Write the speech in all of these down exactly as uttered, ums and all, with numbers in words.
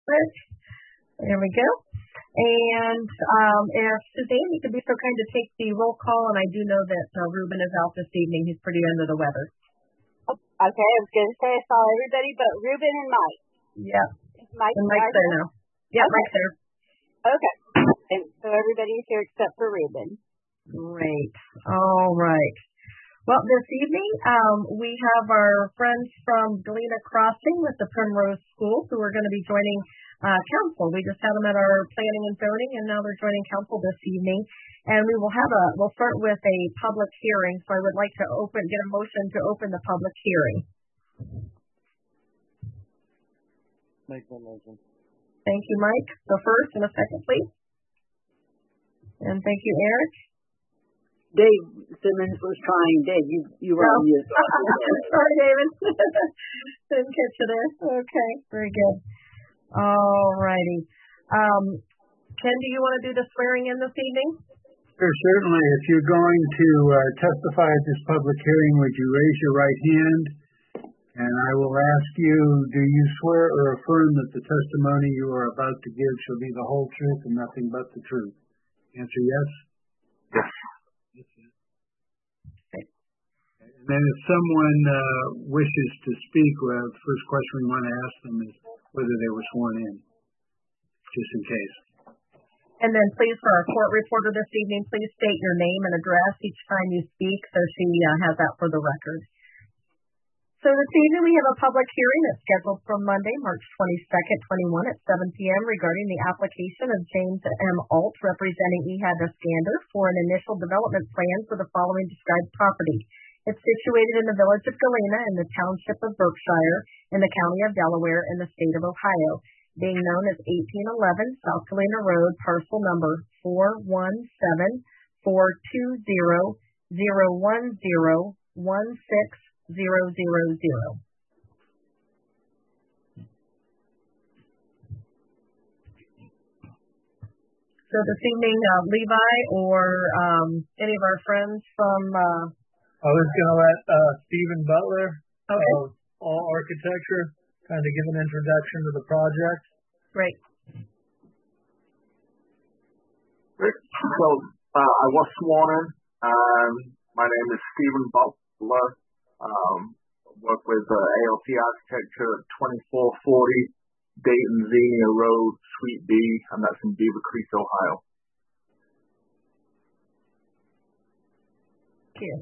Rick. There we go. And um, if Suzanne, you could be so kind to take the roll call, and I do know that uh, Ruben is out this evening. He's pretty under the weather. Okay, I was going to say I saw everybody but Ruben and Mike. Yeah. Is Mike and Mike's there now. Yeah, okay. Mike's there. Okay. And so everybody's here except for Ruben. Great. All right. Well, this evening um, we have our friends from Galena Crossing with the Primrose School who are going to be joining uh, council. We just had them at our planning and zoning, and now they're joining council this evening. And we will have a, we'll start with a public hearing. So I would like to open, get a motion to open the public hearing. Make that motion. Thank you, Mike. So first and a second, please. And thank you, Eric. Dave Simmons was trying. Dave, you, you were on mute. Sorry, David. Didn't catch you there. Okay, very good. All righty. Um, Ken, do you want to do the swearing in this evening? Sure, certainly. If you're going to uh, testify at this public hearing, would you raise your right hand? And I will ask you, do you swear or affirm that the testimony you are about to give shall be the whole truth and nothing but the truth? Answer yes. Yes. Okay. And then if someone uh, wishes to speak, well, the first question we want to ask them is whether they were sworn in, just in case. And then please, for our court reporter this evening, please state your name and address each time you speak so she uh, has that for the record. So this evening we have a public hearing that's scheduled for Monday, March twenty-second, twenty-one at seven p.m. regarding the application of James M. Alt representing Ehab Eskander for an initial development plan for the following described property. It's situated in the village of Galena in the township of Berkshire in the county of Delaware in the state of Ohio, being known as eighteen eleven South Galena Road, parcel number four one seven four two zero zero one zero one six zero zero zero. So this evening, uh, Levi or um, any of our friends from... Uh, I was going to let uh, Stephen Butler okay. of All Architecture kind of give an introduction to the project. Great. Great. So uh, I was sworn in. Um, my name is Stephen Butler. Um, work with uh, A L T Architecture at twenty-four forty Dayton Xenia Road, Suite B, and that's in Beaver Creek, Ohio. Thank you.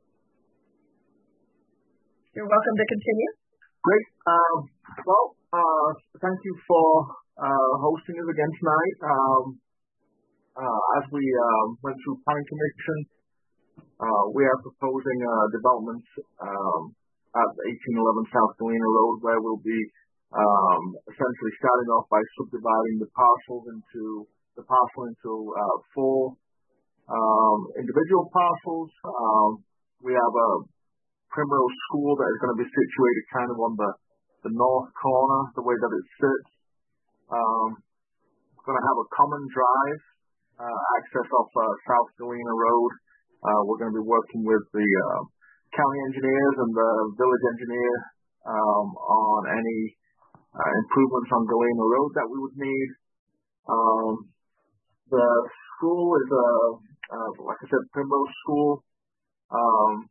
You're welcome to continue. Great. Um, well, uh, thank you for uh, hosting us again tonight. Um, uh, as we uh, went through Planning Commission, uh, we are proposing uh, development um, at eighteen eleven South Galena Road, where we'll be um, essentially starting off by subdividing the parcels into the parcel into uh, four um, individual parcels. Um, we have a Primrose School that is going to be situated kind of on the, the north corner, the way that it sits. Um, we're going to have a common drive uh, access off uh, South Galena Road. Uh, we're going to be working with the uh, county engineers and the village engineer um, on any uh, improvements on Galena Road that we would need. Um, the school is, a, uh, like I said, Primrose School. Um,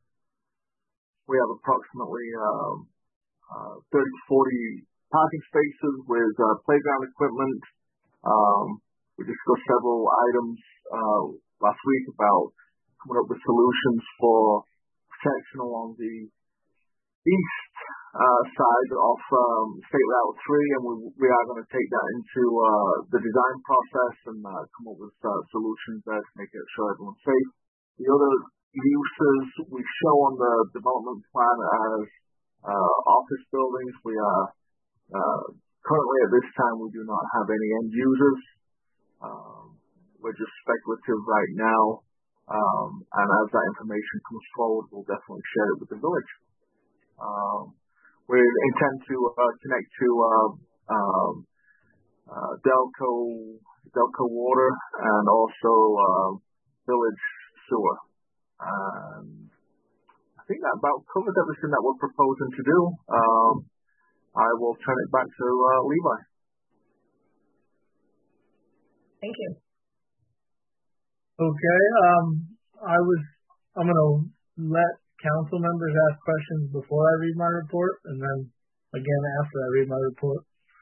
We have approximately um, uh, thirty to forty parking spaces with uh, playground equipment. Um, we discussed several items uh, last week about coming up with solutions for protection along the east uh, side of um, State Route three, and we, we are going to take that into uh, the design process and uh, come up with uh, solutions there to make it sure everyone's safe. The other uses we show on the development plan as uh, office buildings. We are uh, currently at this time we do not have any end users. Um, we're just speculative right now, um, and as that information comes forward, we'll definitely share it with the village. Um, we intend to uh, connect to uh, um, uh, Delco Delco Water and also uh, Village Sewer. And I think that about covers everything that we're proposing to do. Um, I will turn it back to uh, Levi. Thank you. Okay, um, I was, I'm gonna let council members ask questions before I read my report, and then again after I read my report.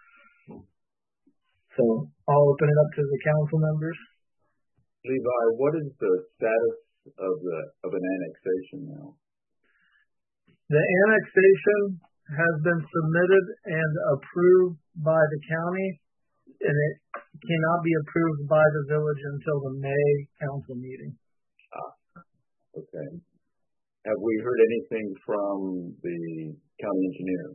So I'll open it up to the council members. Levi, what is the status of the of an annexation now? The annexation has been submitted and approved by the county, and it cannot be approved by the village until the May council meeting. Ah, okay. Have we heard anything from the county engineer?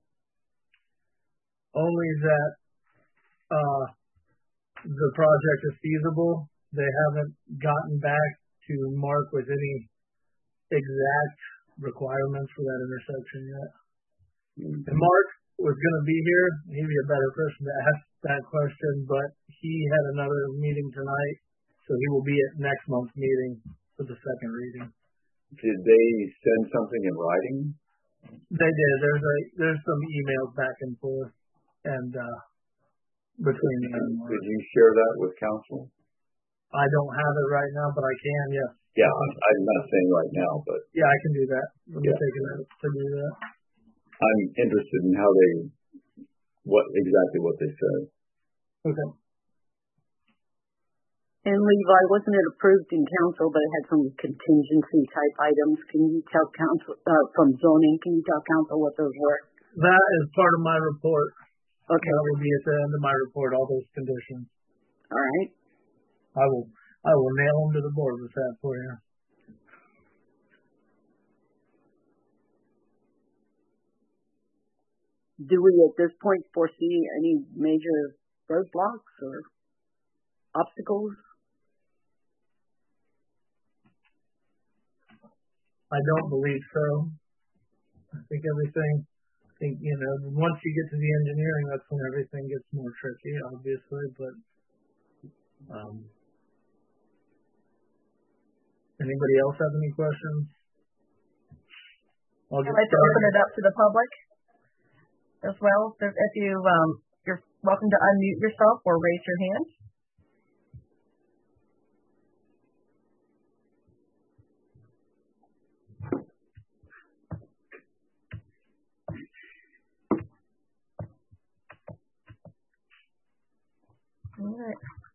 Only that uh, the project is feasible. They haven't gotten back to Mark with any exact requirements for that intersection yet. Mm-hmm. And Mark was going to be here. He'd be a better person to ask that question, but he had another meeting tonight, so he will be at next month's meeting for the second reading. Did they send something in writing? They did. There's a there's some emails back and forth, and uh, between them and Mark. Did you share that with council? I don't have it right now, but I can. Yes. Yeah, I'm, I'm not saying right now, but yeah, I can do that. Let me yeah. take a minute to do that. I'm interested in how they, what exactly what they said. Okay. And Levi, wasn't it approved in council, but it had some contingency type items? Can you tell council uh, from zoning? Can you tell council what those were? That is part of my report. Okay. That will be at the end of my report. All those conditions. All right. I will. I will nail them to the board with that for you. Do we at this point foresee any major roadblocks or obstacles? I don't believe so. I think everything, I think, you know, once you get to the engineering, that's when everything gets more tricky, obviously, but, um, anybody else have any questions? I'd like to open it up to the public as well. So if you, um, you're welcome to unmute yourself or raise your hand. All right.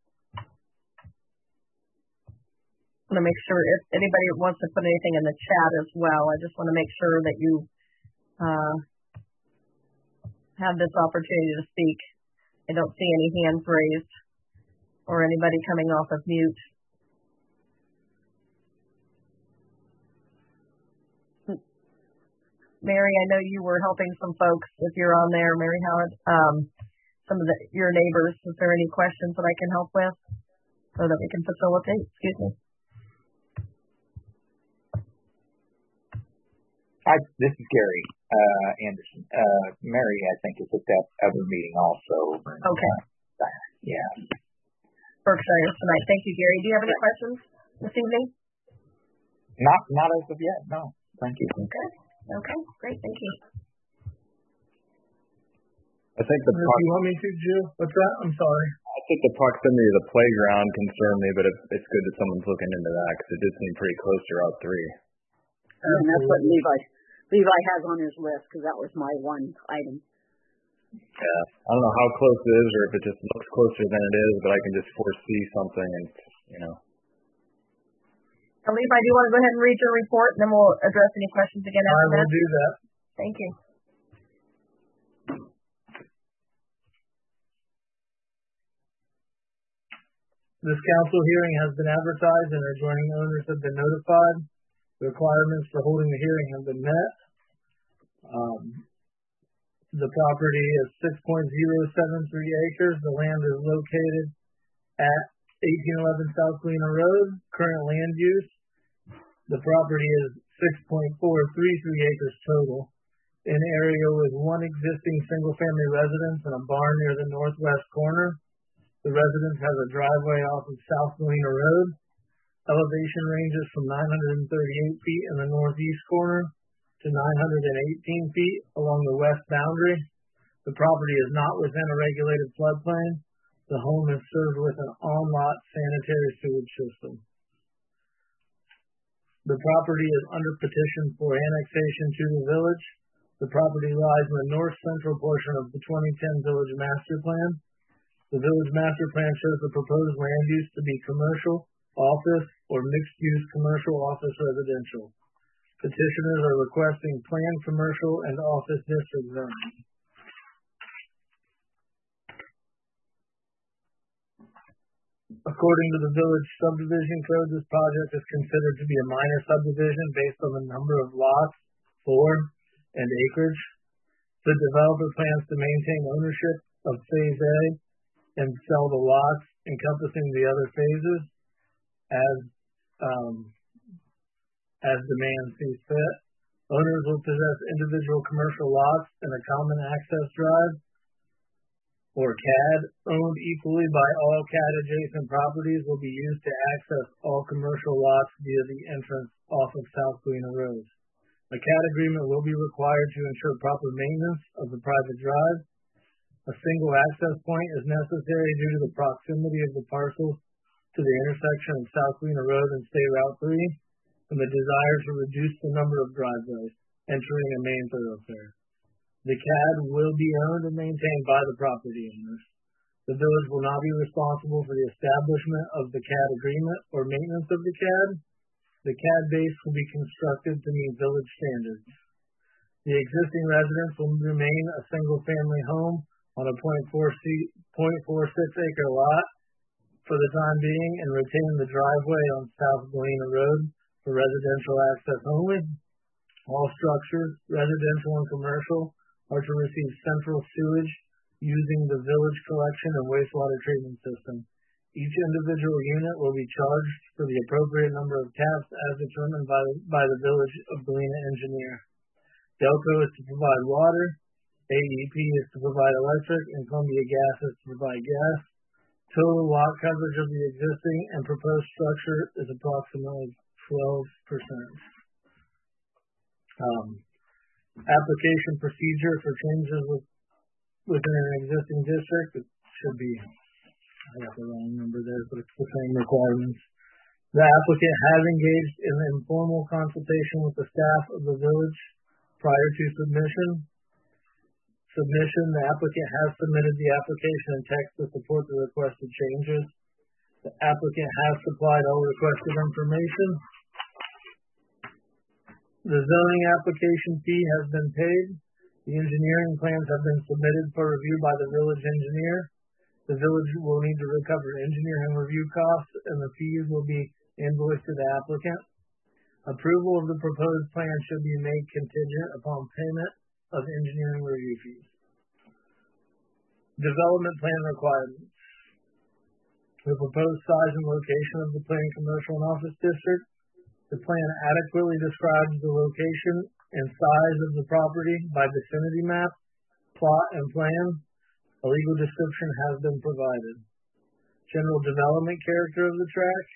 I want to make sure if anybody wants to put anything in the chat as well, I just want to make sure that you uh, have this opportunity to speak. I don't see any hands raised or anybody coming off of mute. Mary, I know you were helping some folks. If you're on there, Mary Howard, um, some of the, your neighbors. Is there any questions that I can help with so that we can facilitate? Excuse me. Hi, this is Gary uh, Anderson. Uh, Mary, I think, is at that other meeting also. Okay. Uh, yeah. Berkshire tonight. Thank you, Gary. Do you have any questions this evening? Not, not as of yet. No. Thank you. Okay. Okay. Great. Thank you. I think the If you want me to, Jill? What's that? I'm sorry. I think the proximity of the playground concerned me, but it, it's good that someone's looking into that because it did seem pretty close to Route three. And that's what Levi Levi has on his list because that was my one item. Yeah, I don't know how close it is or if it just looks closer than it is, but I can just foresee something and, you know. So Levi, do you want to go ahead and read your report and then we'll address any questions again after I will that? do that. Thank you. This council hearing has been advertised and adjoining owners have been notified. The requirements for holding the hearing have been met. Um, the property is six point zero seven three acres. The land is located at eighteen eleven South Galena Road. Current land use. The property is six point four three three acres total. An area with one existing single-family residence and a barn near the northwest corner. The residence has a driveway off of South Galena Road. Elevation ranges from nine hundred thirty-eight feet in the northeast corner to nine hundred eighteen feet along the west boundary. The property is not within a regulated floodplain. The home is served with an on-lot sanitary sewage system. The property is under petition for annexation to the village. The property lies in the north-central portion of the twenty ten Village Master Plan. The Village Master Plan shows the proposed land use to be commercial, office, or mixed-use commercial, office, residential. Petitioners are requesting planned commercial and office district zoning. According to the village subdivision code, this project is considered to be a minor subdivision based on the number of lots, floor, and acreage. The developer plans to maintain ownership of Phase A and sell the lots encompassing the other phases as um, as demand sees fit. Owners will possess individual commercial lots and a common access drive, or C A D, owned equally by all C A D-adjacent properties, will be used to access all commercial lots via the entrance off of South Galena Road. A C A D agreement will be required to ensure proper maintenance of the private drive. A single access point is necessary due to the proximity of the parcels to the intersection of South Galena Road and State Route three, and the desire to reduce the number of driveways entering a main thoroughfare. The C A D will be owned and maintained by the property owners. The village will not be responsible for the establishment of the C A D agreement or maintenance of the C A D. The C A D base will be constructed to meet village standards. The existing residence will remain a single-family home on a point four six acre lot for the time being and retain the driveway on South Galena Road for residential access only. All structures, residential and commercial, are to receive central sewage using the village collection and wastewater treatment system. Each individual unit will be charged for the appropriate number of taps as determined by, by the Village of Galena engineer. Delco is to provide water, A E P is to provide electric, and Columbia Gas is to provide gas. Total lot coverage of the existing and proposed structure is approximately twelve percent. Um, application procedure for changes with, within an existing district, it should be, I got the wrong number there, but it's the same requirements. The applicant has engaged in an informal consultation with the staff of the village prior to submission. Submission, the applicant has submitted the application in text to support the requested changes. The applicant has supplied all requested information. The zoning application fee has been paid. The engineering plans have been submitted for review by the village engineer. The village will need to recover engineering review costs, and the fees will be invoiced to the applicant. Approval of the proposed plan should be made contingent upon payment of engineering review fees. Development plan requirements. The proposed size and location of the planned commercial and office district. The plan adequately describes the location and size of the property by vicinity map, plot, and plan. A legal description has been provided. General development character of the tract.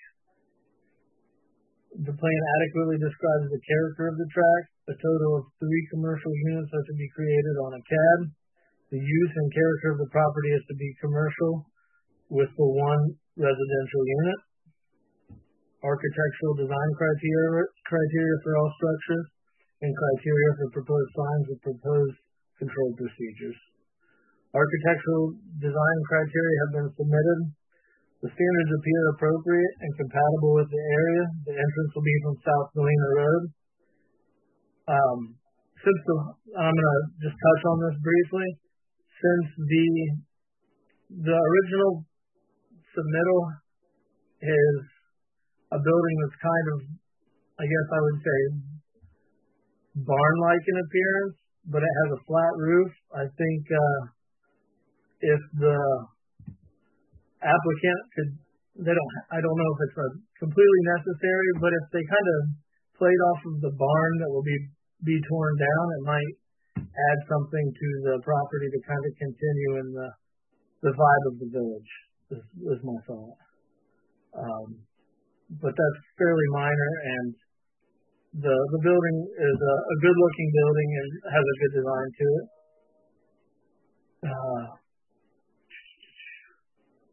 The plan adequately describes the character of the tract. A total of three commercial units are to be created on a C A D. The use and character of the property is to be commercial with the one residential unit. Architectural design criteria, criteria for all structures, and criteria for proposed signs with proposed control procedures. Architectural design criteria have been submitted. The standards appear appropriate and compatible with the area. The entrance will be from South Galena Road. Um, since the, I'm going to just touch on this briefly. Since the the original submittal is a building that's kind of, I guess I would say, barn-like in appearance, but it has a flat roof. I think uh, if the applicant could, they don't, I don't know if it's a completely necessary, but if they kind of played off of the barn that will be, be torn down, it might add something to the property to kind of continue in the, the vibe of the village, is, is my thought. Um, but that's fairly minor, and the the building is a, a good looking building and has a good design to it. Uh,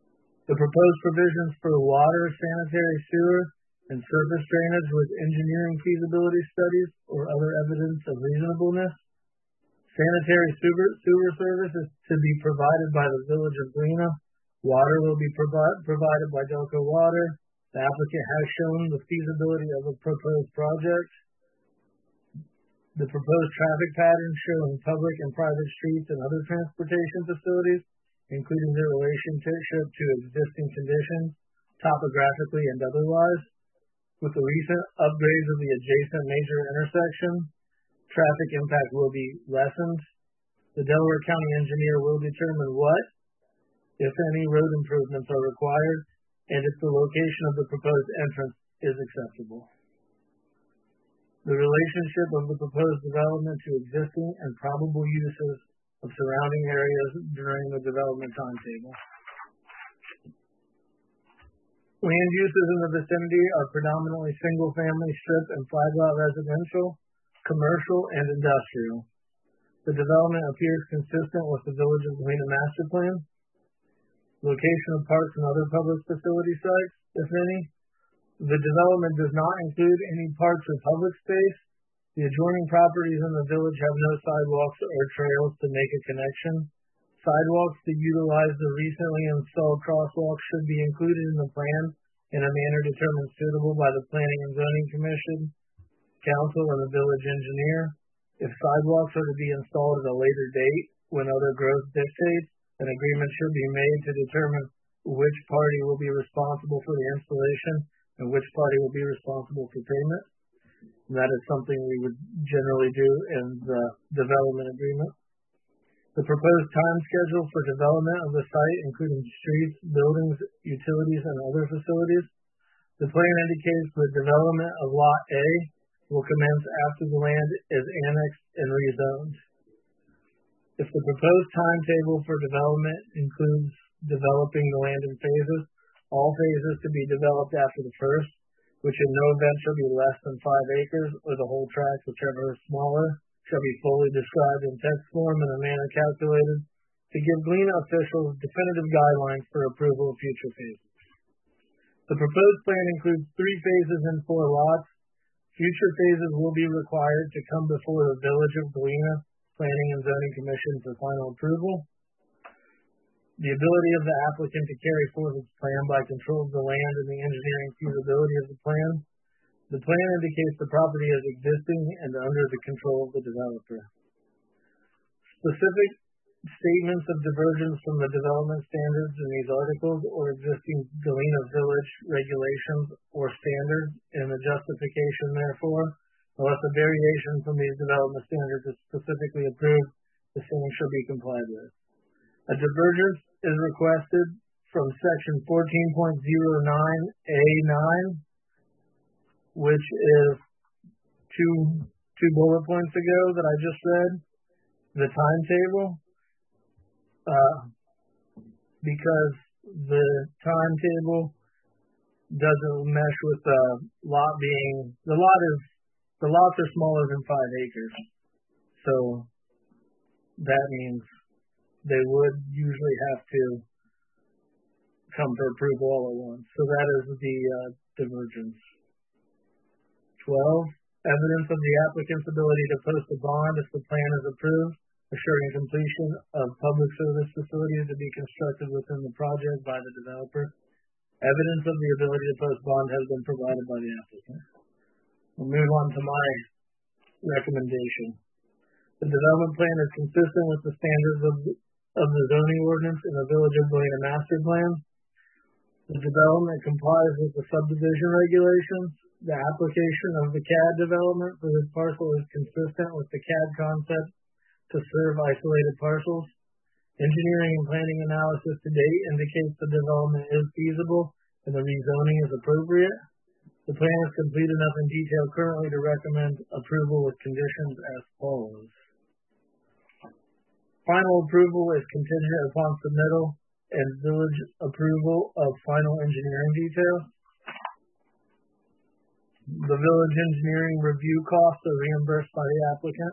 The proposed provisions for water, sanitary sewer, and surface drainage with engineering feasibility studies or other evidence of reasonableness. Sanitary sewer, sewer service is to be provided by the Village of Galena. Water will be provi- provided by Delco Water. The applicant has shown the feasibility of a proposed project. The proposed traffic patterns showing public and private streets and other transportation facilities, including their relationship to existing conditions, topographically and otherwise. With the recent upgrades of the adjacent major intersection, traffic impact will be lessened. The Delaware County engineer will determine what, if any, road improvements are required, and if the location of the proposed entrance is acceptable. The relationship of the proposed development to existing and probable uses of surrounding areas during the development timetable. Land uses in the vicinity are predominantly single-family, strip, and flag lot residential, commercial, and industrial. The development appears consistent with the Village of Galena Master Plan. Location of parks and other public facility sites, if any. The development does not include any parks or public space. The adjoining properties in the village have no sidewalks or trails to make a connection. Sidewalks to utilize the recently installed crosswalks should be included in the plan in a manner determined suitable by the Planning and Zoning Commission, Council, and the village engineer. If sidewalks are to be installed at a later date, when other growth dictates, an agreement should be made to determine which party will be responsible for the installation and which party will be responsible for payment. And that is something we would generally do in the development agreement. The proposed time schedule for development of the site, including streets, buildings, utilities, and other facilities. The plan indicates the development of Lot A will commence after the land is annexed and rezoned. If the proposed timetable for development includes developing the land in phases, all phases to be developed after the first, which in no event shall be less than five acres, or the whole tract, whichever is smaller, shall be fully described in text form in a manner calculated to give Galena officials definitive guidelines for approval of future phases. The proposed plan includes three phases and four lots. Future phases will be required to come before the Village of Galena Planning and Zoning Commission for final approval. The ability of the applicant to carry forth its plan by control of the land and the engineering feasibility of the plan. The plan indicates the property is existing and under the control of the developer. Specific statements of divergence from the development standards in these articles or existing Galena Village regulations or standards and the justification therefore, unless a variation from these development standards is specifically approved, the same shall be complied with. A divergence is requested from section fourteen point oh nine A nine, which is two, two bullet points ago that I just read, the timetable, uh, because the timetable doesn't mesh with the lot being, the lot is, the lots are smaller than five acres. So that means they would usually have to come for approval all at once. So that is the uh, divergence. twelve. Evidence of the applicant's ability to post a bond if the plan is approved, assuring completion of public service facilities to be constructed within the project by the developer. Evidence of the ability to post bond has been provided by the applicant. We'll move on to my recommendation. The development plan is consistent with the standards of the, of the zoning ordinance in the Village of Galena Master Plan. The development complies with the subdivision regulations. The application of the C A D development for this parcel is consistent with the C A D concept to serve isolated parcels. Engineering and planning analysis to date indicates the development is feasible and the rezoning is appropriate. The plan is complete enough in detail currently to recommend approval with conditions as follows. Final approval is contingent upon submittal and village approval of final engineering details. The village engineering review costs are reimbursed by the applicant.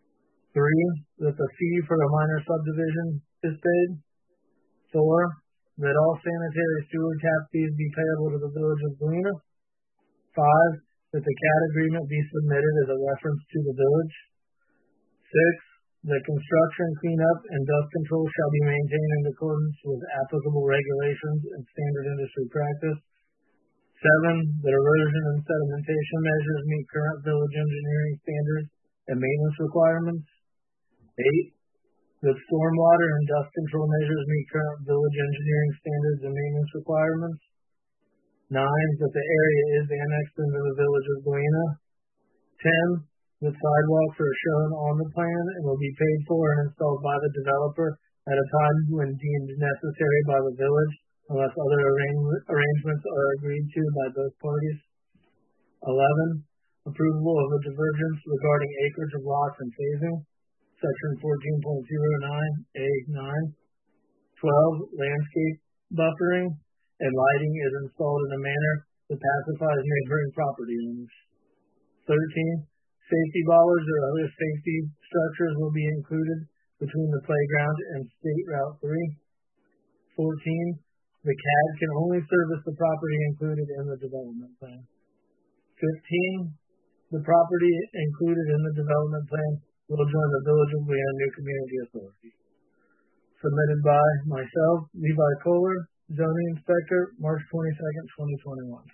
Three, that the fee for the minor subdivision is paid. Four, that all sanitary sewer tap fees be payable to the Village of Galena. Five, that the C A D agreement be submitted as a reference to the village. Six, that construction, cleanup, and dust control shall be maintained in accordance with applicable regulations and standard industry practice. Seven, that erosion and sedimentation measures meet current village engineering standards and maintenance requirements. Eight, that stormwater and dust control measures meet current village engineering standards and maintenance requirements. Nine, that the area is annexed into the Village of Galena. Ten, that sidewalks are shown on the plan and will be paid for and installed by the developer at a time when deemed necessary by the village, unless other arrange- arrangements are agreed to by both parties. Eleven, approval of a divergence regarding acreage of lots and phasing, section fourteen point oh nine A nine. Twelve, landscape buffering and lighting is installed in a manner that pacifies neighboring property owners. Thirteen, safety bollards or other safety structures will be included between the playground and State Route three. Fourteen, the C A D can only service the property included in the development plan. Fifteen, the property included in the development plan will join the Village of Galena New Community Authority. Submitted by myself, Levi Kohler, Zoning Inspector, March twenty-second, twenty twenty-one.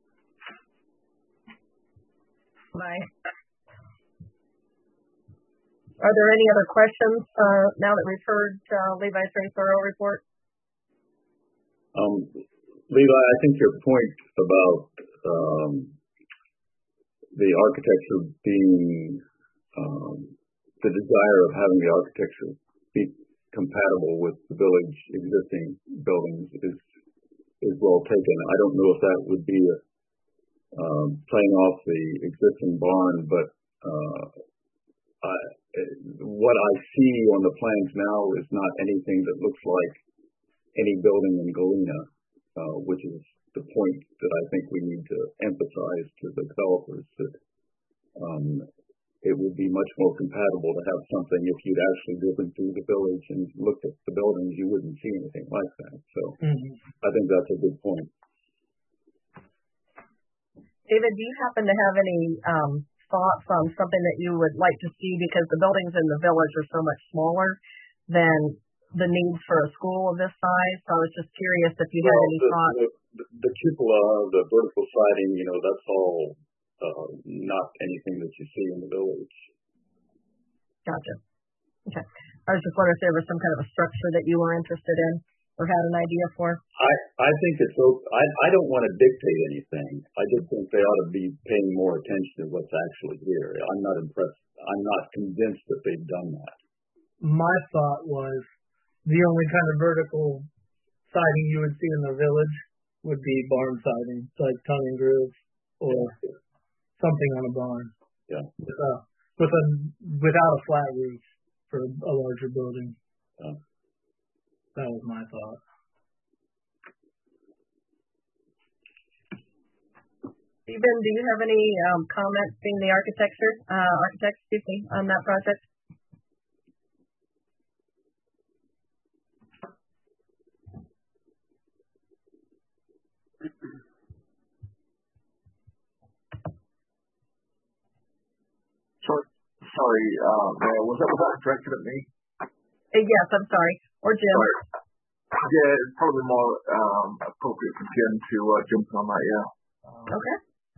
Bye. Are there any other questions uh, now that we've heard uh, Levi's very thorough report? Um, Levi, I think your point about um, the architecture being um, the desire of having the architecture be compatible with the village existing buildings is is well taken. I don't know if that would be a, um, playing off the existing barn, but uh, I, what I see on the plans now is not anything that looks like any building in Galena, uh, which is the point that I think we need to emphasize to the developers that um, it would be much more compatible to have something. If you'd actually driven through the village and looked at the buildings, you wouldn't see anything like that. So mm-hmm. I think that's a good point. David, do you happen to have any um, thoughts on something that you would like to see? Because the buildings in the village are so much smaller than the needs for a school of this size. So I was just curious if you well, had any the, thoughts. The, the cupola, the vertical siding, you know, that's all uh, not anything that you see in the village. Gotcha. Okay. I was just wondering if there was some kind of a structure that you were interested in or had an idea for. I, I think it's, I, I don't want to dictate anything. I just think they ought to be paying more attention to what's actually here. I'm not impressed. I'm not convinced that they've done that. My thought was the only kind of vertical siding you would see in the village would be barn siding, like tongue and groove or yeah. something on a barn. Yeah. With a, with a, without a flat roof for a larger building. Yeah. That was my thought. Stephen, do you have any um, comments being the architecture, uh, architect, excuse me, on that project? Sorry, sorry, uh, was that, was that directed at me? Uh, yes, I'm sorry. Or Jim. Sorry. Yeah, it's probably more um, appropriate for Jim to uh, jump on that, yeah. Um, okay.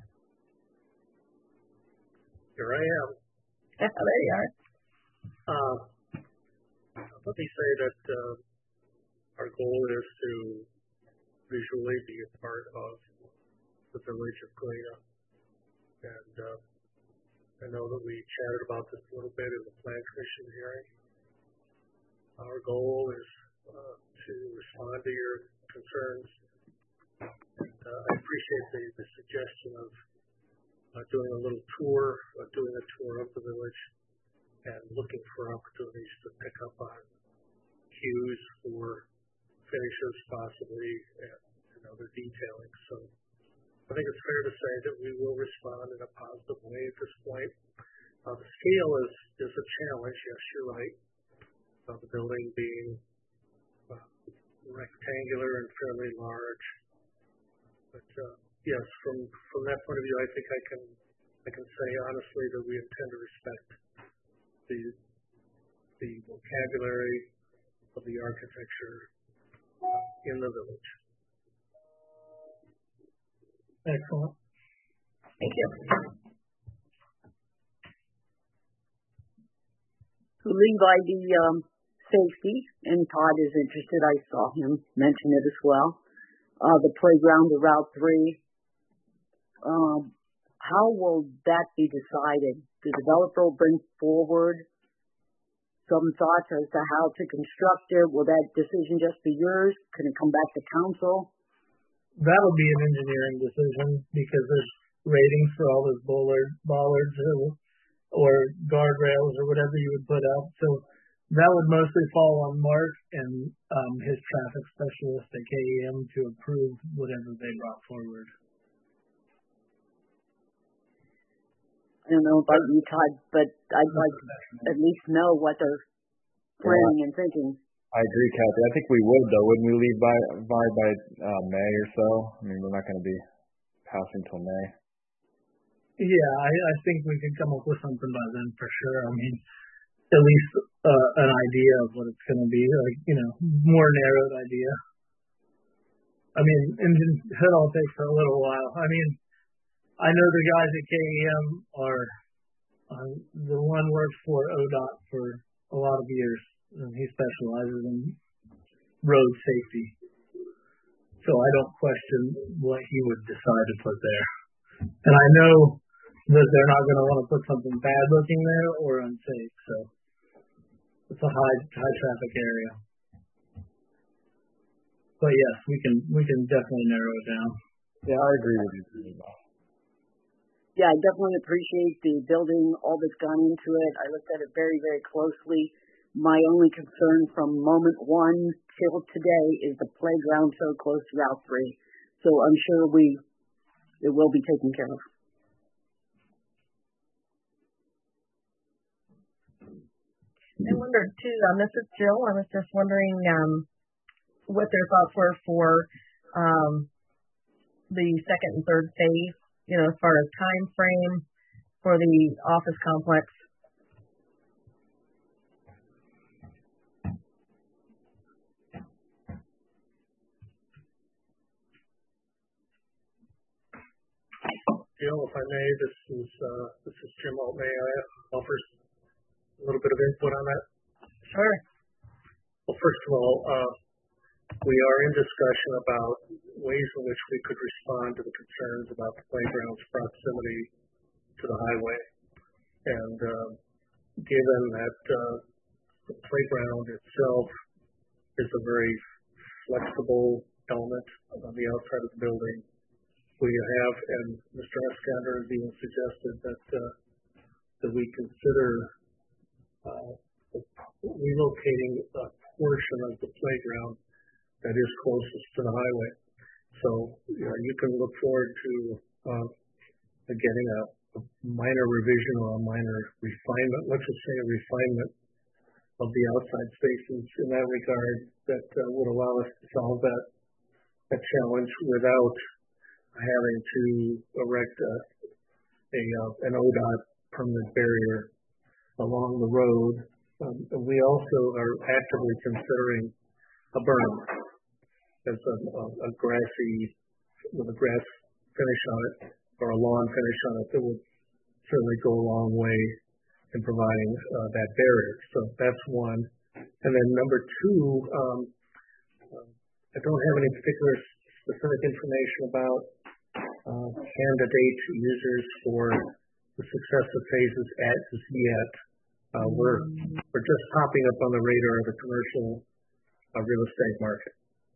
Here I am. Yeah, there you are. Uh, let me say that uh, our goal is to visually be a part of the Village of Galena. And uh, I know that we chatted about this a little bit in the Plan Commission hearing. Our goal is uh, to respond to your concerns. And, uh, I appreciate the, the suggestion of uh, doing a little tour, uh, doing a tour of the village, and looking for opportunities to pick up on cues for finishes, possibly, and, and other detailing. So I think it's fair to say that we will respond in a positive way at this point. Uh, the scale is, is a challenge. Yes, you're right. Uh, the building being uh, rectangular and fairly large. But uh, yes, from from that point of view, I think I can I can say honestly that we intend to respect the the vocabulary of the architecture in the village. Excellent. Thank you. Levi, the um, safety, and Todd is interested. I saw him mention it as well. Uh, the playground, the Route three. Um, how will that be decided? The developer will bring forward some thoughts as to how to construct it. Will that decision just be yours? Can it come back to council? That'll be an engineering decision because there's ratings for all those bollard, bollards or, or guardrails or whatever you would put up. So that would mostly fall on Mark and um, his traffic specialist at K E M to approve whatever they brought forward. I don't know about you, Todd, but I'd like to at least know what they're planning yeah. and thinking. I agree, Kathy. I think we would, though. Wouldn't we leave by by, by uh, May or so? I mean, we're not going to be passing till May. Yeah, I, I think we could come up with something by then for sure. I mean, at least uh, an idea of what it's going to be, like, you know, more narrowed idea. I mean, engine hood will take for a little while. I mean, I know the guys at K E M are, uh, the one worked for O D O T for a lot of years, and he specializes in road safety. So I don't question what he would decide to put there. And I know that they're not going to want to put something bad looking there or unsafe. So it's a high high traffic area. But yes, we can we can definitely narrow it down. Yeah, I agree with you. Yeah, I definitely appreciate the building, all that's gone into it. I looked at it very, very closely. My only concern from moment one till today is the playground so close to Route three. So I'm sure we it will be taken care of. I wondered too, um, this is Jill. I was just wondering um, what their thoughts were for um, the second and third phase, you know, as far as time frame for the office complex. Jill, if I may, this is uh, this is Jim Alt. May I offer a little bit of input on that? Sure. Well, first of all, uh, we are in discussion about ways in which we could respond to the concerns about the playground's proximity to the highway. And uh, given that uh, the playground itself is a very flexible element on the outside of the building, we have, and Mister Eskander has even suggested that uh, that we consider uh, relocating a portion of the playground that is closest to the highway. So you know, you can look forward to uh, getting a, a minor revision or a minor refinement, let's just say a refinement of the outside spaces in that regard that uh, would allow us to solve that, that challenge without having to erect a, a uh, an O D O T permanent barrier along the road. Um, we also are actively considering a berm as a, a, a grassy, with a grass finish on it, or a lawn finish on it, that would certainly go a long way in providing uh, that barrier. So that's one. And then number two, um, I don't have any particular specific information about uh, candidate users for the successive phases as yet. Uh, we're we're just popping up on the radar of the commercial uh, real estate market.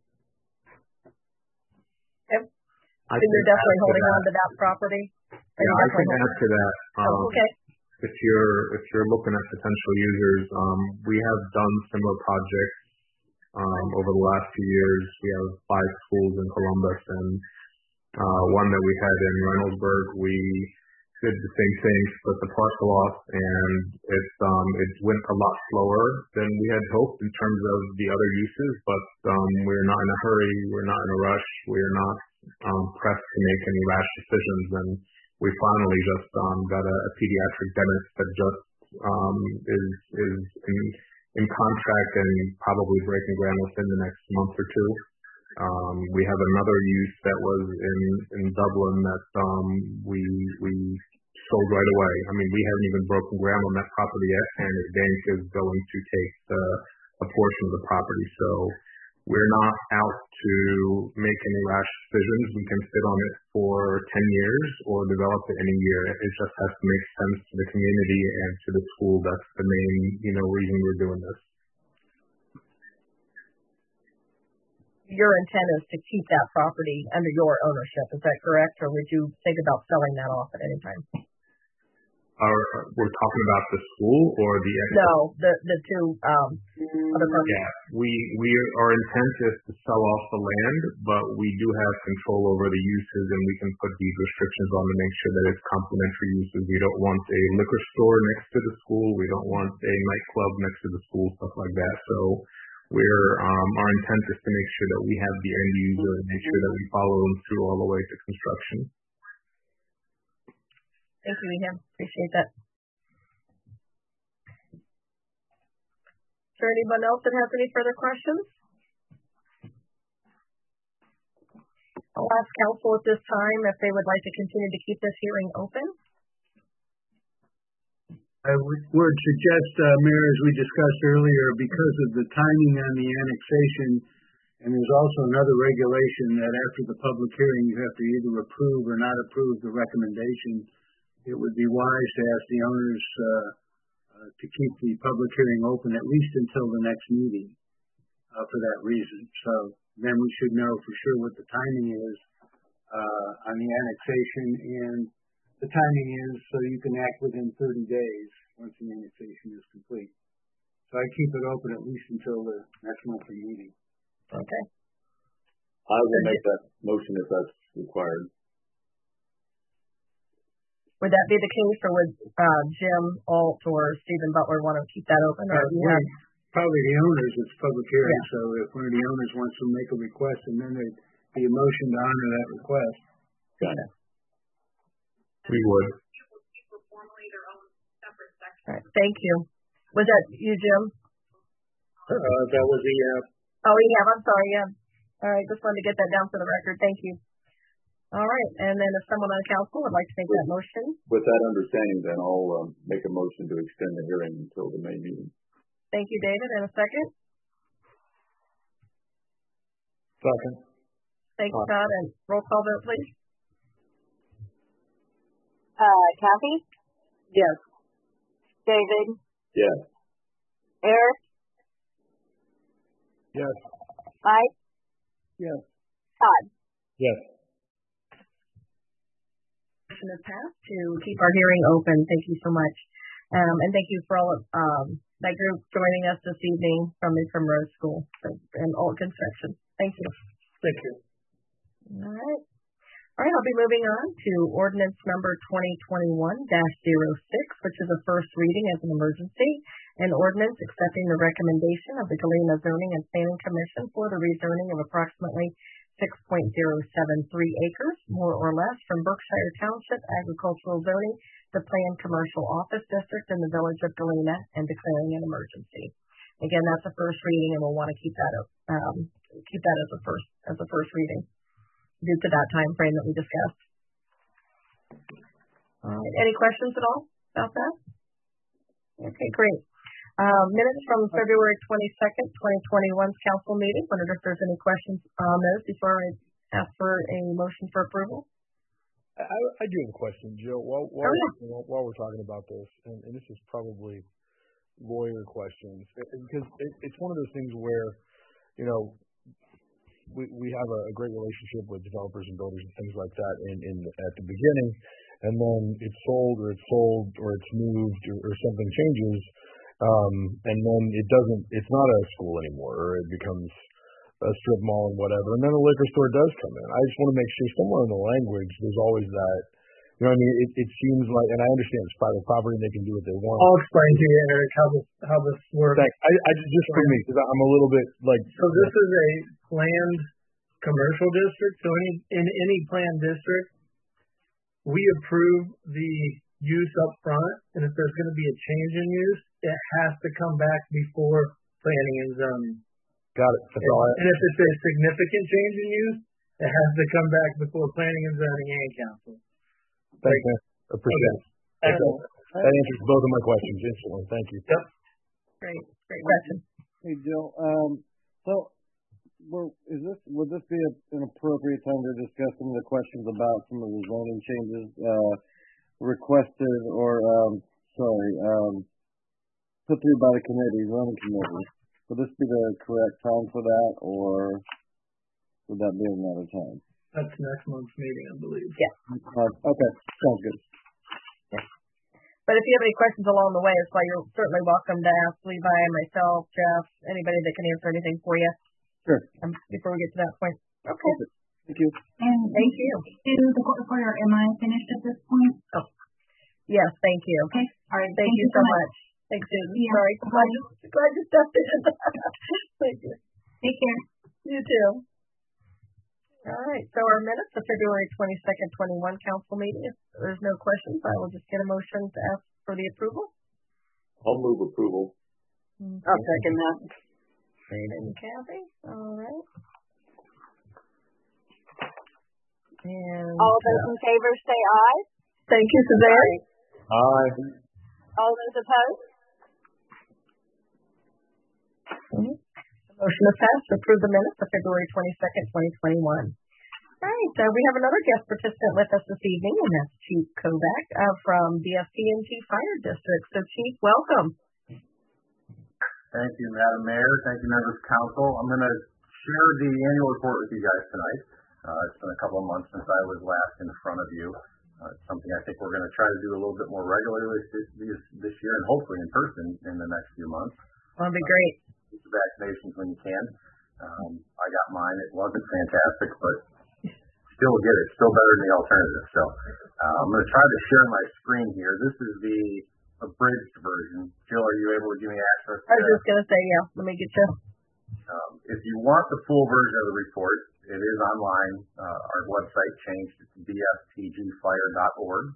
Yep. So you're definitely holding on to that property? Yeah, I can add to that. Um, oh, okay. If you're if you're looking at potential users, um, we have done similar projects um, over the last few years. We have five schools in Columbus and uh, one that we had in Reynoldsburg. We did the same thing, split the parcel off, and it's um it went a lot slower than we had hoped in terms of the other uses. But um we're not in a hurry, we're not in a rush, we're not um pressed to make any rash decisions, and we finally just um got a, a pediatric dentist that just um is is in, in contract and probably breaking ground within the next month or two. Um, we have another use that was in, in Dublin that um, we we sold right away. I mean, we haven't even broken ground on that property yet, and a bank is going to take the, a portion of the property. So we're not out to make any rash decisions. We can sit on it for ten years or develop it in a year. It just has to make sense to the community and to the school. That's the main, you know, reason we're doing this. Your intent is to keep that property under your ownership, is that correct? Or would you think about selling that off at any time? Are, we're talking about the school or the... No, the the two um, other properties. Yeah, we, we, our intent is to sell off the land, but we do have control over the uses, and we can put these restrictions on to make sure that it's complementary uses. We don't want a liquor store next to the school. We don't want a nightclub next to the school, stuff like that. So we're, um, our intent is to make sure that we have the end user and make sure that we follow them through all the way to construction. Thank you, Ehab. Appreciate that. Is there anyone else that has any further questions? I'll ask council at this time if they would like to continue to keep this hearing open. I would, would suggest, uh, Mayor, as we discussed earlier, because of the timing on the annexation, and there's also another regulation that after the public hearing you have to either approve or not approve the recommendation, it would be wise to ask the owners uh, uh, to keep the public hearing open at least until the next meeting uh, for that reason. So then we should know for sure what the timing is uh, on the annexation, and the timing is so you can act within thirty days once the annexation is complete. So I keep it open at least until the next monthly meeting. Okay. I will make that motion if that's required. Would that be the case, or would uh, Jim Alt or Stephen Butler want to keep that open? Or uh, yeah. Probably the owners. It's public hearing, yeah. So if one of the owners wants to make a request, and then there'd be a motion to honor that request. Got it. We would. All right. Thank you. Was that you, Jim? Uh, that was the. Uh... Oh, yeah. I'm sorry. Yeah. All right. Just wanted to get that down for the record. Thank you. All right. And then if someone on council would like to make that motion. With that understanding, then I'll um, make a motion to extend the hearing until the May meeting. Thank you, David. And a second? Second. Thank you, Todd. And roll call vote, please. Uh, Kathy? Yes. David? Yes. Eric? Yes. Mike? Yes. Todd? Yes. Motion is passed to keep our hearing open. Thank you so much. Um, and thank you for all of um, that group joining us this evening from the Primrose School and Alt Construction. Thank you. Thank you. All right. All right, I'll be moving on to ordinance number twenty twenty-one dash zero six, which is a first reading as an emergency, an ordinance accepting the recommendation of the Galena Zoning and Planning Commission for the rezoning of approximately six point zero seven three acres, more or less, from Berkshire Township agricultural zoning to planned commercial office district in the village of Galena and declaring an emergency. Again, that's a first reading, and we'll want to keep that up, um, keep that as a first as a first reading due to that time frame that we discussed. All right. Any questions at all about that? Okay, great. Uh, minutes from February twenty-second, twenty twenty-one's council meeting. Wondered if there's any questions on those before I ask for a motion for approval. I, I do have a question, Jill. While, while, oh, yeah. while, while we're talking about this, and, and this is probably lawyer questions, because it, it's one of those things where, you know, we we have a, a great relationship with developers and builders and things like that in, in at the beginning, and then it's sold or it's sold or it's moved or, or something changes. Um, and then it doesn't, it's not a school anymore, or it becomes a strip mall and whatever. And then a liquor store does come in. I just want to make sure somewhere in the language, there's always that, You know what I mean? It, it seems like, and I understand it's private property and they can do what they want. I'll explain to you, Eric, how this how this works. Thanks. I, I just just for me because I'm a little bit like. So this is a planned commercial district. So any in any planned district, we approve the use up front, and if there's going to be a change in use, it has to come back before planning and zoning. Got it. That's all I And if it's a significant change in use, it has to come back before planning and zoning and council. Thanks, man. Appreciate Okay. it. Excellent. That answers both of my questions instantly. Thank you. Yep. Great, great question. Hey, Jill. Um, so, well, is this would this be a, an appropriate time to discuss some of the questions about some of the zoning changes uh, requested or, um, sorry, um, put through by the committee, zoning committee? Would this be the correct time for that, or would that be another time? That's next month's meeting, I believe. Yeah. Uh, okay, sounds good. Yeah. But if you have any questions along the way, it's why you're certainly welcome to ask Levi, myself, Jeff, anybody that can answer anything for you. Sure. Um, before we get to that point. Okay. Thank you. And thank you. To the court reporter, am I finished at this point? Oh. Yes, thank you. Okay. All right. Thank, thank you so much. much. Thanks, Susan. Yeah. Sorry. Glad you, glad you stepped in. Thank you. Take care. You too. All right. So our minutes of February twenty-second, twenty-one council meeting. If there's no questions, I will just get a motion to ask for the approval. I'll move approval. Okay. I'll second that. Jane and Kathy. All right. And all those in favor say aye. Thank you, Suzanne. Aye. All those opposed? Mm-hmm. The motion is passed to approve the minutes of February twenty-second, twenty twenty-one. All right, uh, we have another guest participant with us this evening, and that's Chief Kovac uh, from the F T N G Fire District. So, Chief, welcome. Thank you, Madam Mayor. Thank you, members of council. I'm going to share the annual report with you guys tonight. Uh, it's been a couple of months since I was last in front of you. Uh, it's something I think we're going to try to do a little bit more regularly this, this year and hopefully in person in the next few months. That'll be great. Get the vaccinations when you can. Um, I got mine. It wasn't fantastic, but still get it. Still better than the alternative. So uh, I'm going to try to share my screen here. This is the abridged version. Jill, are you able to give me access to I was just going to say, yeah, let me get you. Um, if you want the full version of the report, it is online. Uh, our website changed to b f t g fire dot org,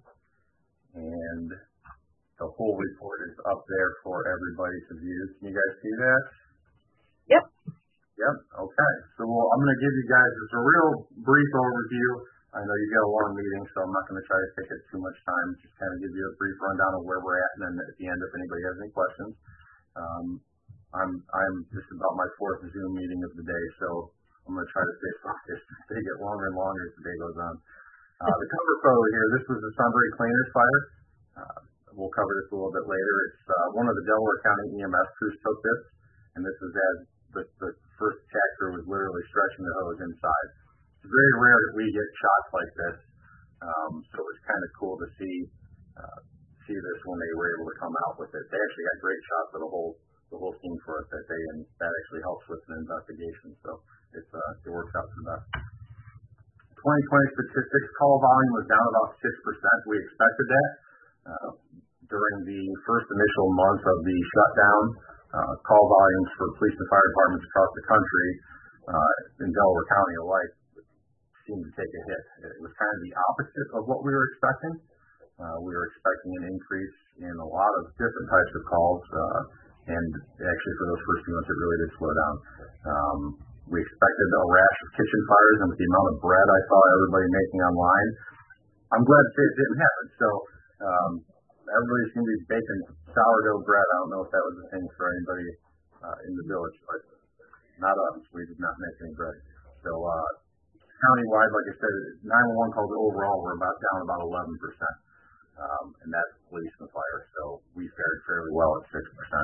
and the whole report is up there for everybody to view. Can you guys see that? Yep. Yep. Okay. So we'll, I'm going to give you guys just a real brief overview. I know you've got a long meeting, so I'm not going to try to take it too much time. Just kind of give you a brief rundown of where we're at, and then at the end, if anybody has any questions. Um, I'm I'm just about my fourth Zoom meeting of the day, so I'm going to try to stay focused. They get longer and longer as the day goes on. Uh, the cover photo here, this was the Sunbury Cleaners fire. Uh, we'll cover this a little bit later. It's uh, one of the Delaware County E M S crews took this, and this was as the, the first attack crew was literally stretching the hose inside. It's very rare that we get shots like this, um, so it was kind of cool to see uh, see this when they were able to come out with it. They actually got great shots of the whole the whole scene for us that day, and that actually helps with an investigation. So it's uh, it works out for the best. twenty twenty statistics, call volume was down about six percent. We expected that. Uh, during the first initial month of the shutdown, uh, call volumes for police and fire departments across the country uh, in Delaware County alike seemed to take a hit. It was kind of the opposite of what we were expecting. Uh, we were expecting an increase in a lot of different types of calls, uh, and actually for those first few months it really did slow down. Um, we expected a rash of kitchen fires, and with the amount of bread I saw everybody making online, I'm glad to say it didn't happen. So um, everybody seemed to be baking sourdough bread. I don't know if that was a thing for anybody uh, in the village, but not us. We did not make any bread. So uh, countywide, like I said, nine one one calls overall were about down about eleven percent, um, and that's police and fire. So we fared fairly well at six percent.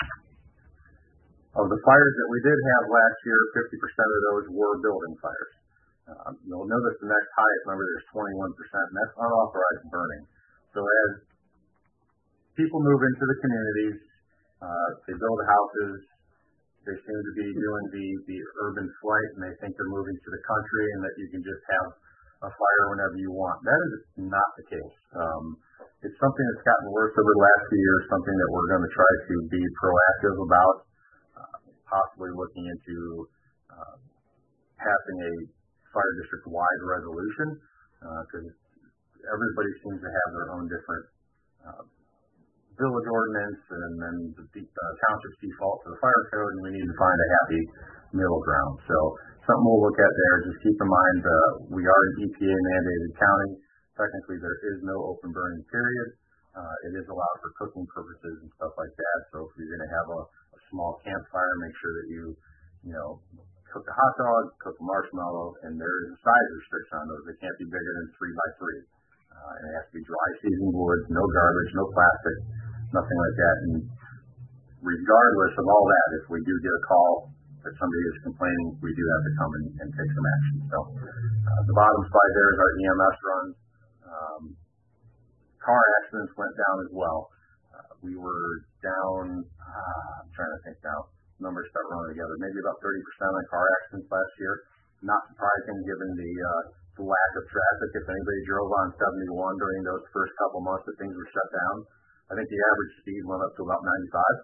Of the fires that we did have last year, fifty percent of those were building fires. Um, you'll notice the next highest number, there's twenty-one percent, and that's unauthorized burning. So as people move into the communities, uh, they build houses, they seem to be doing the, the urban flight, and they think they're moving to the country and that you can just have a fire whenever you want. That is not the case. Um, it's something that's gotten worse over the last few years, something that we're going to try to be proactive about, uh, possibly looking into uh, passing a fire district-wide resolution, because uh, everybody seems to have their own different uh, village ordinance, and then the uh, township's default to the fire code, and we need to find a happy middle ground. So something we'll look at there. Just keep in mind, uh, we are an E P A mandated county. Technically, there is no open burning period. Uh, it is allowed for cooking purposes and stuff like that. So if you're going to have a, a small campfire, make sure that you, you know, cook a hot dog, cook a marshmallow, and there is a size restriction on those. They can't be bigger than three by three. Uh, and it has to be dry seasoned wood, no garbage, no plastic, nothing like that. And regardless of all that, if we do get a call that somebody is complaining, we do have to come and, and take some action. So uh, the bottom slide there is our E M S run. Um, car accidents went down as well. Uh, we were down, uh, I'm trying to think now, numbers start running together, maybe about thirty percent on car accidents last year. Not surprising given the, uh, the lack of traffic. If anybody drove on seventy-one during those first couple months that things were shut down, I think the average speed went up to about ninety-five.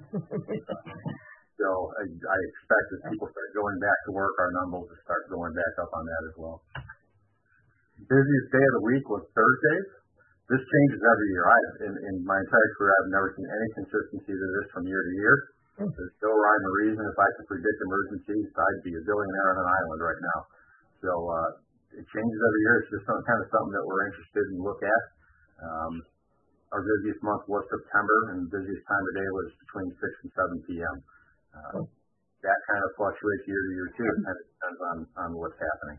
So I, I expect as people start going back to work, our numbers will start going back up on that as well. Busiest day of the week was Thursdays. This changes every year. I, in, in my entire career, I've never seen any consistency to this from year to year. There's no rhyme or reason. If I could predict emergencies, I'd be a billionaire on an island right now. So uh, it changes every year. It's just some, kind of something that we're interested in look at. Um, our busiest month was September, and the busiest time of day was between six and seven p.m. Uh, that kind of fluctuates year to year too. It kind of depends on, on what's happening.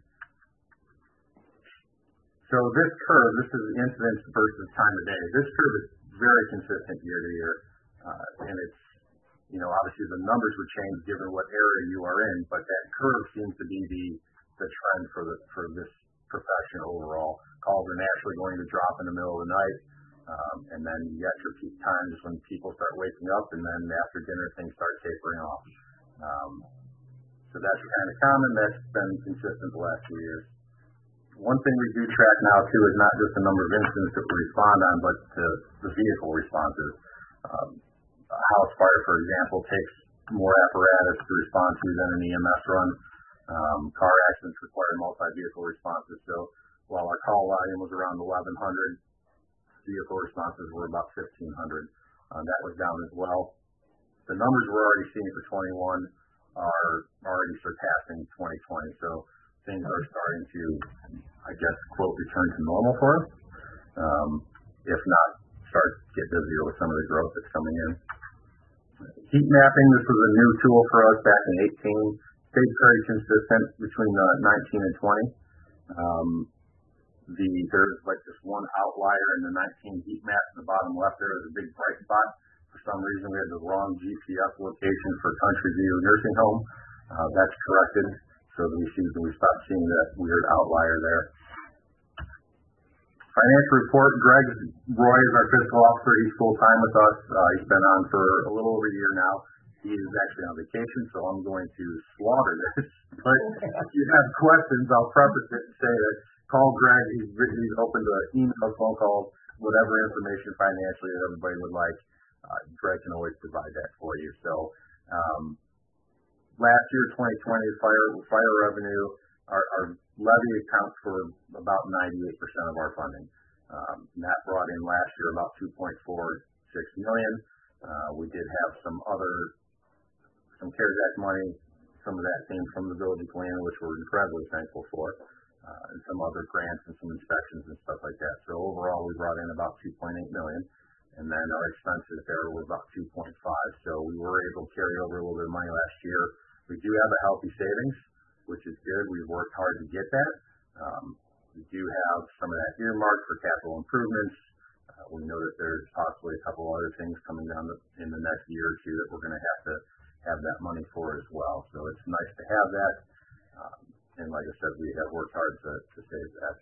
So this curve, this is incidence versus time of day. This curve is very consistent year to year, uh, and it's, you know, obviously the numbers would change given what area you are in, but that curve seems to be the the trend for the for this profession overall. Calls are naturally going to drop in the middle of the night, um, and then you got your peak times when people start waking up, and then after dinner things start tapering off. Um, so that's kind of common. That's been consistent the last few years. One thing we do track now too is not just the number of incidents that we respond on, but the, the vehicle responses. Um, a house fire, for example, takes more apparatus to respond to than an E M S run. Um, car accidents require multi-vehicle responses. So while our call volume was around eleven hundred, vehicle responses were about fifteen hundred. Uh, that was down as well. The numbers we're already seeing for twenty-one are already surpassing twenty twenty. So things are starting to, I guess, quote, return to normal for us. Um, if not, start to get busier with some of the growth that's coming in. Heat mapping, this was a new tool for us back in eighteen. Stayed very consistent between uh, nineteen and twenty. Um, the there's like this one outlier in the nineteen heat map in the bottom left there is a big bright spot. For some reason, we had the wrong G P S location for Country View Nursing Home. Uh, that's corrected, so we see we stopped seeing that weird outlier there. Financial report. Greg Roy is our fiscal officer. He's full time with us. Uh, he's been on for a little over a year now. He is actually on vacation, so I'm going to slaughter this. But if you have questions, I'll preface it and say that call Greg. He's, he's open to emails, phone calls, whatever information financially that everybody would like. Uh, Greg can always provide that for you. So um, last year, twenty twenty, fire fire revenue, our, our levy accounts for about ninety-eight percent of our funding. Um, and that brought in last year about two point four six million dollars. Uh, we did have some other some CARES Act money. Some of that came from the Village of Galena, which we're incredibly thankful for, uh, and some other grants and some inspections and stuff like that. So overall, we brought in about two point eight million dollars. And then our expenses there were about two point five. So we were able to carry over a little bit of money last year. We do have a healthy savings, which is good. We've worked hard to get that. Um, we do have some of that earmarked for capital improvements. Uh, we know that there's possibly a couple other things coming down the, in the next year or two that we're going to have to have that money for as well. So it's nice to have that. Um, and like I said, we have worked hard to, to save that.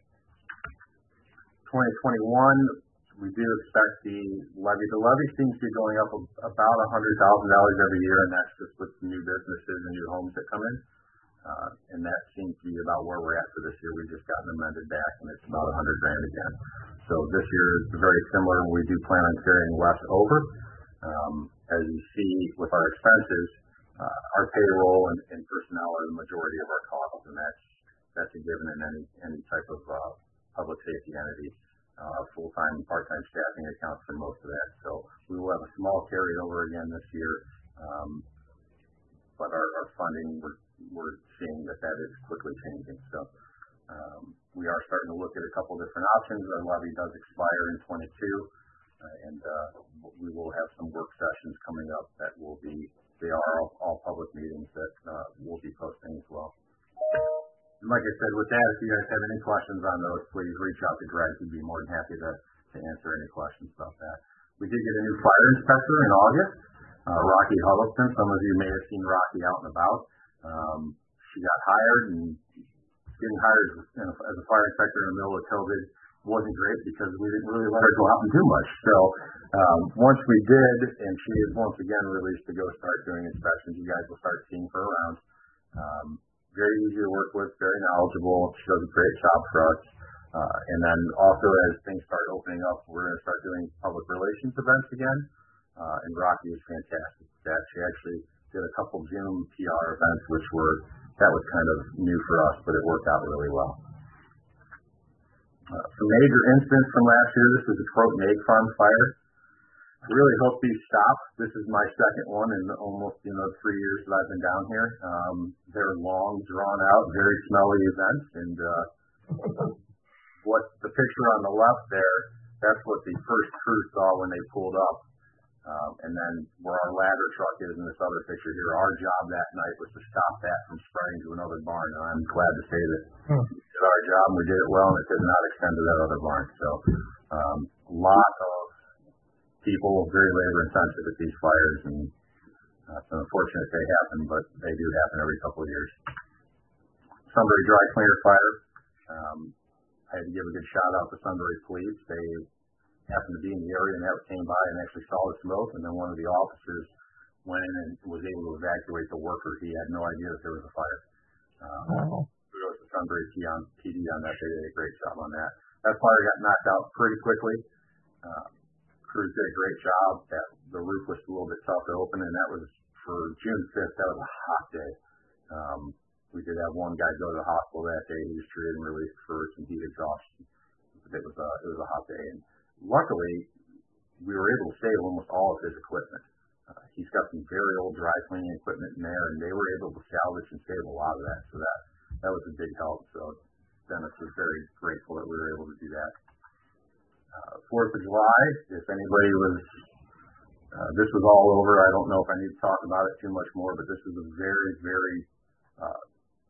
twenty twenty-one, we do expect the levy. The levy seems to be going up about one hundred thousand dollars every year, and that's just with new businesses and new homes that come in. Uh, and that seems to be about where we're at for this year. We just got an amended back, and it's about a hundred grand again. So this year is very similar. We do plan on carrying less over. Um, as you see with our expenses, uh, our payroll and, and personnel are the majority of our costs, and that's that's a given in any any type of uh, public safety entity. Uh, full-time and part-time staffing accounts for most of that. So we will have a small carryover again this year, um, but our, our funding, we're, we're seeing that that is quickly changing. So um, we are starting to look at a couple different options. Our levy does expire in twenty-two, uh, and uh, we will have some work sessions coming up that will be, they are all, all public meetings that uh, we'll be posting as well. And like I said, with that, if you guys have any questions on those, please reach out to Greg. He'd be more than happy to, to answer any questions about that. We did get a new fire inspector in August, uh, Rocky Huddleston. Some of you may have seen Rocky out and about. Um, she got hired, and getting hired as a, as a fire inspector in the middle of COVID wasn't great because we didn't really let her go out and do much. So um, once we did, and she is once again released to go start doing inspections, you guys will start seeing her around. Um, Very easy to work with, very knowledgeable. She does a great job for us. Uh, and then also as things start opening up, we're going to start doing public relations events again. Uh, and Rocky is fantastic at that. She actually did a couple Zoom P R events, which were, that was kind of new for us, but it worked out really well. Uh, some major incidents from last year. This was a Croton Egg Farm fire. I really hope these stop. This is my second one in almost, you know, three years that I've been down here. Um, they're long, drawn out, very smelly events. And uh, what the picture on the left there, that's what the first crew saw when they pulled up. Um, and then where our ladder truck is in this other picture here, our job that night was to stop that from spreading to another barn. And I'm glad to say that hmm. we did our job and we did it well, and it did not extend to that other barn. So um, a lot of people very labor intensive at these fires, and uh, it's unfortunate they happen, but they do happen every couple of years. Sunbury Dry Cleaner fire. Um, I had to give a good shout out to Sunbury Police. They happened to be in the area and that came by and actually saw the smoke, and then one of the officers went in and was able to evacuate the worker. He had no idea that there was a fire. Um, wow. Kudos to Sunbury P D on that. They did a great job on that. That fire got knocked out pretty quickly. Uh, Crews did a great job. That the roof was a little bit tough to open, and that was for June fifth. That was a hot day. Um, we did have one guy go to the hospital that day. He was treated and released for some heat exhaustion. It was a it was a hot day, and luckily we were able to save almost all of his equipment. Uh, he's got some very old dry cleaning equipment in there, and they were able to salvage and save a lot of that. So that that was a big help. So Dennis was very grateful that we were able to do that. Uh, Fourth of July, if anybody was, uh, this was all over. I don't know if I need to talk about it too much more, but this was a very, very, uh,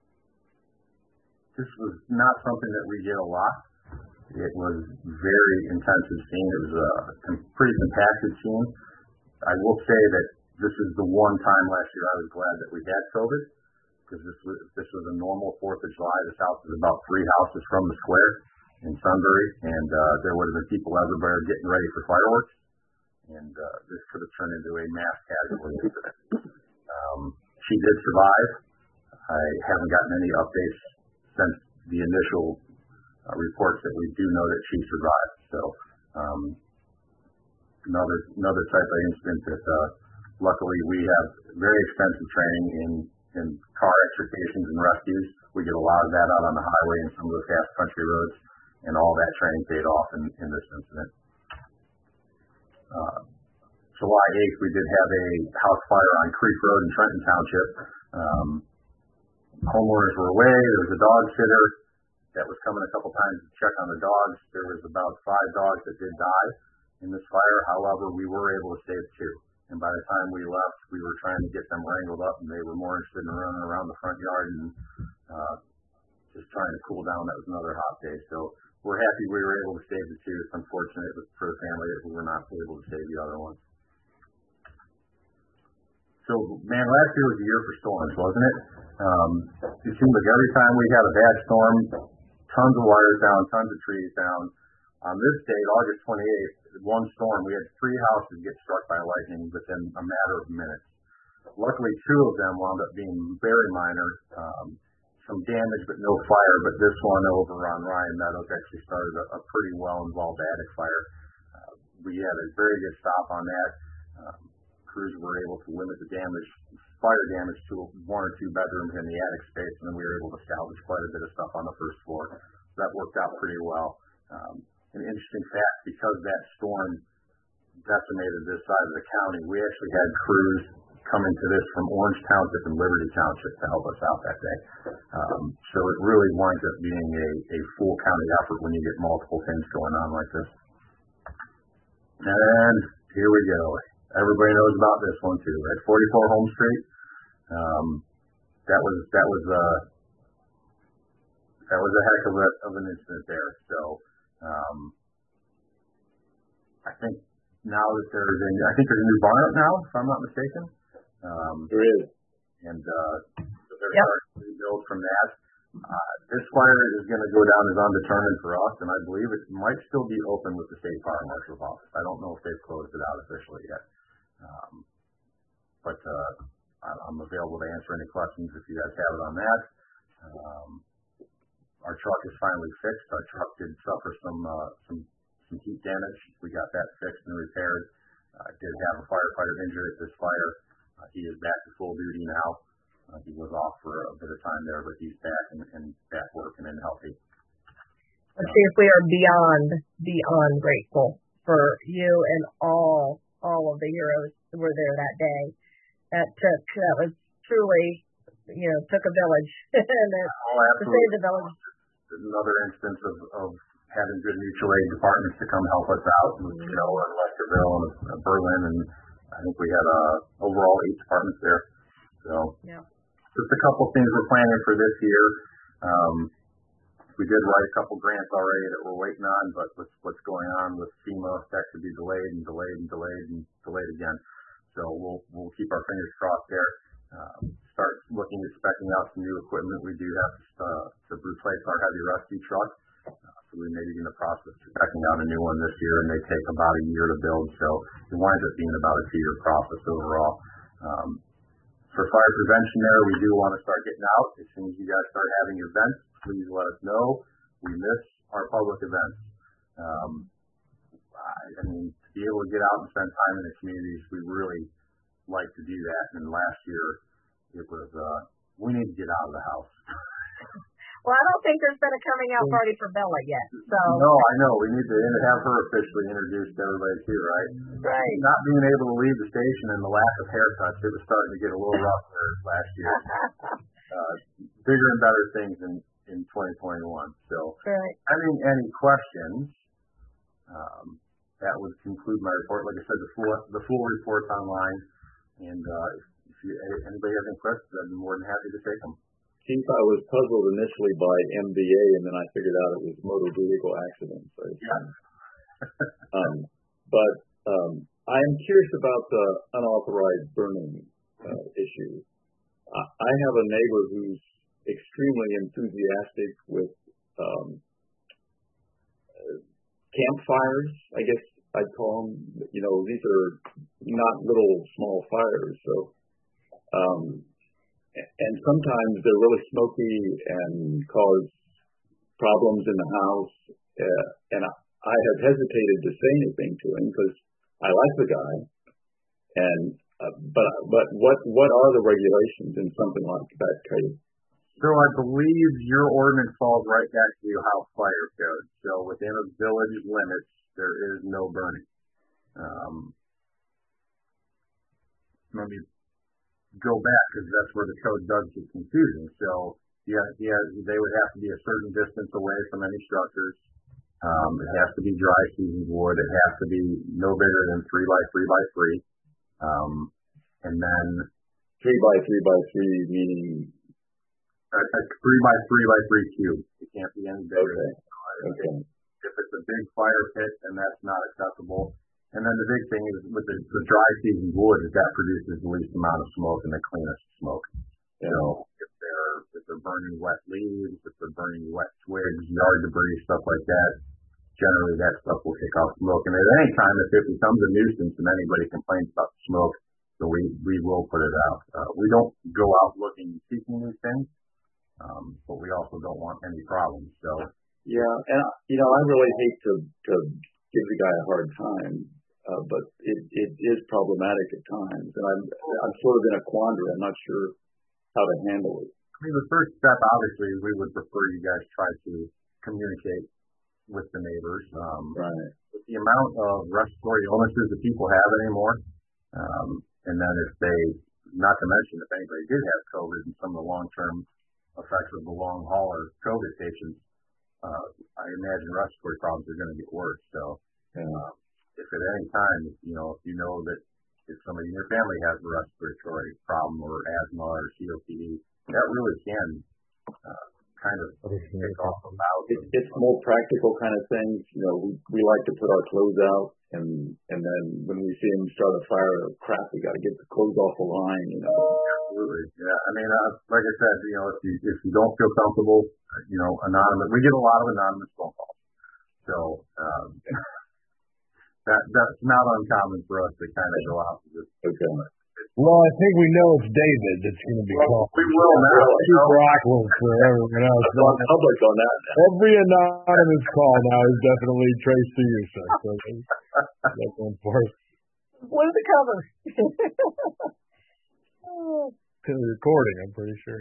this was not something that we did a lot. It was very intensive scene. It was a pretty compacted scene. I will say that this is the one time last year I was glad that we had COVID, because this was, this was a normal Fourth of July. This house is about three houses from the square in Sunbury, and uh, there would have been people everywhere getting ready for fireworks, and uh, this could have turned into a mass casualty incident. Um, she did survive. I haven't gotten any updates since the initial uh, reports that we do know that she survived. So um, another another type of incident that uh, luckily we have very extensive training in, in car extrications and rescues. We get a lot of that out on the highway and some of those fast country roads. And all that training paid off in, in this incident. Uh, July eighth, we did have a house fire on Creek Road in Trenton Township. Um, homeowners were away. There was a dog sitter that was coming a couple times to check on the dogs. There was about five dogs that did die in this fire. However, we were able to save two. And by the time we left, we were trying to get them wrangled up, and they were more interested in running around the front yard and uh, just trying to cool down. That was another hot day. So we're happy we were able to save the two. It's unfortunate for the family that we were not able to save the other ones. So, man, last year was a year for storms, wasn't it? Um, it seemed like every time we had a bad storm, tons of wires down, tons of trees down. On this date, August twenty-eighth, one storm, we had three houses get struck by lightning within a matter of minutes. Luckily, two of them wound up being very minor. Um, some damage but no fire, but this one over on Ryan Meadows actually started a, a pretty well-involved attic fire. Uh, we had a very good stop on that. Um, crews were able to limit the damage, fire damage to one or two bedrooms in the attic space, and then we were able to salvage quite a bit of stuff on the first floor. So that worked out pretty well. Um, an interesting fact, because that storm decimated this side of the county, we actually had crews coming to this from Orange Township and Liberty Township to help us out that day. Um, so it really winds up being a, a full county effort when you get multiple things going on like this. And here we go. Everybody knows about this one too. At forty-four Home Street, um, that was that was uh, that was a heck of a of an incident there. So um, I think now that there's a, I think there's a new barn up now, if I'm not mistaken. Um, there is, and uh, so they're yep. starting to rebuild from that. Uh, this fire is going to go down as undetermined for us, and I believe it might still be open with the state fire marshal's office. I don't know if they've closed it out officially yet. Um, but uh, I'm available to answer any questions if you guys have it on that. Um, our truck is finally fixed. Our truck did suffer some uh, some some heat damage. We got that fixed and repaired. Uh, did have a firefighter injured at this fire. Uh, he is back to full duty now. Uh, he was off for a bit of time there, but he's back and, and back working and healthy. Let's see if we are beyond beyond grateful for you and all. all of the heroes who were there that day. That took, that was truly, you know, took a village. and it, oh, to save the village. Another instance of, of having good mutual aid departments to come help us out, mm-hmm. you know, in Westerville and uh, Berlin, and I think we had uh, overall eight departments there. So, yeah. Just a couple things we're planning for this year. Um, We did write a couple grants already that we're waiting on, but with what's going on with FEMA, that could be delayed and delayed and delayed and delayed again. So we'll we'll keep our fingers crossed there. Uh, start looking at specking out some new equipment. We do have to, uh, to replace our heavy rescue truck. Uh, so we may be in the process of specking out a new one this year, and they take about a year to build. So it winds up being about a two-year process overall. Um, for fire prevention there, we do want to start getting out. As soon as you guys start having events, please let us know. We miss our public events. Um, I, I mean, to be able to get out and spend time in the communities, we really like to do that. And last year, it was, uh, we need to get out of the house. Well, I don't think there's been a coming out party for Bella yet. So no, I know. We need to have her officially introduced to everybody too, right? Right. Not being able to leave the station and the lack of haircuts, it was starting to get a little rough there last year. uh, bigger and better things in, in twenty twenty-one. So, right. I mean, any questions? Um, that would conclude my report. Like I said, the full the full report's online, and uh, if you, anybody has any questions, I'd be more than happy to take them. Chief, I was puzzled initially by M V A, and then I figured out it was motor vehicle accidents. So, yeah. um, but um, I am curious about the unauthorized burning uh, issue. I, I have a neighbor who's extremely enthusiastic with um, uh, campfires, I guess I'd call them. You know, these are not little small fires, so. Um, And sometimes they're really smoky and cause problems in the house. Uh, and I, I have hesitated to say anything to him because I like the guy. And uh, but but what what are the regulations in something like that case? So I believe your ordinance falls right back to your house fire code. So within a village limits, there is no burning. Um, maybe. Go back because that's where the code does get confusing. So yeah, yeah, they would have to be a certain distance away from any structures. Um, it has to be dry seasoned wood. It has to be no bigger than three by three by three. Um, and then three by three by three meaning a, a three by three by three cube. It can't be any bigger. Okay. Than, okay. If it's a big fire pit, then that's not acceptable. And then the big thing is with the, the dry seasoned wood is that produces the least amount of smoke and the cleanest smoke. Yeah. So if they're if they're burning wet leaves, if they're burning wet twigs, yard debris, stuff like that, generally that stuff will kick off smoke. And at any time, if it becomes a nuisance and anybody complains about the smoke, then we, we will put it out. Uh, we don't go out looking and seeking these things. um, but we also don't want any problems. So yeah, and you know, I really hate to to give the guy a hard time, uh, but it it is problematic at times, and I'm I'm sort of in a quandary. I'm not sure how to handle it. I mean, the first step, obviously, we would prefer you guys try to communicate with the neighbors. Um, right. With the amount of respiratory illnesses that people have anymore, um, and then if they, not to mention if anybody did have COVID and some of the long-term effects of the long hauler COVID patients, uh, I imagine respiratory problems are going to get worse. So, uh, if at any time, you know, if you know that if somebody in your family has a respiratory problem or asthma or C O P D, that really can uh, kind of take off a mouth. It, it's more practical kind of things. You know, we, we like to put our clothes out, and and then when we see them start a fire, crap, we got to get the clothes off the line. You know. Absolutely. Yeah. I mean, uh, like I said, you know, if you if you don't feel comfortable, you know, anonymous. We get a lot of anonymous phone calls, so um, that that's not uncommon for us to kind of go out and just. Okay. Well, I think we know it's David that's going to be well, called. We will now. Super awkward for everyone else. I've gone public on that. Every anonymous call now is definitely traced to you, sir. So that's one for us. Blew the cover. To the recording, I'm pretty sure.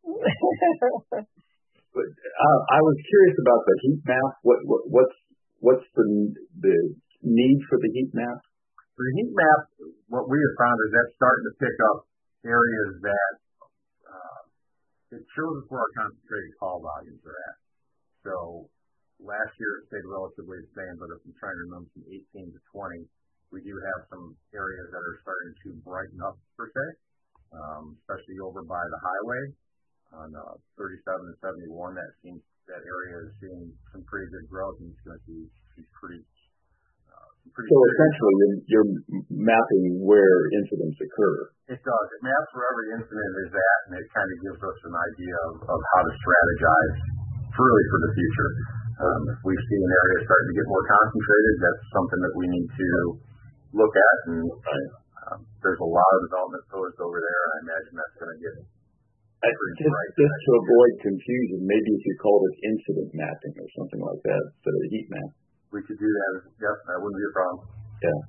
But uh, I was curious about the heat map. What, what what's what's the the need for the heat map? For the heat map, what we have found is that's starting to pick up areas that uh, it shows us where our concentrated call volumes are at. So last year it stayed relatively the same, but if I'm trying to remember from eighteen to twenty, we do have some areas that are starting to brighten up per se, um, especially over by the highway on uh, thirty-seven and seventy-one. That seems that area is seeing some pretty good growth, and it's going to be, be pretty. So essentially, you're, you're mapping where incidents occur. It does. It maps where every incident is at, and it kind of gives us an idea of, of how to strategize truly for the future. Um, if we see an area starting to get more concentrated, that's something that we need to look at. And um, there's a lot of development posed over there, and I imagine that's going to get I, just, right just to avoid confusion, maybe if you called it incident mapping or something like that instead of heat map. We could do that. Yep, that wouldn't be a problem. Yeah.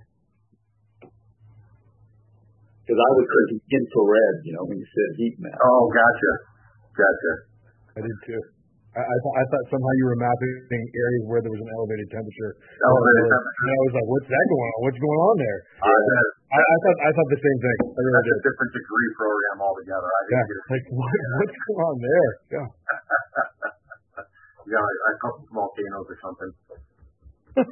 Because I was thinking infrared, you know, when you said heat map. Oh, gotcha. Gotcha. I did too. I, I, th- I thought somehow you were mapping areas where there was an elevated temperature. Elevated and temperature. And I was like, what's that going on? What's going on there? Uh, I, I thought I thought the same thing. I really that's did. a different degree program altogether. I yeah. Get Like, what, what's going on there? Yeah. Yeah, like a couple volcanoes or something. What's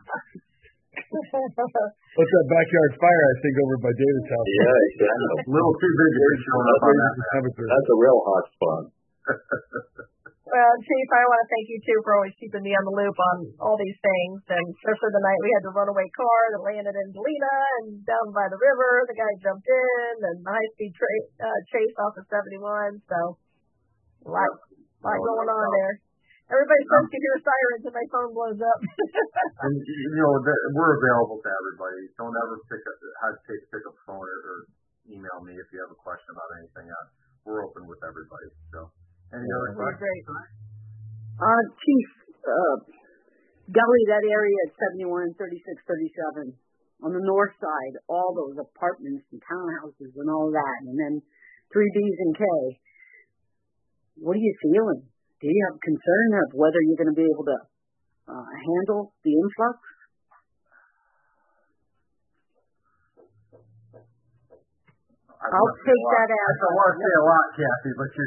that backyard fire I think over by David's house? Yeah, exactly. A little too big to be showing up on that. That's a real hot spot. Well, Chief, I want to thank you too for always keeping me on the loop on all these things, and especially the night we had the runaway car that landed in Galena and down by the river. The guy jumped in, and the high-speed tra- uh, chase off of seventy-one. So, a lot, lot going on there. Everybody's supposed to hear sirens and my phone blows up. And, you know, we're available to everybody. Don't ever pick up, hesitate to pick up the phone or, or email me if you have a question about anything. Uh, we're open with everybody. So, any other questions? Great. Uh, Chief, uh, Gully, that area at seventy-one, thirty-six, thirty-seven, on the north side, all those apartments and townhouses and all that, and then three B's and K. What are you feeling? Do you have concern of whether you're going to be able to uh, handle the influx? I'll take that as. I don't want to say a lot, Kathy, but you're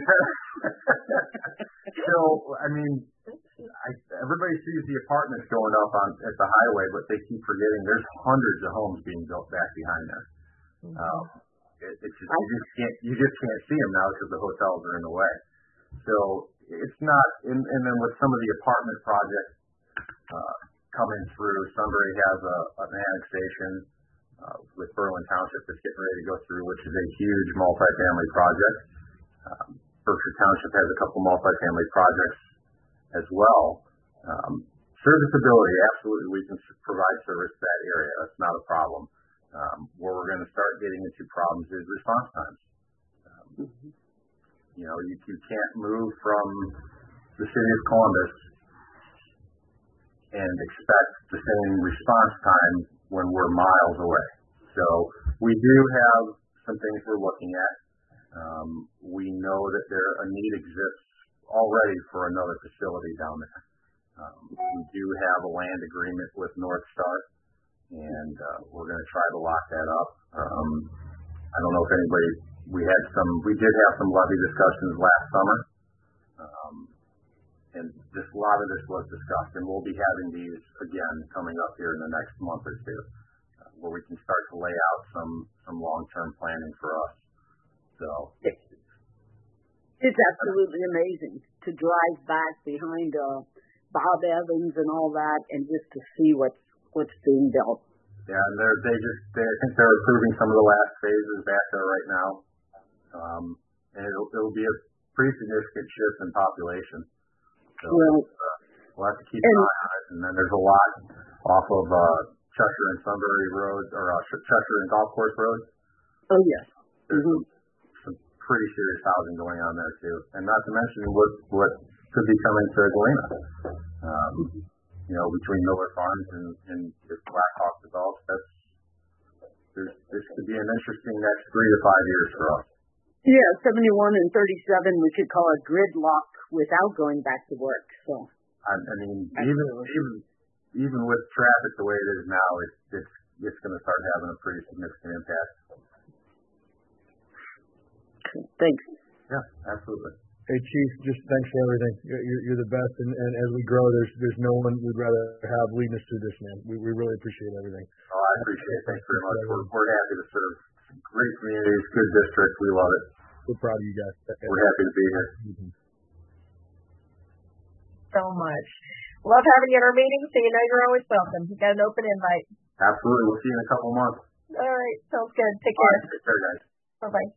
so. I mean, I, everybody sees the apartments going up on at the highway, but they keep forgetting there's hundreds of homes being built back behind there. Mm-hmm. Um, it, it's just, you just can't you just can't see them now because the hotels are in the way. So it's not, and, and then with some of the apartment projects uh, coming through, Sunbury has a, an annexation uh, with Berlin Township that's getting ready to go through, which is a huge multifamily project. Um, Berkshire Township has a couple multifamily projects as well. Um, serviceability, absolutely, we can provide service to that area. That's not a problem. Um, where we're going to start getting into problems is response times. Um, mm-hmm. You know, you, you can't move from the city of Columbus and expect the same response time when we're miles away. So we do have some things we're looking at. Um, we know that there a need exists already for another facility down there. Um, we do have a land agreement with North Star, and uh, we're going to try to lock that up. Um, I don't know if anybody, we had some, we did have some levy discussions last summer, um, and this, a lot of this was discussed, and we'll be having these again coming up here in the next month or two, uh, where we can start to lay out some, some long-term planning for us. So it's absolutely amazing to drive back behind uh, Bob Evans and all that, and just to see what's what's being built. Yeah, and they're they just they, I think they're approving some of the last phases back there right now, um, and it'll it'll be a pretty significant shift in population. So well, uh, we'll have to keep an eye on it. And then there's a lot off of uh, Cheshire and Sunbury Road, or uh, Cheshire and Golf Course Road. Oh yes. There's mm-hmm. some, some pretty serious housing going on there too, and not to mention what what could be coming to Galena. Um, you know, between Miller Farms and, and if Blackhawk develops, that's there's this could be an interesting next three to five years for us. Yeah, seventy-one and thirty-seven we could call a gridlock without going back to work. So I, I mean, even even even with traffic the way it is now, it's it's it's going to start having a pretty significant impact. Thanks. Yeah, absolutely. Hey, Chief, just thanks for everything. You're, you're the best, and, and as we grow, there's there's no one we'd rather have leading us through this, man. We we really appreciate everything. Oh, I appreciate it. Thanks very much. We're, we're happy to serve great communities, good districts. We love it. We're proud of you guys. We're happy to be here. Mm-hmm. So much. Love having you at our meeting, so you know you're always welcome. You got an open invite. Absolutely. We'll see you in a couple of months. All right. Sounds good. Take All care. right, take care, guys. Bye-bye.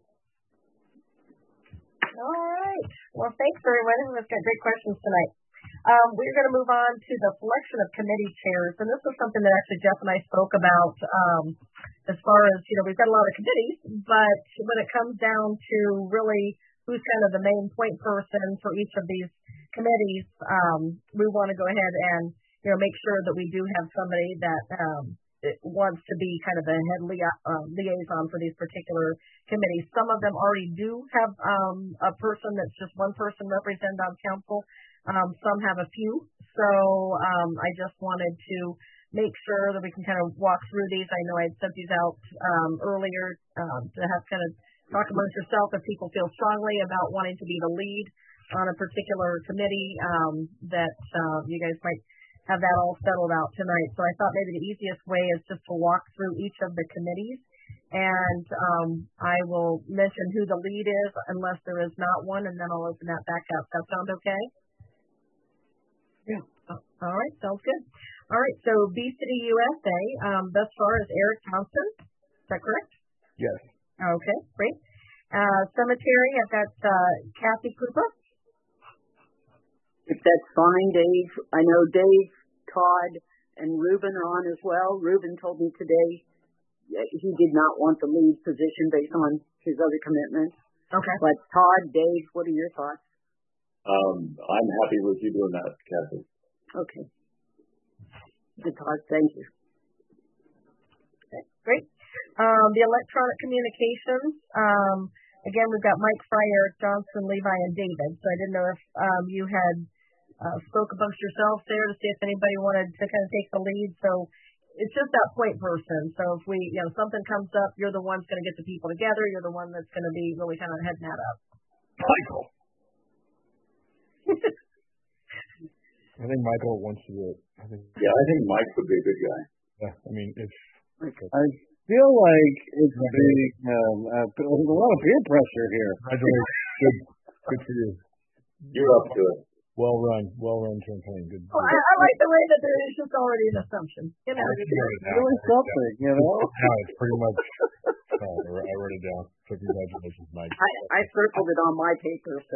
All right. Well, thanks, everyone. We've got great questions tonight. Um, we're going to move on to the selection of committee chairs, and this is something that actually Jeff and I spoke about um, as far as, you know, we've got a lot of committees, but when it comes down to really who's kind of the main point person for each of these committees, um, we want to go ahead and, you know, make sure that we do have somebody that um, it wants to be kind of the head lia- uh, liaison for these particular committees. Some of them already do have um, a person that's just one person represented on council. Um, some have a few. So um, I just wanted to make sure that we can kind of walk through these. I know I had sent these out um, earlier um, to have kind of talk amongst yourself if people feel strongly about wanting to be the lead on a particular committee, um, that uh, you guys might have that all settled out tonight. So I thought maybe the easiest way is just to walk through each of the committees, and um, I will mention who the lead is unless there is not one, and then I'll open that back up. That sound okay? Yeah. All right, sounds good. All right, so B-City U S A, um, thus far is Eric Thompson. Is that correct? Yes. Okay, great. Uh, cemetery, I've got uh, Kathy Cooper. If that's fine, Dave. I know Dave, Todd, and Ruben are on as well. Ruben told me today he did not want the lead position based on his other commitments. Okay. But Todd, Dave, what are your thoughts? Um, I'm happy with you doing that, Kathy. Okay. Good, Todd. Thank you. Okay, great. Um, the electronic communications, um, again, we've got Mike Fry, Eric Johnson, Levi, and David. So I didn't know if um, you had uh, spoke amongst yourselves there to see if anybody wanted to kind of take the lead. So it's just that point person. So if we, you know, something comes up, you're the one that's going to get the people together. You're the one that's going to be really kind of heading that up. Michael. I think Michael wants to do it. I think. Yeah, I think Mike would be a good guy. Yeah, I mean, it's. I feel like it's being um, uh, there's a lot of peer pressure here. Congratulations. Good, good for you. You're up to it. Well run, well run campaign. Good. Well, I, I like the way that there is just already an assumption. You know, it's really something, you know. No, it's pretty much. No, I wrote it down. So congratulations, Mike. I, I circled it on my paper. So.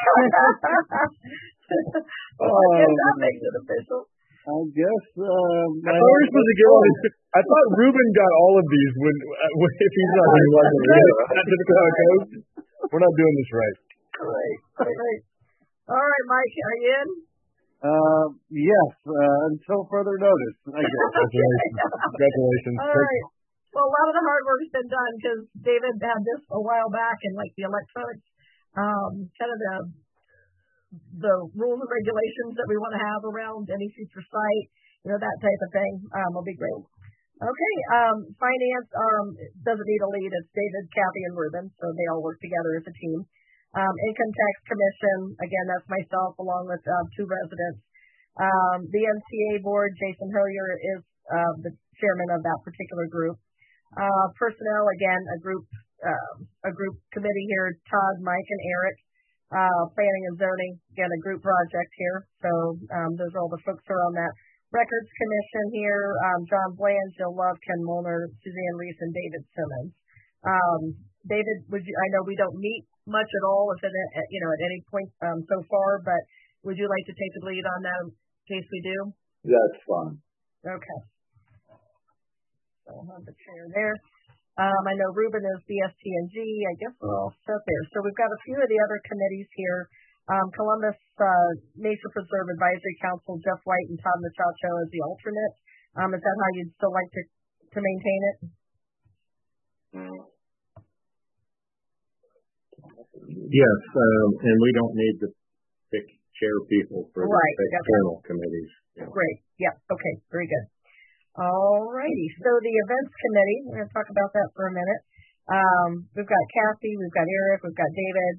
Oh, I guess that makes it official. I guess. Um, I thought we were supposed to get all these. I thought Ruben got all of these when, when if he's not. He wasn't. That's just how it goes. We're not doing this right. Great, great. All right, Mike, are you in? Uh, yes, uh, until further notice, I guess. Congratulations. Congratulations. All right. Well, a lot of the hard work's been done because David had this a while back, and like the electronics, um, kind of the the rules and regulations that we want to have around any future site, you know, that type of thing, um, will be great. Okay, um, finance um, doesn't need a lead. It's David, Kathy, and Ruben, so they all work together as a team. Um, Income Tax Commission, again, that's myself along with uh, two residents. Um, the M C A board, Jason Hillier is uh, the chairman of that particular group. Uh, personnel, again, a group uh, a group committee here, Todd, Mike, and Eric. Uh, planning and zoning, again, a group project here. So um, those are all the folks who are on that. Records Commission here, um, John Bland, Jill Love, Ken Molnar, Suzanne Reese, and David Simmons. Um, David, would you? I know we don't meet much at all, if it, you know, at any point um, so far, but would you like to take the lead on that in case we do? That's fine. Okay. So I'll have the chair there. Um, I know Ruben is B S T N G. I guess we'll start there. So we've got a few of the other committees here. Um, Columbus uh, Nature Preserve Advisory Council, Jeff White and Todd Machacho as the alternate. Um, is that how you'd still like to, to maintain it? Mm. Yes, um, and we don't need to pick chair people for right, the external committees. Yeah. Great. Yeah. Okay. Very good. All righty. So the events committee, we're going to talk about that for a minute. Um, we've got Kathy, we've got Eric, we've got David.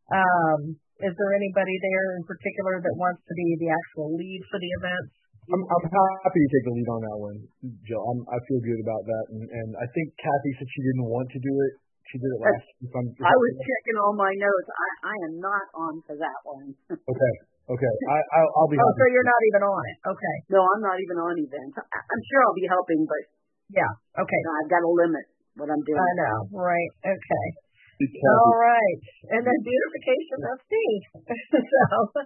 Um, is there anybody there in particular that wants to be the actual lead for the events? I'm, I'm happy to take the lead on that one, Jill. I'm, I feel good about that. And, and I think Kathy said she didn't want to do it. She did it last week. I was checking all my notes. I, I am not on for that one. Okay. Okay. I, I'll, I'll be Oh, happy. so you're not even on it. Okay. No, I'm not even on events. I, I'm sure I'll be helping, but yeah. Okay. No, I've got to limit what I'm doing. I know. Right. Okay. All right. And then beautification, that's me. so,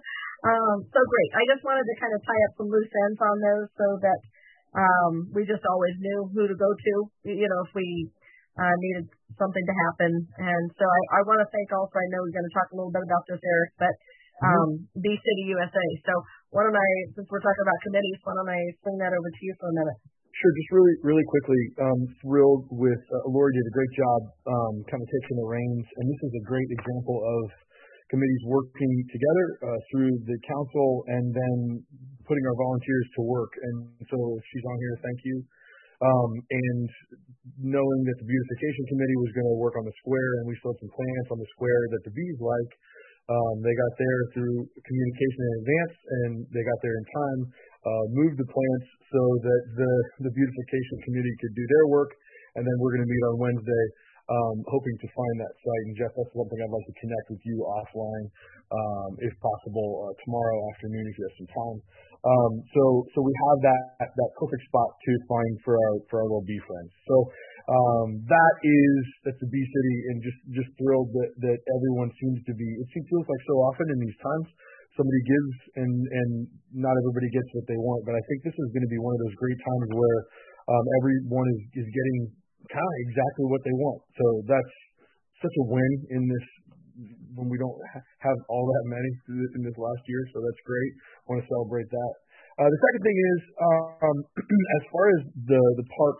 um, so great. I just wanted to kind of tie up some loose ends on those so that um, we just always knew who to go to, you know, if we uh, needed something to happen. And so I, I want to thank also, I know we're going to talk a little bit about this, Eric, but um, mm-hmm. B-City U S A. So why don't I, since we're talking about committees, why don't I swing that over to you for a minute? Sure, just really, really quickly, um, thrilled with, uh, Lori did a great job, um, kind of taking the reins, and this is a great example of committees working together, uh, through the council and then putting our volunteers to work. And so she's on here, thank you. Um, and knowing that the beautification committee was going to work on the square, and we still had some plans on the square that the bees like, um, they got there through communication in advance, and they got there in time. Uh, moved the plants so that the, the beautification committee could do their work, and then we're going to meet on Wednesday, um, hoping to find that site. And Jeff, that's something I'd like to connect with you offline, um, if possible, uh, tomorrow afternoon if you have some time. Um, so, so we have that, that perfect spot to find for our, for our little bee friends. So, um, that is, that's the Bee City, and just, just thrilled that, that everyone seems to be, it seems feels like so often in these times, somebody gives and, and not everybody gets what they want. But I think this is going to be one of those great times where um, everyone is, is getting kind of exactly what they want. So that's such a win in this, when we don't ha- have all that many in this last year. So that's great. I want to celebrate that. Uh, the second thing is, um, as far as the, the park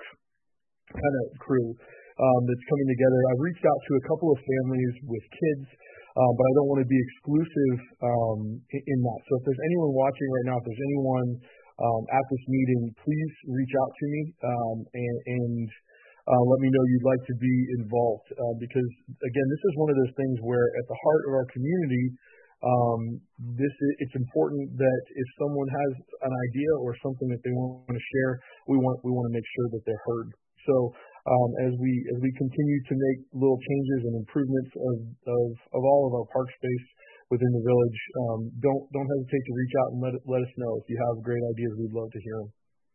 kind of crew um, that's coming together, I've reached out to a couple of families with kids. Um, but I don't want to be exclusive um, in, in that. So if there's anyone watching right now, if there's anyone um, at this meeting, please reach out to me um, and, and uh, let me know you'd like to be involved. Uh, because, again, this is one of those things where at the heart of our community, um, this is, it's important that if someone has an idea or something that they want to share, we want we want to make sure that they're heard. So Um, as we as we continue to make little changes and improvements of, of, of all of our park space within the village, um, don't don't hesitate to reach out and let it, let us know if you have great ideas. We'd love to hear them.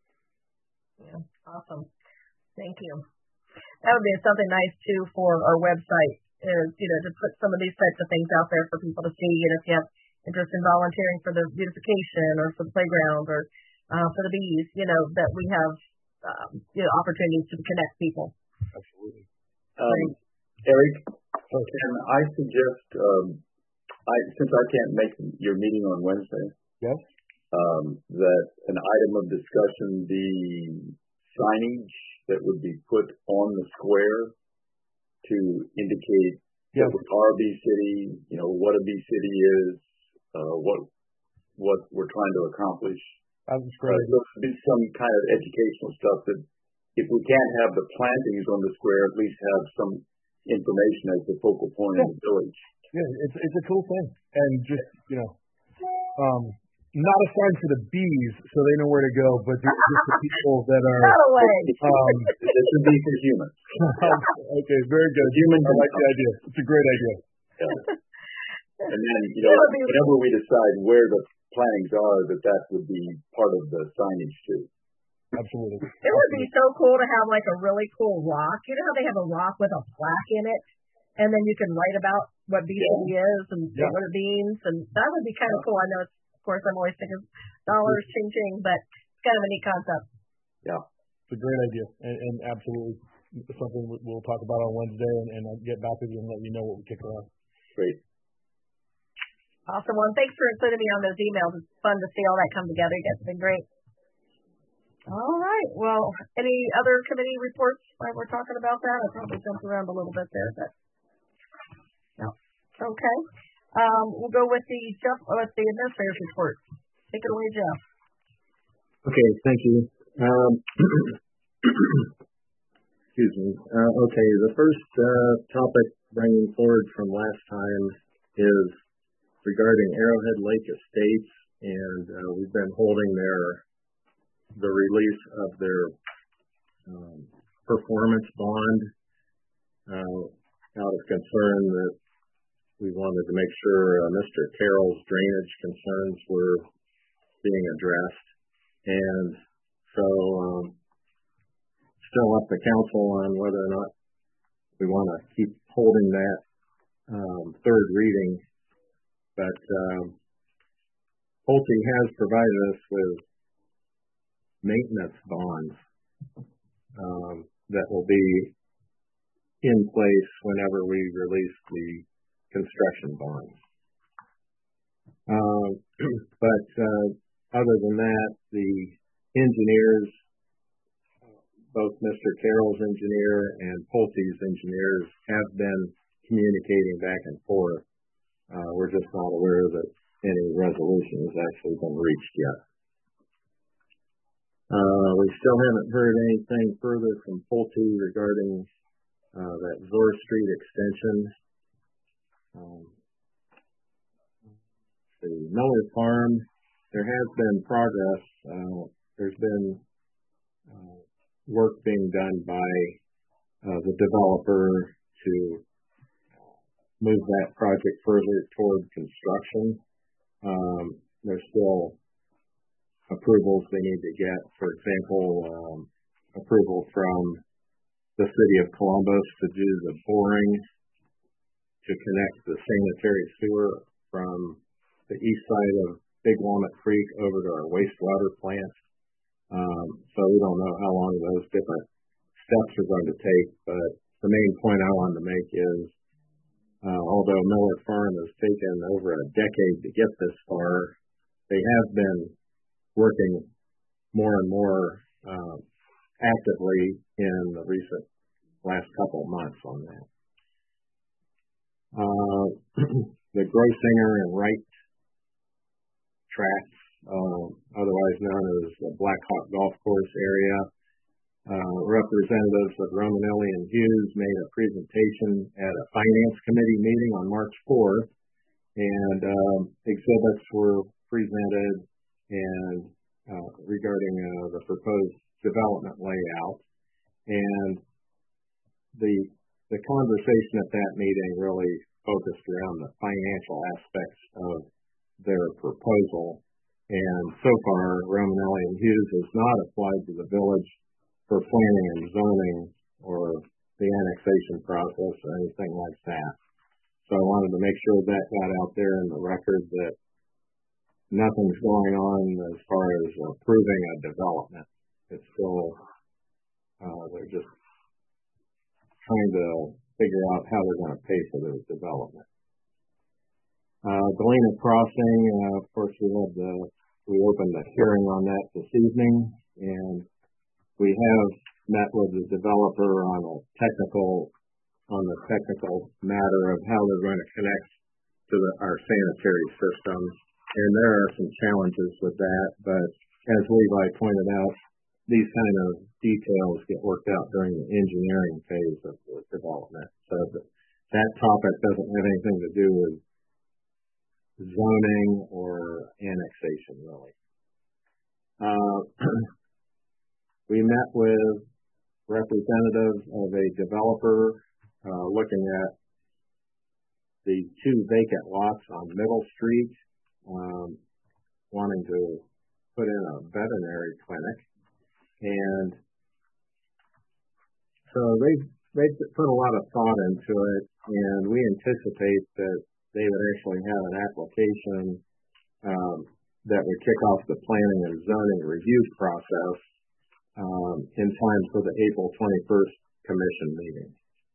Yeah, awesome. Thank you. That would be something nice too for our website, is you know to put some of these types of things out there for people to see. And if you have interest in volunteering for the beautification or for the playground or uh, for the bees, you know that we have. Um, you know, opportunities to connect people. Absolutely. Um, Eric, can I suggest um, I, since I can't make your meeting on Wednesday, Yes? um, that an item of discussion be signage that would be put on the square to indicate Yes. that we are Bee City, you know, what a Bee City is, uh, what what we're trying to accomplish. That was great. Uh, there'll be some kind of educational stuff that if we can't have the plantings on the square, at least have some information as the focal point Yeah. of the village. Yeah, it's it's a cool thing, and just you know, um, not a sign for the bees, so they know where to go, but just the people that are. Um, This would be for humans. okay, very good. Humans, I like the idea. It's a great idea. Yeah. And then, you know, whenever we decide where the plantings are, that that would be part of the signage too. Absolutely. It would be so cool to have like a really cool rock. You know how they have a rock with a plaque in it? And then you can write about what Bee City is and Yeah. what it means. And that would be kind of cool. I know, it's, of course, I'm always thinking dollars, ching ching, but it's kind of a neat concept. Yeah. It's a great idea, and, and absolutely something we- we'll talk about on Wednesday, and, and I'll get back with you and let you know what we kick around. Great. Awesome. Well, thanks for including me on those emails. It's fun to see all that come together. You guys have been great. All right. Well, any other committee reports while we're talking about that? I probably jumped around a little bit there, but no. Okay. Um, we'll go with the Jeff, with the administrator's report. Take it away, Jeff. Okay, thank you. Um, excuse me. Uh, okay, the first uh, topic bringing forward from last time is regarding Arrowhead Lake Estates, and uh, we've been holding their the release of their um, performance bond uh, out of concern that we wanted to make sure uh, Mister Carroll's drainage concerns were being addressed. And so um, still up to council on whether or not we want to keep holding that um, third reading. But um, Pulte has provided us with maintenance bonds um, that will be in place whenever we release the construction bonds. Uh, but uh, other than that, the engineers, both Mister Carroll's engineer and Pulte's engineers, have been communicating back and forth. Uh, we're just not aware that any resolution has actually been reached yet. Uh, we still haven't heard anything further from Pulte regarding uh, that Zor Street extension. Um, the Miller Farm, there has been progress. Uh, there's been uh, work being done by uh, the developer to move that project further toward construction. Um, there's still approvals they need to get. For example, um, approval from the city of Columbus to do the boring to connect the sanitary sewer from the east side of Big Walnut Creek over to our wastewater plant. Um, so we don't know how long those different steps are going to take, but the main point I wanted to make is uh, although Miller Farm has taken over a decade to get this far, they have been working more and more uh, actively in the recent last couple of months on that. Uh, the Grosinger and Wright tracks, uh, otherwise known as the Black Hawk Golf Course area, uh, representatives of Romanelli and Hughes made a presentation at a finance committee meeting on March fourth, and um, exhibits were presented and uh, regarding uh, the proposed development layout. And the the conversation at that meeting really focused around the financial aspects of their proposal. And so far, Romanelli and Hughes has not applied to the village for planning and zoning or the annexation process or anything like that. So I wanted to make sure that got out there in the record that nothing's going on as far as approving a development. It's still, uh, they're just trying to figure out how they're going to pay for the development. Uh, Galena Crossing, uh, of course, we had the, we opened the hearing on that this evening, and we have met with the developer on a technical, on the technical matter of how they're going to connect to the, our sanitary system. And there are some challenges with that, but as Levi pointed out, these kind of details get worked out during the engineering phase of the development. So the, that topic doesn't have anything to do with zoning or annexation, really. Uh, we met with representatives of a developer uh, looking at the two vacant lots on Middle Street, um, wanting to put in a veterinary clinic. And so they've, they've put a lot of thought into it, and we anticipate that they would actually have an application um, that would kick off the planning and zoning review process um, in time for the April twenty-first commission meeting.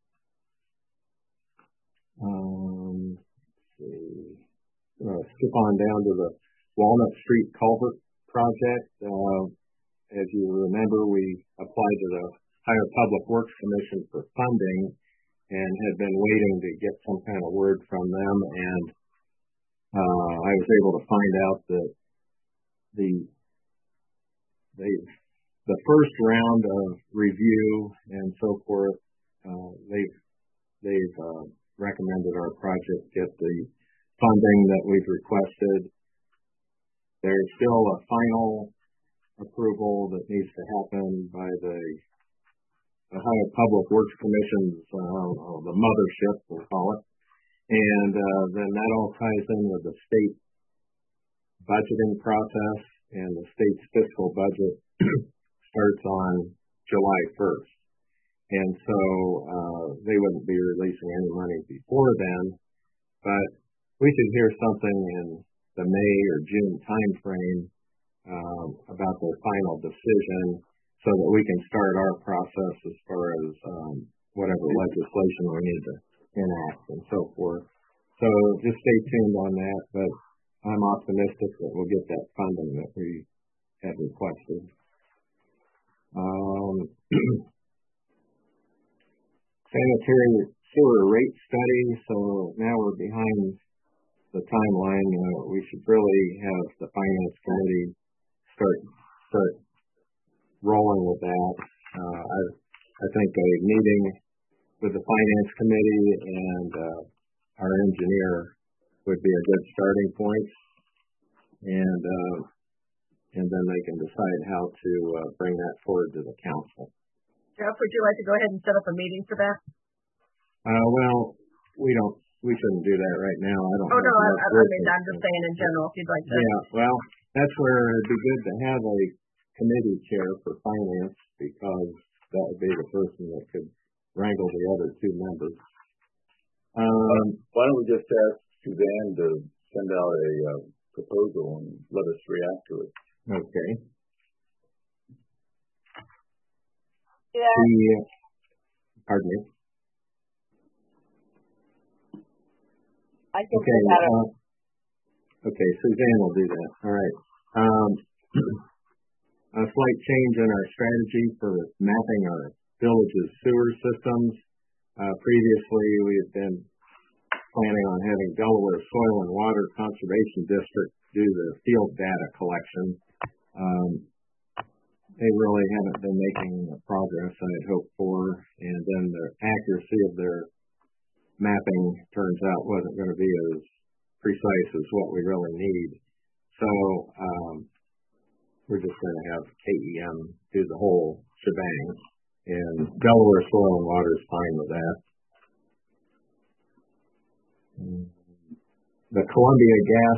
Um, let's see. Uh, skip on down to the Walnut Street Culvert project. Uh, as you remember, we applied to the Ohio Public Works Commission for funding and had been waiting to get some kind of word from them. And uh, I was able to find out that the they the first round of review and so forth, uh, they've they've uh, recommended our project get the funding that we've requested. There's still a final approval that needs to happen by the Ohio Public Works Commission's, uh, the mothership, we'll call it. And uh, then that all ties in with the state budgeting process, and the state's fiscal budget starts on July first. And so uh, they wouldn't be releasing any money before then, but we should hear something in the May or June timeframe um, about their final decision so that we can start our process as far as um, whatever legislation we need to enact and so forth. So just stay tuned on that, but I'm optimistic that we'll get that funding that we had requested. Um, sanitary sewer rate study, so now we're behind the timeline. Uh, we should really have the Finance Committee start start rolling with that. Uh, I, I think a meeting with the Finance Committee and uh, our engineer would be a good starting point, and uh, and then they can decide how to uh, bring that forward to the council. Jeff, would you like to go ahead and set up a meeting for that? Uh, well, we don't. We shouldn't do that right now. I don't. Oh no, I, I mean I'm just saying in general. If you'd like to. Yeah, well, that's where it'd be good to have a committee chair for finance, because that would be the person that could wrangle the other two members. Um, Why don't we just ask Suzanne to send out a uh, proposal and let us react to it? Okay. Yeah. The, pardon me. I think okay. Uh, okay, Suzanne will do that. All right. Um, a slight change in our strategy for mapping our village's sewer systems. Uh, previously, we had been planning on having Delaware Soil and Water Conservation District do the field data collection. Um, they really haven't been making the progress I had hoped for, and then the accuracy of their mapping turns out wasn't going to be as precise as what we really need. So um, we're just going to have K E M do the whole shebang, and Delaware Soil and Water is fine with that. The Columbia Gas,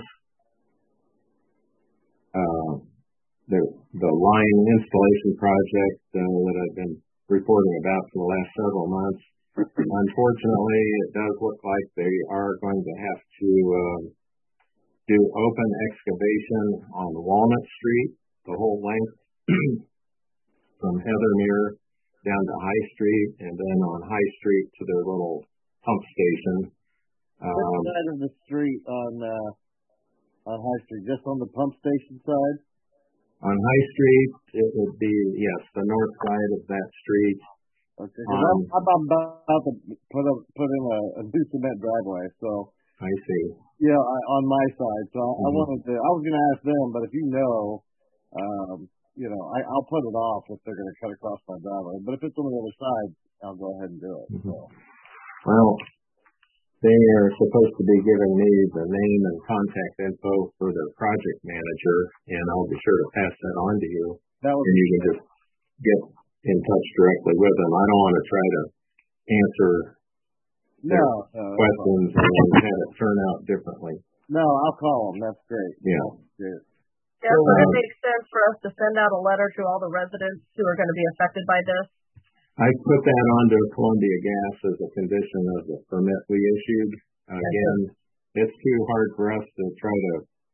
uh, the the line installation project uh, that I've been reporting about for the last several months. Unfortunately, it does look like they are going to have to um, do open excavation on Walnut Street, the whole length from Heathermere down to High Street, and then on High Street to their little pump station. Which Um, side of the street on uh, on High Street? Just on the pump station side? on High Street, it would be, yes, the north side of that street. Okay, because I'm, Um, I'm about to put a, put in a, a new cement driveway, so I see. yeah, I, on my side. So I, I Mhm. wanted to. I was going to ask them, but if you know, um, you know, I, I'll put it off if they're going to cut across my driveway. But if it's on the other side, I'll go ahead and do it. Mhm. So Well, they are supposed to be giving me the name and contact info for the project manager, and I'll be sure to pass that on to you. that was And you can just get in touch directly with them. I don't want to try to answer no, their no, that's fine. questions and have it turn out differently. No, I'll call them. That's great. Yeah. That's good. Jeff, would it Um, make sense for us to send out a letter to all the residents who are going to be affected by this? I put that onto Columbia Gas as a condition of the permit we issued. Again, it's too hard for us to try to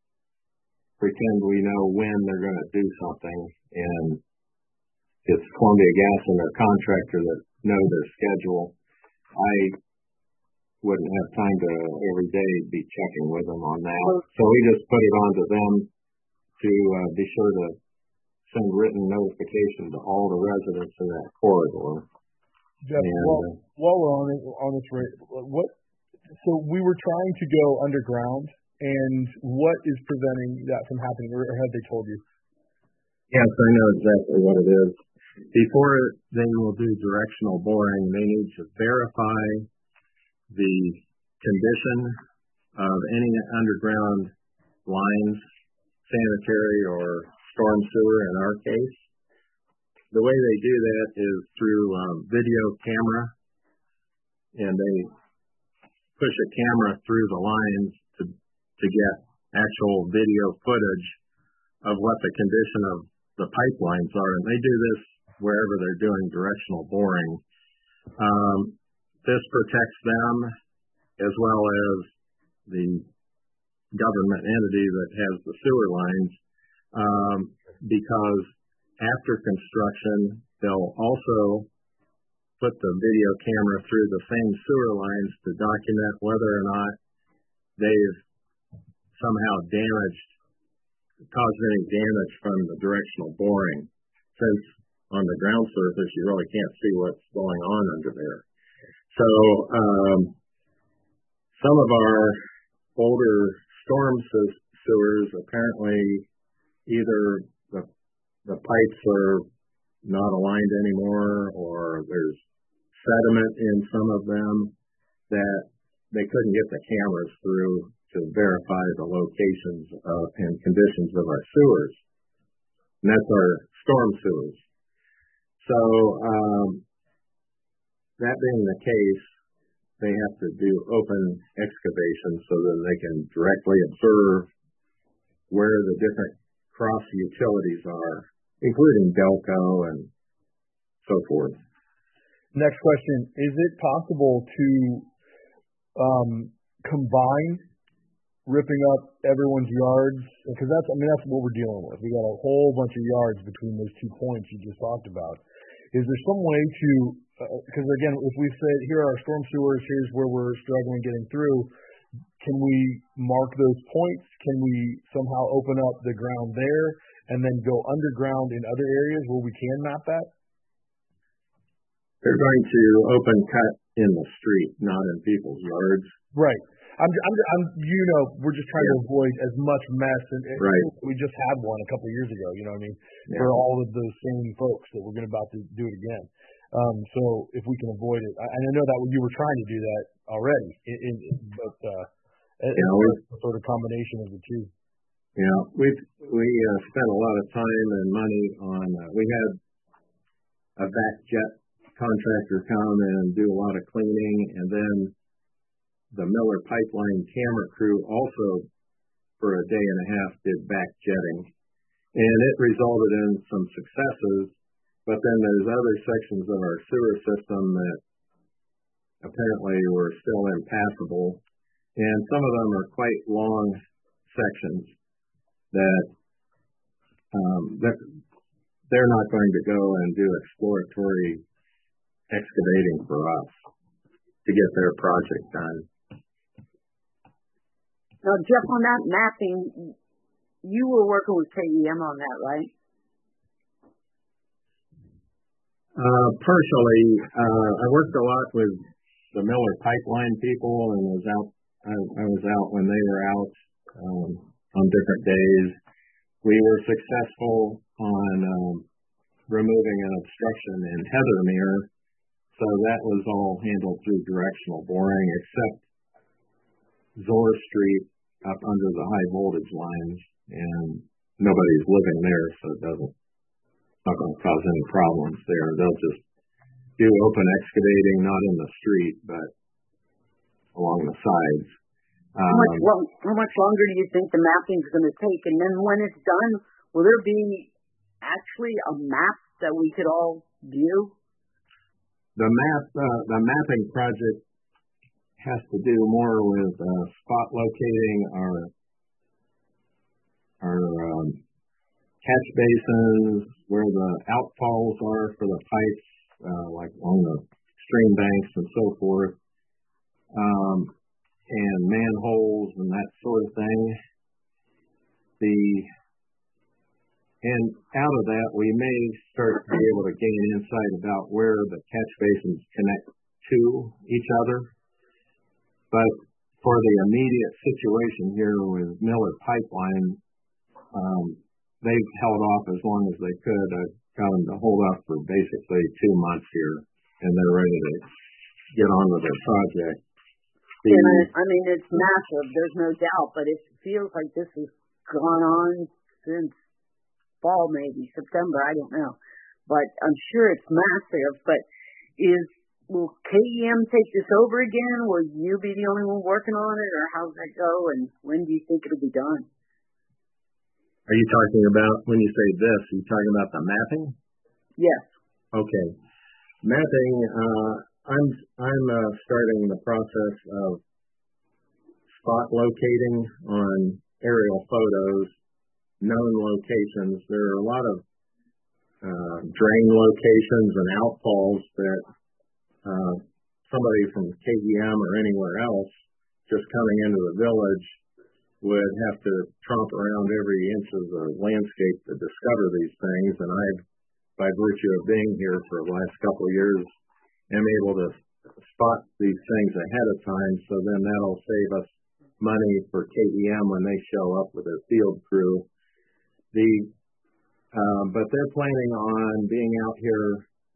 pretend we know when they're going to do something, and it's Columbia Gas and their contractor that know their schedule. I wouldn't have time to every day be checking with them on that. So we just put it on to them to uh, be sure to send written notification to all the residents in that corridor. Jeff, And, while, uh, while we're on it, on this rate, what? So we were trying to go underground, and what is preventing that from happening, or have they told you? Yes, I know exactly what it is. Before they will do directional boring, they need to verify the condition of any underground lines, sanitary or storm sewer in our case. The way they do that is through um, video camera, and they push a camera through the lines to to get actual video footage of what the condition of the pipelines are, and they do this wherever they're doing directional boring. Um, this protects them as well as the government entity that has the sewer lines, um, because after construction, they'll also put the video camera through the same sewer lines to document whether or not they've somehow damaged, caused any damage from the directional boring. Since on the ground surface, you really can't see what's going on under there. So um, some of our older storm sewers, apparently either the, the pipes are not aligned anymore, or there's sediment in some of them that they couldn't get the cameras through to verify the locations of, and conditions of our sewers. And that's our storm sewers. So um, that being the case, they have to do open excavation so that they can directly observe where the different cross utilities are, including Delco and so forth. Next question: is it possible to um, combine ripping up everyone's yards? Because that's, I mean, that's what we're dealing with. We got a whole bunch of yards between those two points you just talked about. Is there some way to, because uh, again, if we say, here are our storm sewers, here's where we're struggling getting through, can we mark those points? Can we somehow open up the ground there and then go underground in other areas where we can map that? They're going to open cut in the street, not in people's yards. Right. I'm, I'm, I'm, you know, we're just trying yeah. to avoid as much mess. And right. We just had one a couple of years ago, you know what I mean, yeah. for all of those same folks that we're going about to do it again. Um, so if we can avoid it, and I know that you were trying to do that already, in, in, but uh, yeah, it's a sort of combination of the two. Yeah, we we uh, spent a lot of time and money on. Uh, we had a vac jet contractor come and do a lot of cleaning, and then the Miller Pipeline camera crew also, for a day and a half, did back jetting, and it resulted in some successes. But then there's other sections of our sewer system that apparently were still impassable, and some of them are quite long sections that um, that they're not going to go and do exploratory excavating for us to get their project done. Now, Jeff, on that mapping, you were working with K E M on that, right? Uh, partially. Uh, I worked a lot with the Miller Pipeline people and was out, I, I was out when they were out, um, on different days. We were successful on, um, removing an obstruction in Heathermere. So that was all handled through directional boring, except Zor Street up under the high voltage lines, and nobody's living there, so it doesn't, not going to cause any problems there. They'll just do open excavating, not in the street, but along the sides. Um, how, much long, how much longer do you think the mapping's going to take? And then when it's done, will there be actually a map that we could all view? The map, uh, the mapping project has to do more with uh, spot locating our our um, catch basins, where the outfalls are for the pipes, uh, like on the stream banks and so forth, um, and manholes and that sort of thing. The and out of that, we may start to be able to gain insight about where the catch basins connect to each other. But for the immediate situation here with Miller Pipeline, um, they've held off as long as they could. I've got them to hold off for basically two months here, and they're ready to get on with their project. The, yeah, I mean, it's massive, there's no doubt, but it feels like this has gone on since fall, maybe September, I don't know. But I'm sure it's massive. But is will K E M take this over again? Will you be the only one working on it, or how's that go? And when do you think it'll be done? Are you talking about, when you say this, are you talking about the mapping? Yes. Okay. Mapping, uh, I'm I'm uh, starting the process of spot locating on aerial photos, known locations. There are a lot of uh, drain locations and outfalls that uh, somebody from K E M or anywhere else just coming into the village would have to tromp around every inch of the landscape to discover these things. And I've, by virtue of being here for the last couple of years, am able to spot these things ahead of time. So then that'll save us money for K E M when they show up with their field crew. The, uh, but they're planning on being out here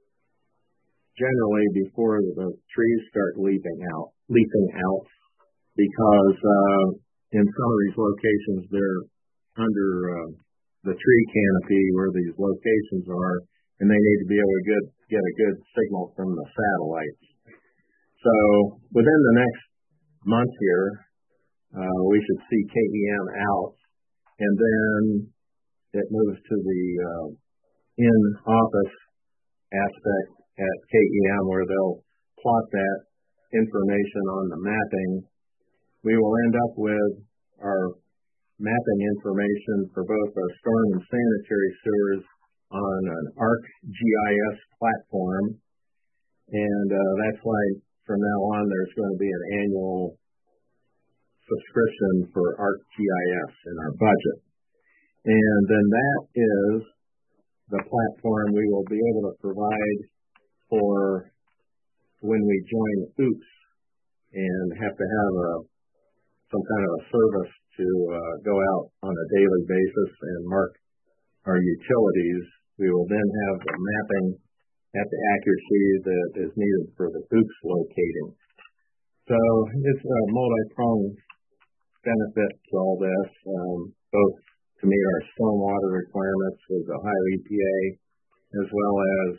generally before the trees start leaping out, leaping out, because uh, in some of these locations they're under uh, the tree canopy where these locations are, and they need to be able to get get a good signal from the satellites. So within the next month here, uh, we should see K E M out, and then it moves to the uh, in-office aspect at K E M where they'll plot that information on the mapping. We will end up with our mapping information for both our storm and sanitary sewers on an ArcGIS platform, and uh, that's why from now on there's going to be an annual subscription for ArcGIS in our budget. And then that is the platform we will be able to provide for when we join OOPS and have to have a some kind of a service to uh, go out on a daily basis and mark our utilities. We will then have the mapping at the accuracy that is needed for the OOPS locating. So it's a multi-pronged benefit to all this, um, both to meet our stormwater requirements with the Ohio E P A, as well as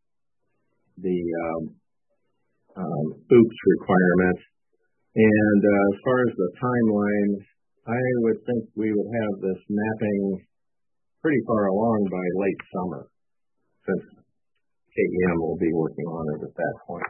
the um, um, OOPS requirements. And uh, as far as the timeline, I would think we would have this mapping pretty far along by late summer, since K E M will be working on it at that point.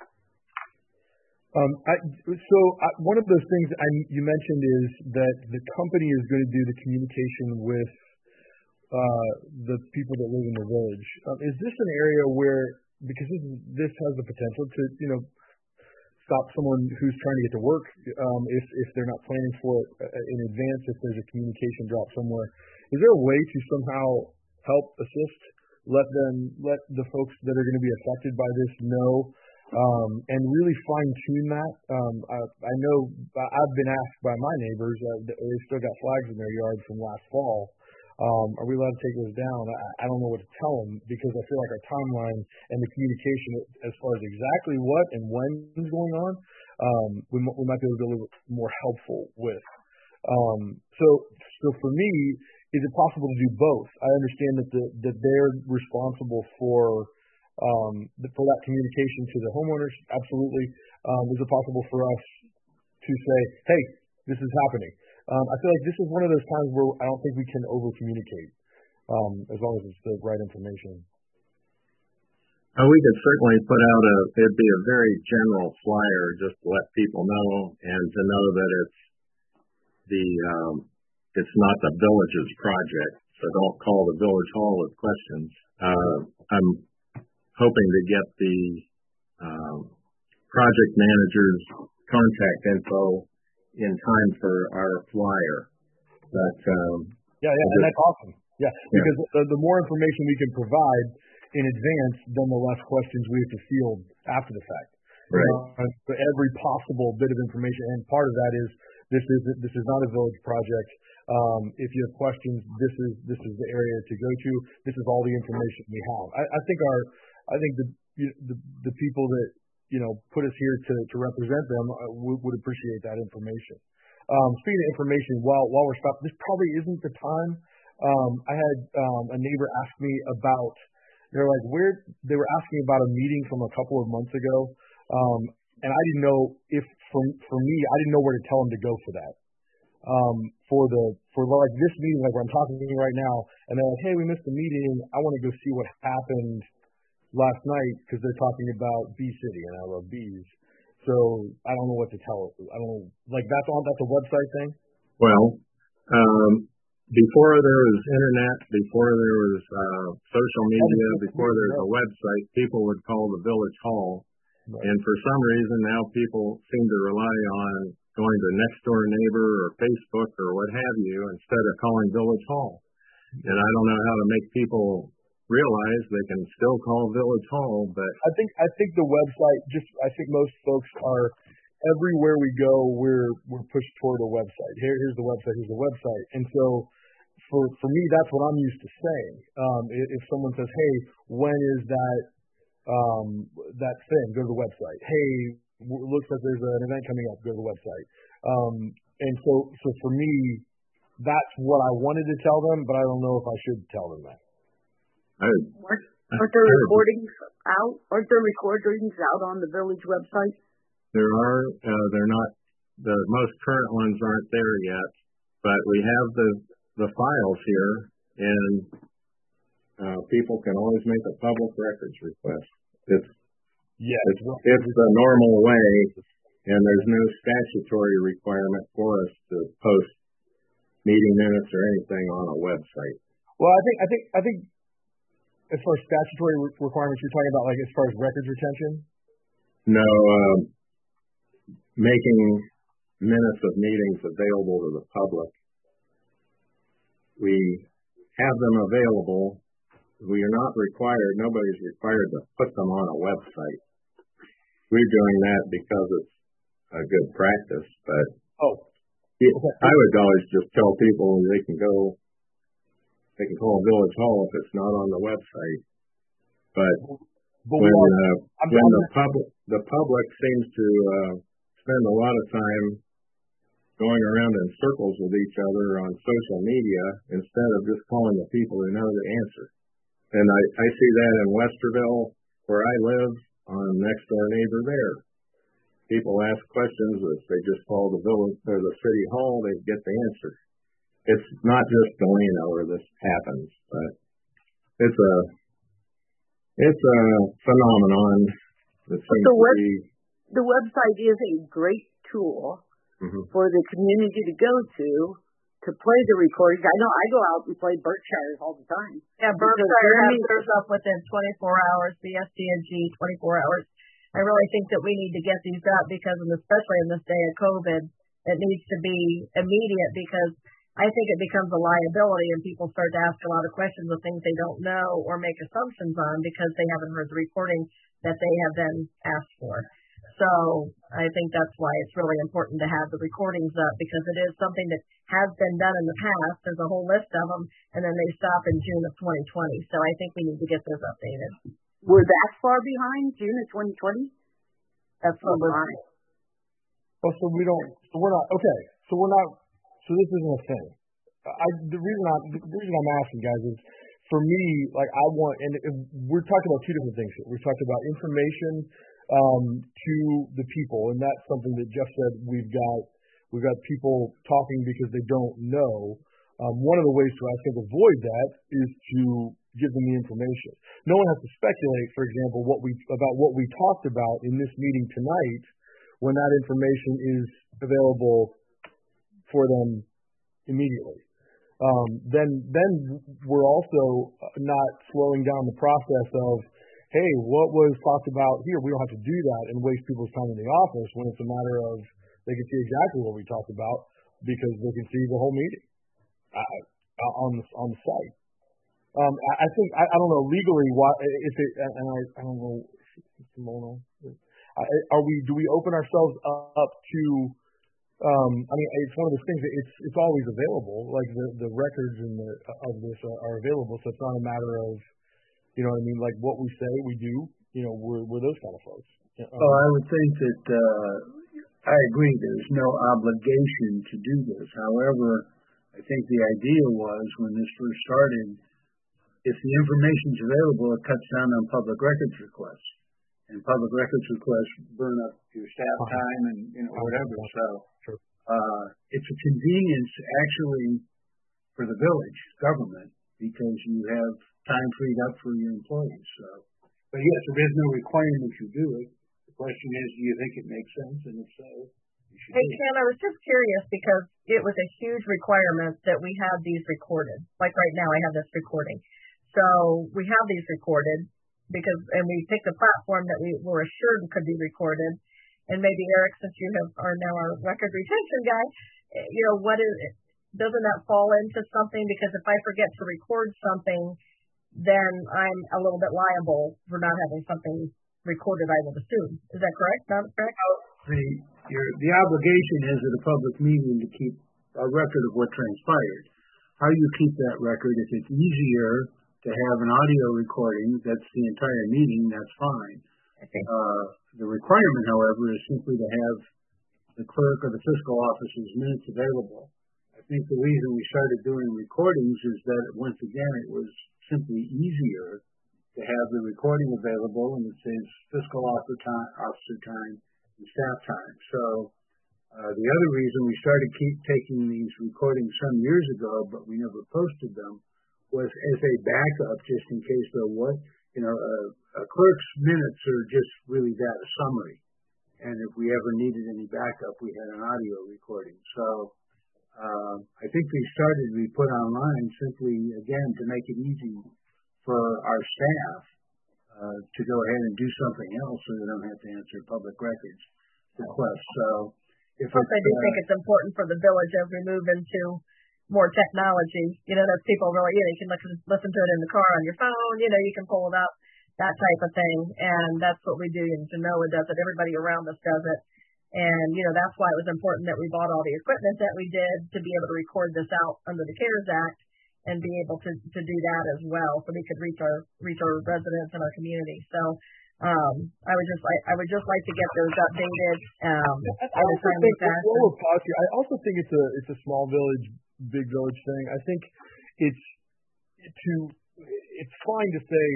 Um, I, so I, one of those things I, you mentioned is that the company is going to do the communication with uh, the people that live in the village. Um, is this an area where, because this, this has the potential to, you know, stop someone who's trying to get to work um, if if they're not planning for it uh, in advance. If there's a communication drop somewhere, is there a way to somehow help assist? Let them let the folks that are going to be affected by this know, um, and really fine tune that. Um, I, I know I've been asked by my neighbors. Uh, they still got flags in their yard from last fall. Um, are we allowed to take those down? I, I don't know what to tell them because I feel like our timeline and the communication as far as exactly what and when is going on, um, we, we might be able to be a little bit more helpful with. Um, so, so for me, is it possible to do both? I understand that the, that they're responsible for um, the, for that communication to the homeowners. Absolutely. Um, is it possible for us to say, hey, this is happening? Um, I feel like this is one of those times where I don't think we can over communicate, um, as long as it's the right information. Uh, we could certainly put out a, it'd be a very general flyer just to let people know and to know that it's the, um, it's not the village's project, so don't call the village hall with questions. Uh, I'm hoping to get the, um, project manager's contact info in time for our flyer. But, um, yeah, yeah, and that's awesome. Yeah, because yeah. The, the more information we can provide in advance, then the less questions we have to field after the fact. Right. Uh, but every possible bit of information, and part of that is this is this is not a village project. Um, if you have questions, this is this is the area to go to. This is all the information we have. I, I think our, I think the the the people that you know, put us here to, to represent them, uh, would, would appreciate that information. Um, speaking of information, while while we're stopped, this probably isn't the time. Um, I had um, a neighbor ask me about, they're like, where, they were asking about a meeting from a couple of months ago, um, and I didn't know if, for, for me, I didn't know where to tell them to go for that. Um, for the, for like this meeting, like where I'm talking to you right now, and they're like, hey, we missed the meeting, I want to go see what happened last night because they're talking about Bee City and I love bees. So I don't know what to tell. I don't know. Like that's on that's a website thing. Well, um, before there was internet, before there was uh, social media, before there was a website, people would call the village hall, right. And for some reason now people seem to rely on going to next door neighbor or Facebook or what have you instead of calling village hall. And I don't know how to make people realize they can still call village hall, but I think I think the website just I think most folks are everywhere we go we're we're pushed toward a website. Here here's the website, here's the website. And so for for me that's what I'm used to saying. Um if, if someone says, hey, when is that um that thing, go to the website. Hey, it looks like there's an event coming up, go to the website. Um and so so for me that's what I wanted to tell them, but I don't know if I should tell them that. I, aren't, aren't there recordings out? Aren't there recordings out on the village website? There are. Uh, they're not. The most current ones aren't there yet, but we have the the files here, and uh, people can always make a public records request. It's yeah, it's, it's the normal way, and there's no statutory requirement for us to post meeting minutes or anything on a website. Well, I think I think I think. As far as statutory re- requirements, you're talking about like as far as records retention? No, um, making minutes of meetings available to the public. We have them available. We are not required, nobody's required to put them on a website. We're doing that because it's a good practice, but oh, it, I would always just tell people they can go They can call Village Hall if it's not on the website. But, but when uh, when the public the public seems to uh, spend a lot of time going around in circles with each other on social media instead of just calling the people who know the answer. And I, I see that in Westerville, where I live, on next door neighbor there. People ask questions. If they just call the village or the city hall, they get the answer. It's not just Galena where this happens, but it's a it's a phenomenon that seems the web, to be. The website is a great tool mm-hmm. for the community to go to to play the recordings. I know I go out and play Berkshires all the time. Yeah, Berkshire has theirs up within twenty-four hours. The S D N G twenty-four hours. I really think that we need to get these up because, and especially in this day of COVID, it needs to be immediate because I think it becomes a liability and people start to ask a lot of questions of things they don't know or make assumptions on because they haven't heard the recording that they have been asked for. So I think that's why it's really important to have the recordings up because it is something that has been done in the past. There's a whole list of them, and then they stop in June of twenty twenty. So I think we need to get those updated. We're that far behind June of twenty twenty? That's what we're on. Oh, so we don't, so we're not, okay, so we're not, so this isn't a thing. I, the reason I, the reason I'm asking guys is, for me, like I want, and if, we're talking about two different things here. We're talking about information um, to the people, and that's something that Jeff said. We've got, we've got people talking because they don't know. Um, one of the ways to, I think, avoid that is to give them the information. No one has to speculate, for example, what we about what we talked about in this meeting tonight, when that information is available for them immediately. Um, then then we're also not slowing down the process of, hey, what was talked about here? We don't have to do that and waste people's time in the office when it's a matter of they can see exactly what we talked about because they can see the whole meeting uh, on the, on the site. Um, I, I think, I, I don't know, legally, why, if it, and I, I don't know, Simona, are we, do we open ourselves up to, um, I mean, it's one of those things that it's, it's always available, like the, the records and the, of this are, are available, so it's not a matter of, you know what I mean, like what we say, we do, you know, we're, we're those kind of folks. Um, well, I would think that, uh, I agree, there's no obligation to do this. However, I think the idea was when this first started, if the information's available, it cuts down on public records requests. And public records requests burn up your staff time and, you know, whatever. So, uh, it's a convenience actually for the village government because you have time freed up for your employees. So, but yes, there is no requirement you do it. The question is, do you think it makes sense? And if so, you should Hey, do it. Ken, I was just curious because it was a huge requirement that we have these recorded. Like right now, I have this recording. So we have these recorded because, and we picked a platform that we were assured could be recorded. And maybe Eric, since you have are now our record retention guy, you know, what is it? Doesn't that fall into something? Because if I forget to record something, then I'm a little bit liable for not having something recorded, I would assume. Is that correct? Not correct? The, your, the obligation is at a public meeting to keep a record of what transpired. How you keep that record, if it's easier to have an audio recording, that's the entire meeting, that's fine. Okay. Uh, the requirement, however, is simply to have the clerk or the fiscal officer's minutes available. I think the reason we started doing recordings is that, once again, it was simply easier to have the recording available, and it saves fiscal officer time, officer time and staff time. So uh, the other reason we started keep taking these recordings some years ago, but we never posted them, was as a backup, just in case there was, you know, a, a clerk's minutes are just really that, a summary. And if we ever needed any backup, we had an audio recording. So uh, I think they started to be put online simply, again, to make it easy for our staff uh, to go ahead and do something else so they don't have to answer public records requests. So if Plus, I do uh, think it's important for the village as we move into more technology. You know, that people really, you know, you can listen, listen to it in the car on your phone, you know, you can pull it up, that type of thing. And that's what we do. And Genoa does it. Everybody around us does it. And, you know, that's why it was important that we bought all the equipment that we did to be able to record this out under the CARES Act and be able to, to do that as well so we could reach our reach our residents and our community. So um, I would just like I would just like to get those updated. Um, I, I also think well, I also think it's a it's a small village, big village thing. I think it's to it's fine to say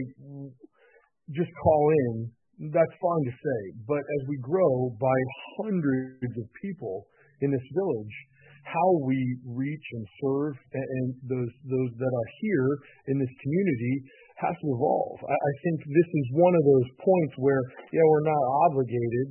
just call in. That's fine to say, but as we grow by hundreds of people in this village, how we reach and serve and, and those those that are here in this community has to evolve. I, I think this is one of those points where, yeah, we're not obligated,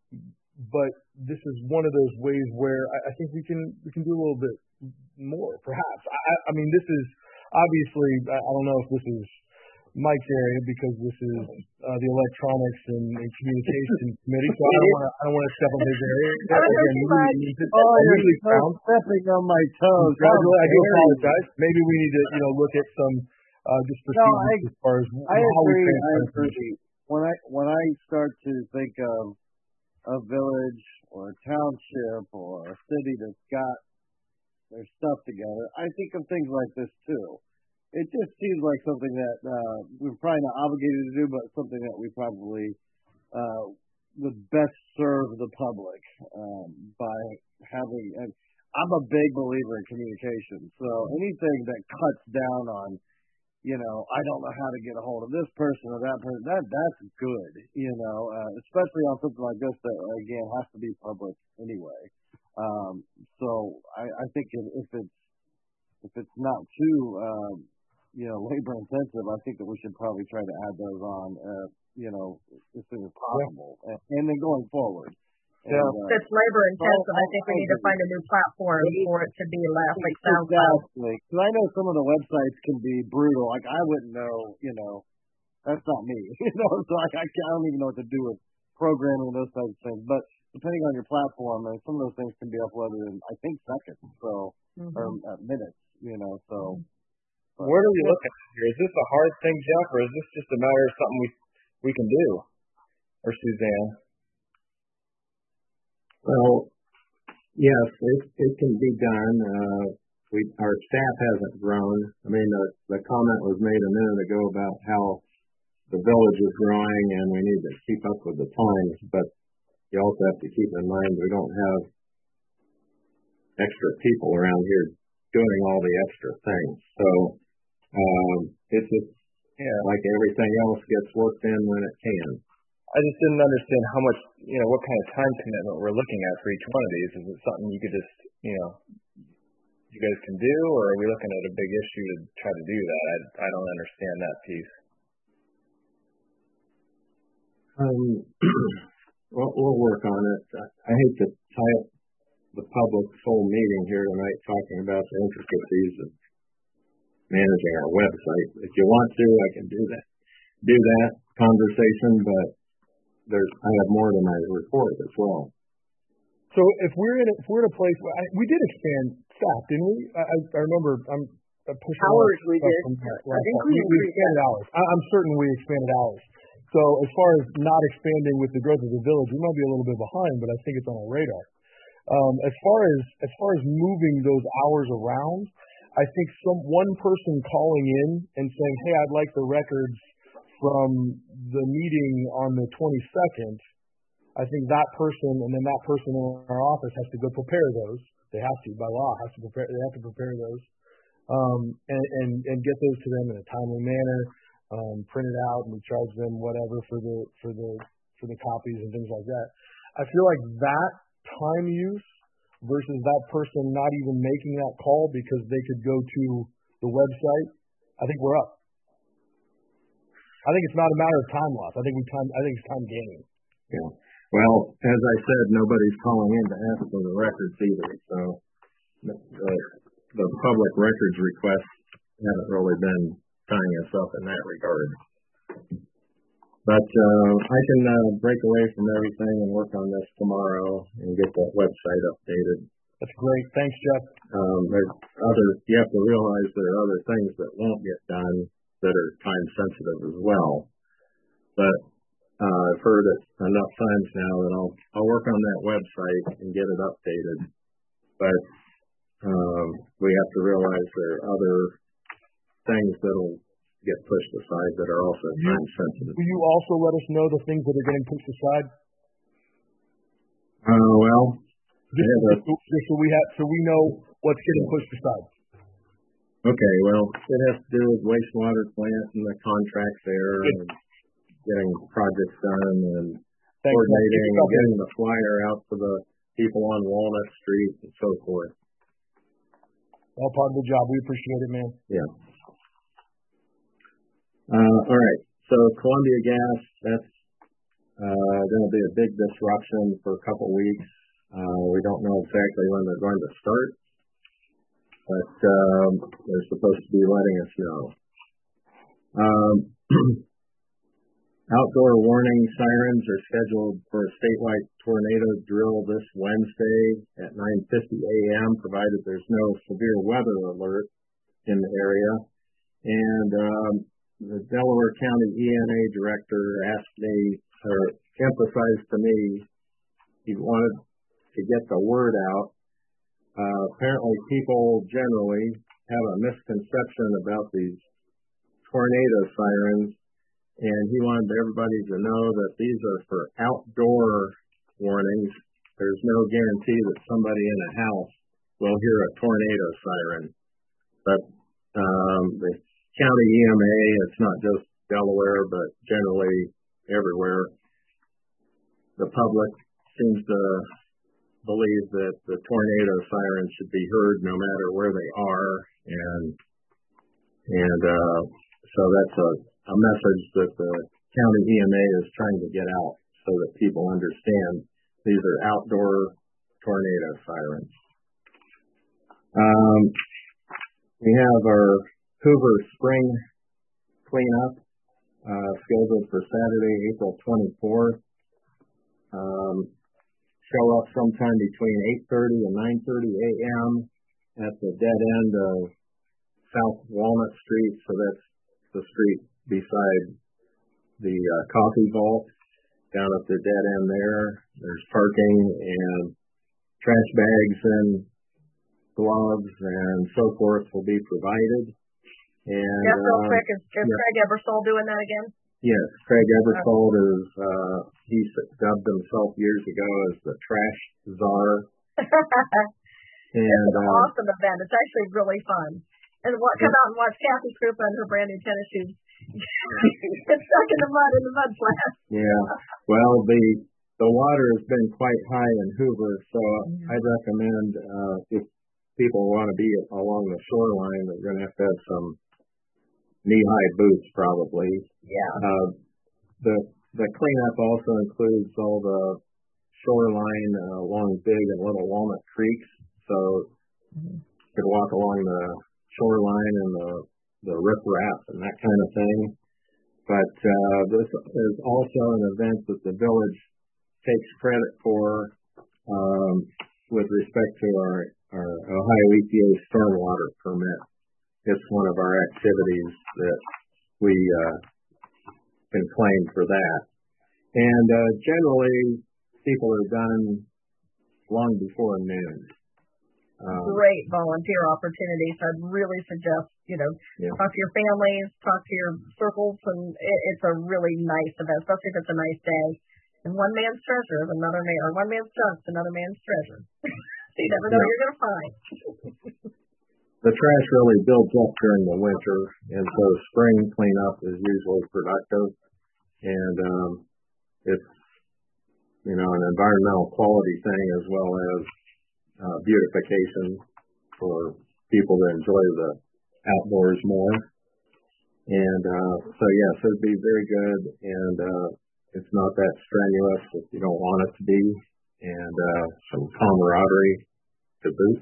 but this is one of those ways where I, I think we can we can do a little bit more, perhaps. I, I mean, this is obviously, I, I don't know if this is Mike's area because this is uh, the Electronics and, and Communications Committee, so I don't want to I don't want to step on his area. Again, you really need to, Oh, I you're really so found. stepping on my toes. How Congratulations. I do dare you. apologize. Maybe we need to you know look at some uh, just No, procedures I as far as I how we agree. I transfer information. agree. When I when I start to think of a village or a township or a city that's got their stuff together, I think of things like this too. It just seems like something that uh, we're probably not obligated to do, but something that we probably uh, would best serve the public um, by having. And I'm a big believer in communication, so anything that cuts down on, you know, I don't know how to get a hold of this person or that person, that that's good, you know, uh, especially on something like this that again has to be public anyway. Um, so I, I think if, if it's if it's not too um, you know, labor intensive, I think that we should probably try to add those on, uh, you know, as soon as possible, yeah. and, and then going forward. Yeah. And, uh, if it's labor intensive, I think we need to find a new platform for it to be less like SoundCloud. Exactly. Because I know some of the websites can be brutal. Like I wouldn't know, you know, that's not me. You know, so I, I don't even know what to do with programming and those types of things. But depending on your platform, and some of those things can be uploaded in, I think, seconds, so mm-hmm. or uh, minutes. You know, so. But, Where do we look at here? Is this a hard thing, Jeff, or is this just a matter of something we we can do? Or Suzanne? Well, yes, it it can be done. Uh, we our staff hasn't grown. I mean, the the comment was made a minute ago about how the village is growing and we need to keep up with the times. But you also have to keep in mind we don't have extra people around here doing all the extra things. So. Um, it's just yeah. like everything else gets worked in when it can. I just didn't understand how much, you know, what kind of time commitment we're looking at for each one of these. Is it something you could just, you know, you guys can do, or are we looking at a big issue to try to do that? I, I don't understand that piece. Um, we'll, we'll work on it. I, I hate to tie up the public's whole meeting here tonight talking about the intricacies of managing our website. If you want to, I can do that. Do that conversation, but there's I have more to my report as well. So if we're in a, if we're in a place, I, we did expand staff, didn't we? I, I remember I'm pushing hours. We did. From that I think we, we expanded hours. I, I'm certain we expanded hours. So as far as not expanding with the growth of the village, we might be a little bit behind, but I think it's on our radar. Um, as far as as far as moving those hours around. I think some one person calling in and saying, "Hey, I'd like the records from the meeting on the twenty-second." I think that person and then that person in our office has to go prepare those. They have to by law has to prepare. They have to prepare those um, and, and and get those to them in a timely manner. Um, print it out and we charge them whatever for the for the for the copies and things like that. I feel like that time use. Versus that person not even making that call because they could go to the website, I think we're up. I think it's not a matter of time loss. I think we time. I think it's time gaining. Yeah. Well, as I said, nobody's calling in to ask for the records either. So the, the public records requests haven't really been tying us up in that regard. But uh, I can uh, break away from everything and work on this tomorrow and get that website updated. That's great. Thanks, Jeff. Um, there's other. You have to realize there are other things that won't get done that are time sensitive as well. But uh, I've heard it enough times now that I'll I'll work on that website and get it updated. But um, we have to realize there are other things that'll get pushed aside that are also you, time sensitive. Will you also let us know the things that are getting pushed aside? Uh, well, just, a, just, just so we have, so we know what's getting yeah. pushed aside. Okay, well, it has to do with wastewater plant and the contracts there, Good. and getting projects done, and Thanks, coordinating, and getting the flyer out to the people on Walnut Street and so forth. All part of the job. We appreciate it, man. Yeah. Uh, all right, so Columbia Gas, that's uh, going to be a big disruption for a couple weeks. Uh, we don't know exactly when they're going to start, but um, they're supposed to be letting us know. Um, Outdoor warning sirens are scheduled for a statewide tornado drill this Wednesday at nine fifty a.m., provided there's no severe weather alert in the area. And um, the Delaware County E M A director asked me, or emphasized to me, he wanted to get the word out. Uh, apparently people generally have a misconception about these tornado sirens, and he wanted everybody to know that these are for outdoor warnings. There's no guarantee that somebody in a house will hear a tornado siren. But um, the county E M A, it's not just Delaware, but generally everywhere, the public seems to believe that the tornado sirens should be heard no matter where they are, and and uh, so that's a, a message that the county E M A is trying to get out so that people understand these are outdoor tornado sirens. Um, we have our Hoover Spring cleanup uh, scheduled for Saturday, April twenty-fourth. Um, show up sometime between eight thirty and nine thirty a.m. at the dead end of South Walnut Street, so that's the street beside the uh, coffee vault. Down at the dead end there, there's parking and trash bags and gloves and so forth will be provided. And Jeff, real uh, quick, is, is yeah. Craig Ebersole doing that again? Yes, Craig Ebersole is, uh, he dubbed himself years ago as the trash czar. And, it's an uh, awesome event. It's actually really fun. And what, come out and watch Kathy Krupa in her brand new tennis shoes. Get stuck in the mud in the mud flat. Yeah. Well, the the water has been quite high in Hoover, so Mm-hmm. I'd recommend uh, if people want to be along the shoreline, they're going to have to have some knee-high boots, probably. Yeah. Uh, the the cleanup also includes all the shoreline uh, along Big and Little Walnut Creeks, so Mm-hmm. you could walk along the shoreline and the the riprap and that kind of thing. But uh, this is also an event that the village takes credit for um, with respect to our, our Ohio E P A stormwater permit. It's one of our activities that we uh, can claim for that. And uh, generally, people are done long before noon. Um, Great volunteer opportunities. I'd really suggest, you know, yeah. talk to your families, talk to your circles, and it, it's a really nice event, especially if it's a nice day. And one man's treasure is another man, or one man's junk is another man's treasure. So you never know Yeah. what you're going to find. The trash really builds up during the winter, and so spring cleanup is usually productive. And um, it's, you know, an environmental quality thing as well as uh, beautification for people to enjoy the outdoors more. And uh, so, yes, it'd be very good, and uh, it's not that strenuous if you don't want it to be, and uh, some camaraderie to boot.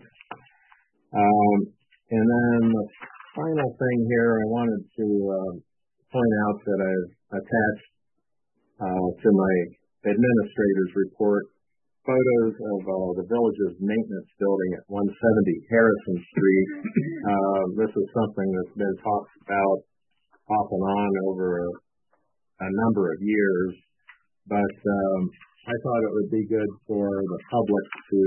Um, and then the final thing here, I wanted to uh, point out that I've attached uh, to my administrator's report photos of uh, the village's maintenance building at one seventy Harrison Street. Uh, this is something that's been talked about off and on over a, a number of years, but um, I thought it would be good for the public to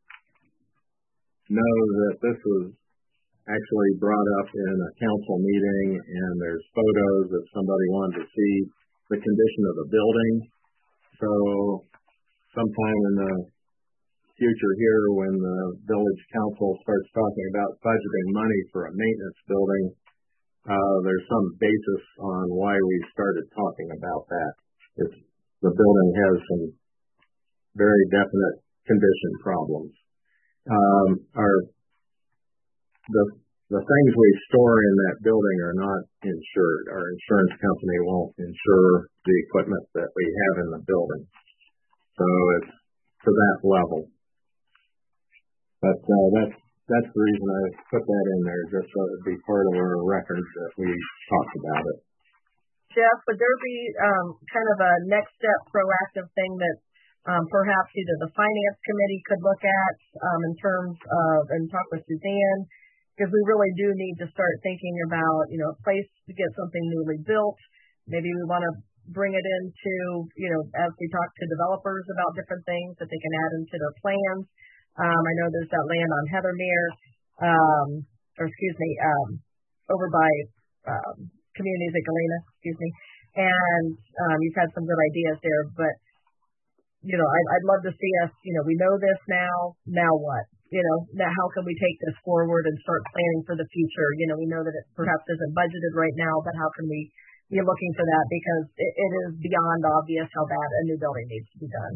know that this was actually brought up in a council meeting, and there's photos if somebody wanted to see the condition of the building. So sometime in the future here, when the village council starts talking about budgeting money for a maintenance building, uh, there's some basis on why we started talking about that. It's, the building has some very definite condition problems. Um, our the the things we store in that building are not insured. Our insurance company won't insure the equipment that we have in the building. So it's to that level. But uh, that's that's the reason I put that in there, just so it would be part of our records that we talked about it. Jeff, would there be um, kind of a next step proactive thing that um, perhaps either the finance committee could look at um, in terms of, and talk with Suzanne, because we really do need to start thinking about, you know, a place to get something newly built. Maybe we want to bring it into, you know, as we talk to developers about different things that they can add into their plans. Um, I know there's that land on Heathermere, um, or excuse me, um, over by um, Communities at Galena, excuse me. And um, you've had some good ideas there, but you know, I'd, I'd love to see us, you know, we know this now, now what? You know, now how can we take this forward and start planning for the future? You know, we know that it perhaps isn't budgeted right now, but how can we be looking for that? Because it, it is beyond obvious how bad a new building needs to be done.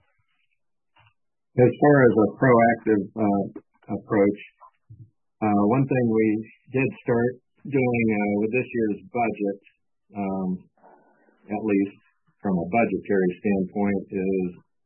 As far as a proactive uh, approach, uh, one thing we did start doing uh, with this year's budget, um, at least from a budgetary standpoint, is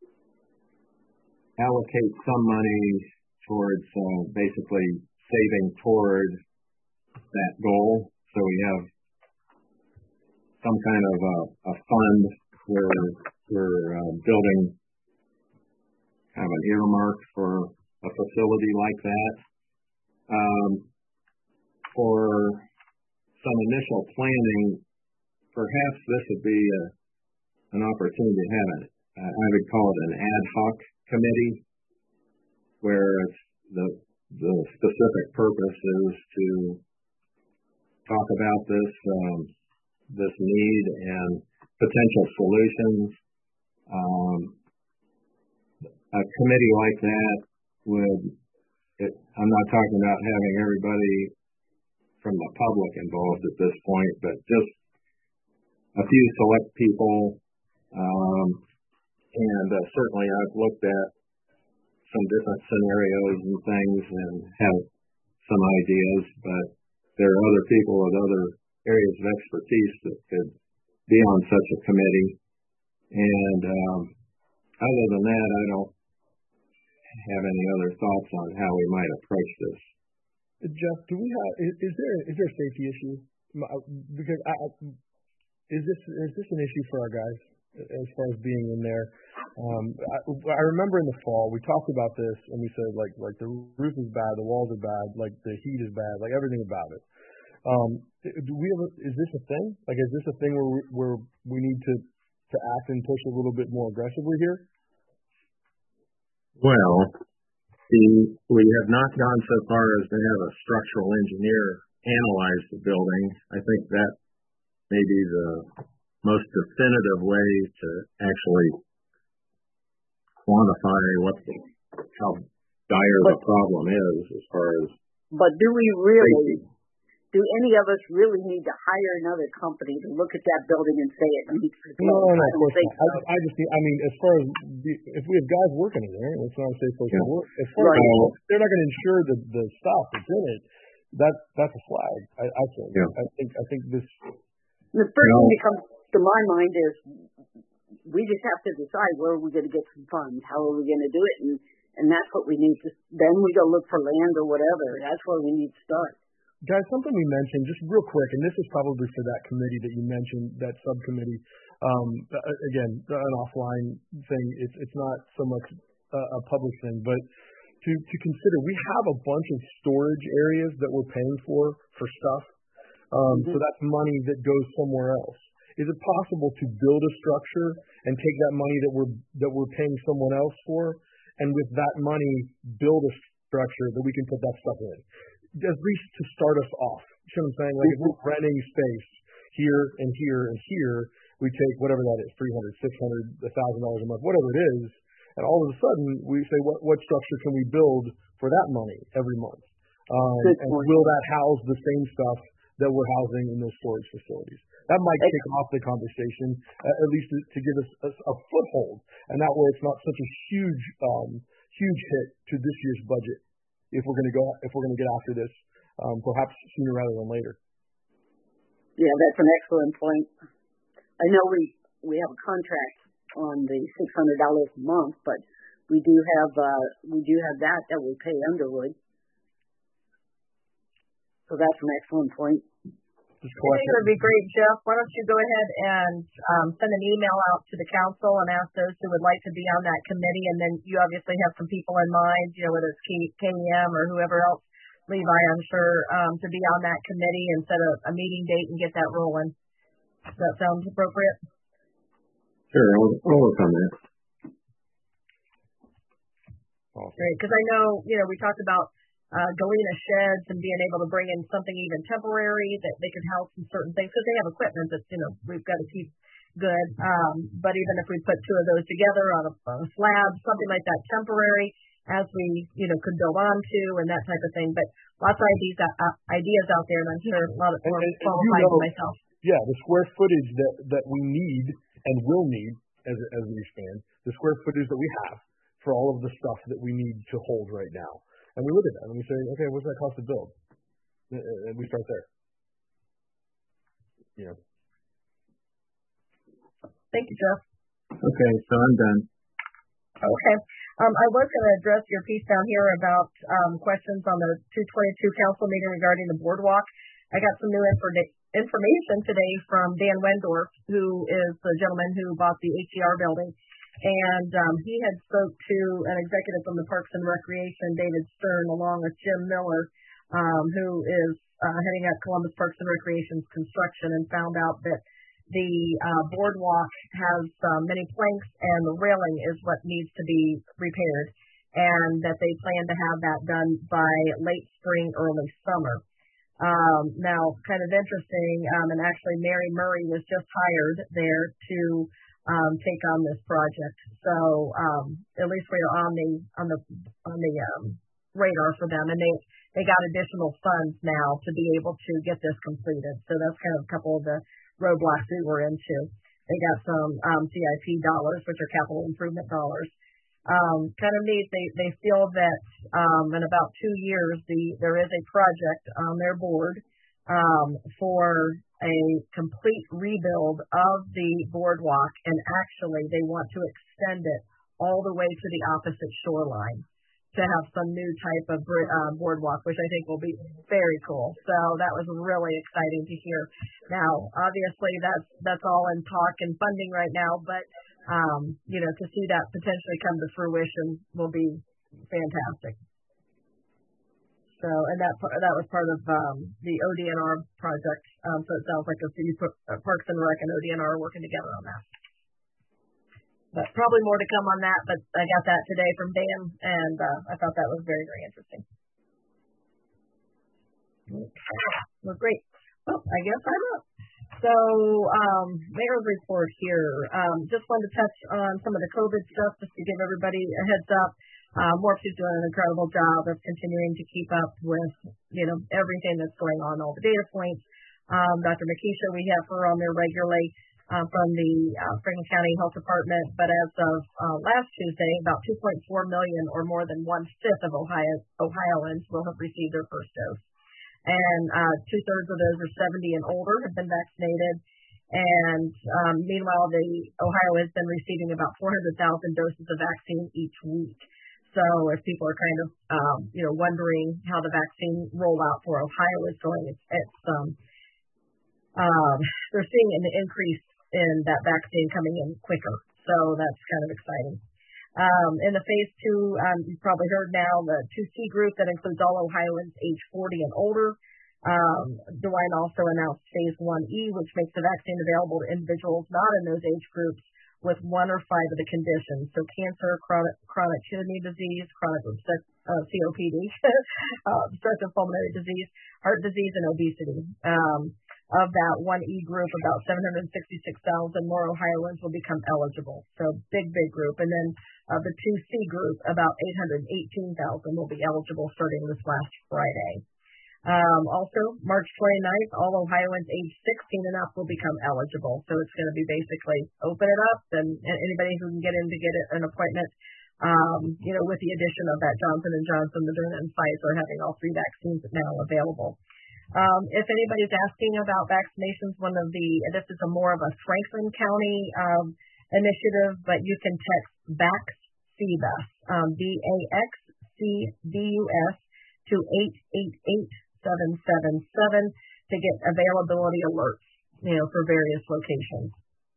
allocate some money towards uh, basically saving toward that goal. So we have some kind of a, a fund where we're uh, building kind of an earmark for a facility like that. Um, for some initial planning, perhaps this would be a, an opportunity to have it. Uh, I would call it an ad hoc committee, where it's the the specific purpose is to talk about this um, this need and potential solutions. Um, a committee like that would, it, I'm not talking about having everybody from the public involved at this point, but just a few select people. Um, and uh, certainly I've looked at some different scenarios and things and have some ideas, but there are other people with other areas of expertise that could be on such a committee. And um, other than that, I don't have any other thoughts on how we might approach this. Jeff, do we have, is, is there is there a safety issue? Because I, is this is this an issue for our guys as far as being in there? Um, I, I remember in the fall we talked about this and we said like like the roof is bad, the walls are bad, like the heat is bad, like everything about it. Um, do we have a, is this a thing? Like is this a thing where we, where we need to to act and push a little bit more aggressively here? Well, the, we have not gone so far as to have a structural engineer analyze the building. I think that may be the most definitive way to actually quantify what the, how dire but, the problem is as far as. But do we really, safety. do any of us really need to hire another company to look at that building and say it needs to be? No, no, no, of course not. I, I just, I mean, as far as the, if we have guys working in there, it's not a safe place to work. As far right. as they're not going to insure the the stuff that's in it, that that's a flag. I, I think. Yeah. I think. I think this. The first thing that comes to my mind is we just have to decide where we're going to get some funds. How are we going to do it? And and that's what we need to. Then we go look for land or whatever. That's where we need to start. Guys, something we mentioned, just real quick, and this is probably for that committee that you mentioned, that subcommittee. Um, again, an offline thing. It's it's not so much a, a public thing, but to to consider, we have a bunch of storage areas that we're paying for for stuff. Um, mm-hmm. So that's money that goes somewhere else. Is it possible to build a structure and take that money that we're that we're paying someone else for, and with that money build a structure that we can put that stuff in? At least to start us off. You know what I'm saying? Like if we're renting space here and here and here, we take whatever that is, three hundred, six hundred, one thousand dollars a month, whatever it is, and all of a sudden we say, what what structure can we build for that money every month? Um, and will that house the same stuff that we're housing in those storage facilities? That might kick off the conversation, uh, at least to, to give us a, a foothold, and that way it's not such a huge, um, huge hit to this year's budget. If we're going to go, if we're going to get after this, um, perhaps sooner rather than later. Yeah, that's an excellent point. I know we we have a contract on the six hundred dollars a month, but we do have uh, we do have that that we pay Underwood. So that's an excellent point. Just I think collect it would be great, Jeff. Why don't you go ahead and um, send an email out to the council and ask those who would like to be on that committee, and then you obviously have some people in mind, you know, whether it's K E M or whoever else, Levi, I'm sure, um, to be on that committee and set a, a meeting date and get that rolling. Does that sound appropriate? Sure, I'll, I'll work on that. Awesome. Great, because I know, you know, we talked about uh, Galena sheds and being able to bring in something even temporary that they could house some certain things, because they have equipment that, you know, we've got to keep good. Um, but even if we put two of those together on a, on a slab, something like that temporary, as we, you know, could build onto and that type of thing. But lots of ideas, uh, ideas out there, and I'm sure a lot of more qualified you know, than myself. Yeah, the square footage that, that we need and will need as, as we expand, the square footage that we have for all of the stuff that we need to hold right now. And we look at that and we say, okay, what's that cost to build? And we start there. Yeah. Thank you, Jeff. Okay, so I'm done. Okay. Um, I was going to address your piece down here about um, questions on the two twenty-two council meeting regarding the boardwalk. I got some new infor- information today from Dan Wendorf, who is the gentleman who bought the H E R building. And um, he had spoke to an executive from the Parks and Recreation, David Stern, along with Jim Miller, um, who is uh, heading up Columbus Parks and Recreation's construction, and found out that the uh, boardwalk has uh, many planks and the railing is what needs to be repaired, and that they plan to have that done by late spring, early summer. Um, now, kind of interesting, um, and actually Mary Murray was just hired there to um, take on this project. So um, at least we're on the on the on the um, radar for them, and they they got additional funds now to be able to get this completed. So that's kind of a couple of the roadblocks we were into. They got some um, C I P dollars, which are capital improvement dollars. Um, kind of neat. They they feel that um, in about two years, the there is a project on their board um, for a complete rebuild of the boardwalk, and actually they want to extend it all the way to the opposite shoreline to have some new type of uh, boardwalk, which I think will be very cool. So that was really exciting to hear. Now, obviously, that's that's all in talk and funding right now, but um, you know, to see that potentially come to fruition will be fantastic. So, and that that was part of um, the O D N R project. Um, so it sounds like the city uh, Parks and Rec and O D N R are working together on that. But probably more to come on that, but I got that today from Dan, and uh, I thought that was very, very interesting. Okay. Well, great. Well, I guess I'm up. So, um, mayor's report here. Um, just wanted to touch on some of the COVID stuff just to give everybody a heads up. Uh, Morph is doing an incredible job of continuing to keep up with, you know, everything that's going on, all the data points. Um, Doctor Makisha, we have her on there regularly. Uh, from the uh, Franklin County Health Department, but as of uh, last Tuesday, about two point four million, or more than one-fifth of Ohio, Ohioans will have received their first dose. And uh, two-thirds of those are seventy and older, have been vaccinated. And um, meanwhile, the Ohio has been receiving about four hundred thousand doses of vaccine each week. So if people are kind of, um, you know, wondering how the vaccine rollout for Ohio is going, it's, it's um, um, they're seeing an increase in that vaccine coming in quicker. So that's kind of exciting. Um, in the phase two, um, you've probably heard now, the two C group that includes all Ohioans age forty and older. Um, DeWine also announced phase one E, which makes the vaccine available to individuals not in those age groups with one or five of the conditions. So cancer, chronic, chronic kidney disease, chronic uh, C O P D, uh, obstructive pulmonary disease, heart disease, and obesity. Um, Of that one E group, about seven hundred sixty-six thousand more Ohioans will become eligible. So big, big group. And then uh, the two C group, about eight hundred eighteen thousand will be eligible starting this last Friday. Um, also, March twenty-ninth, all Ohioans age sixteen and up will become eligible. So it's going to be basically open it up, and, and anybody who can get in to get an appointment, um, you know, with the addition of that Johnson and Johnson, Moderna, and Pfizer having all three vaccines now available. Um, if anybody's asking about vaccinations, one of the, this is a more of a Franklin County um, initiative, but you can text VaxCBus, um, V A X C B U S, to eight eight eight, seven seven seven. to get availability alerts, you know, for various locations.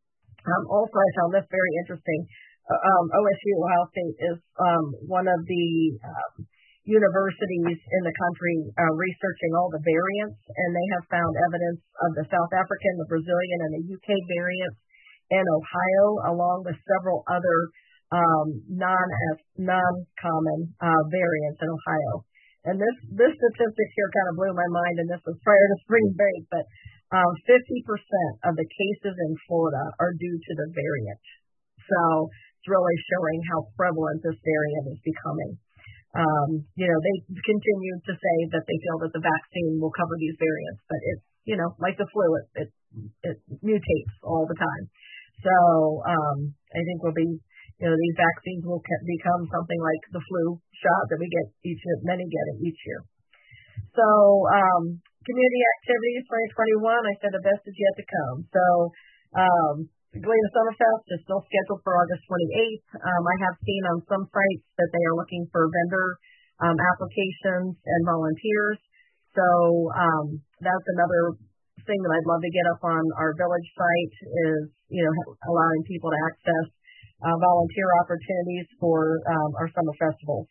Um, also, I found this very interesting. Uh, um, O S U, Ohio State, is um, one of the um, universities in the country uh, researching all the variants, and they have found evidence of the South African, the Brazilian, and the U K variants in Ohio, along with several other um, non non-common uh, variants in Ohio. And this this statistic here kind of blew my mind, and this was prior to spring break, but um, fifty percent of the cases in Florida are due to the variant. So it's really showing how prevalent this variant is becoming. Um, you know, they continue to say that they feel that the vaccine will cover these variants, but it's, you know, like the flu, it, it, it mutates all the time. So um, I think we'll be, you know, these vaccines will become something like the flu shot that we get each, many get it each year. So um, community activities twenty twenty-one, I said the best is yet to come. So um, the Galena Summerfest is still scheduled for August twenty-eighth. Um, I have seen on some sites that they are looking for vendor um, applications and volunteers. So um, that's another thing that I'd love to get up on our village site is, you know, allowing people to access uh, volunteer opportunities for um, our summer festivals.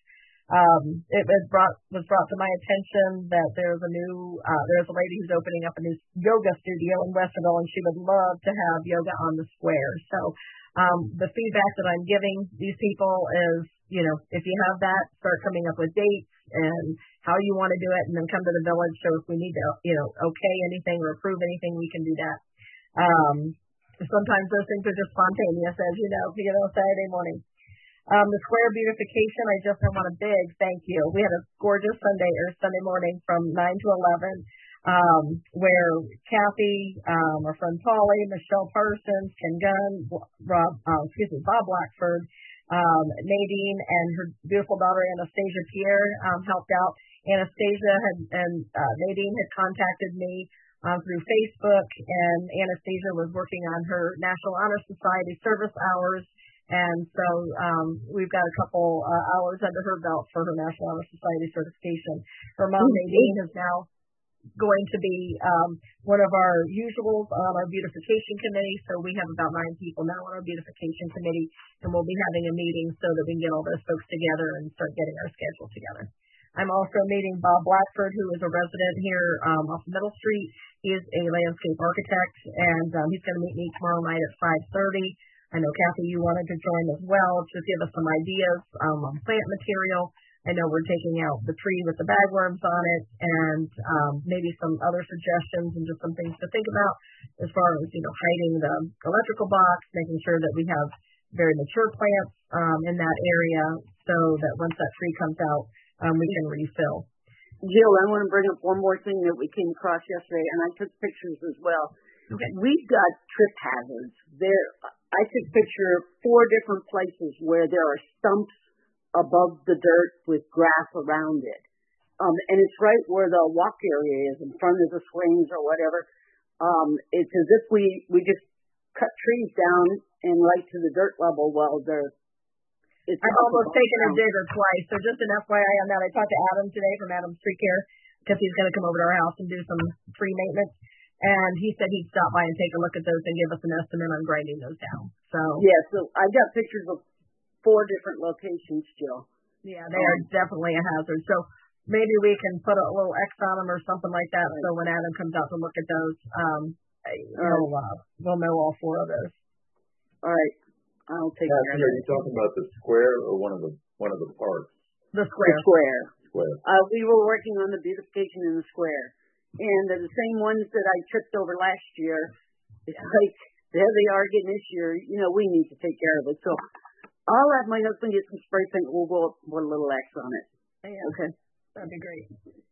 Um, it was brought was brought to my attention that there's a new uh, there's a lady who's opening up a new yoga studio in Westerville, and she would love to have yoga on the square. So um, the feedback that I'm giving these people is, you know, if you have that, start coming up with dates and how you want to do it, and then come to the village. So if we need to, you know, okay anything or approve anything, we can do that. Um, sometimes those things are just spontaneous, as you know, you know, Saturday morning. Um, the square beautification, I just want a big thank you. We had a gorgeous Sunday or Sunday morning from nine to eleven, um, where Kathy, um, our friend Polly, Michelle Parsons, Ken Gunn, Rob, uh, excuse me, Bob Blackford, um, Nadine, and her beautiful daughter Anastasia Pierre um, helped out. Anastasia had, and uh, Nadine had contacted me um, through Facebook, and Anastasia was working on her National Honor Society service hours. And so um, we've got a couple uh, hours under her belt for her National Honor Society certification. Her mom, Nadine, is now going to be um, one of our usuals on our beautification committee. So we have about nine people now on our beautification committee, and we'll be having a meeting so that we can get all those folks together and start getting our schedule together. I'm also meeting Bob Blackford, who is a resident here um, off Middle Street. He is a landscape architect, and um, he's going to meet me tomorrow night at five thirty. I know, Kathy, you wanted to join as well to give us some ideas um, on plant material. I know we're taking out the tree with the bagworms on it, and um, maybe some other suggestions and just some things to think about as far as, you know, hiding the electrical box, making sure that we have very mature plants um, in that area so that once that tree comes out, um, we can refill. Jill, I want to bring up one more thing that we came across yesterday, and I took pictures as well. Okay. We've got trip hazards. There, I took a picture of four different places where there are stumps above the dirt with grass around it. Um, and it's right where the walk area is, in front of the swings or whatever. Um, it's as if we, we just cut trees down and right to the dirt level while they're It's I've almost taken a digger twice. So just an F Y I on that. I talked to Adam today from Adam's Tree Care because he's going to come over to our house and do some tree maintenance. And he said he'd stop by and take a look at those and give us an estimate on grinding those down. So yeah, so I got pictures of four different locations still. Yeah, they um, are definitely a hazard. So maybe we can put a little X on them or something like that. Right. So when Adam comes out to look at those, um, we'll, uh, we'll know all four of those. All right. I'll take yeah, care of it. Are you talking about the square or one of the one of the parks? The square. The square. Square. Uh, we were working on the beautification in the square. And they're the same ones that I tripped over last year. It's like, there they are again this year. You know, we need to take care of it. So I'll have my husband get some spray paint. We'll go put a little X on it. Yeah. Okay. That'd be great.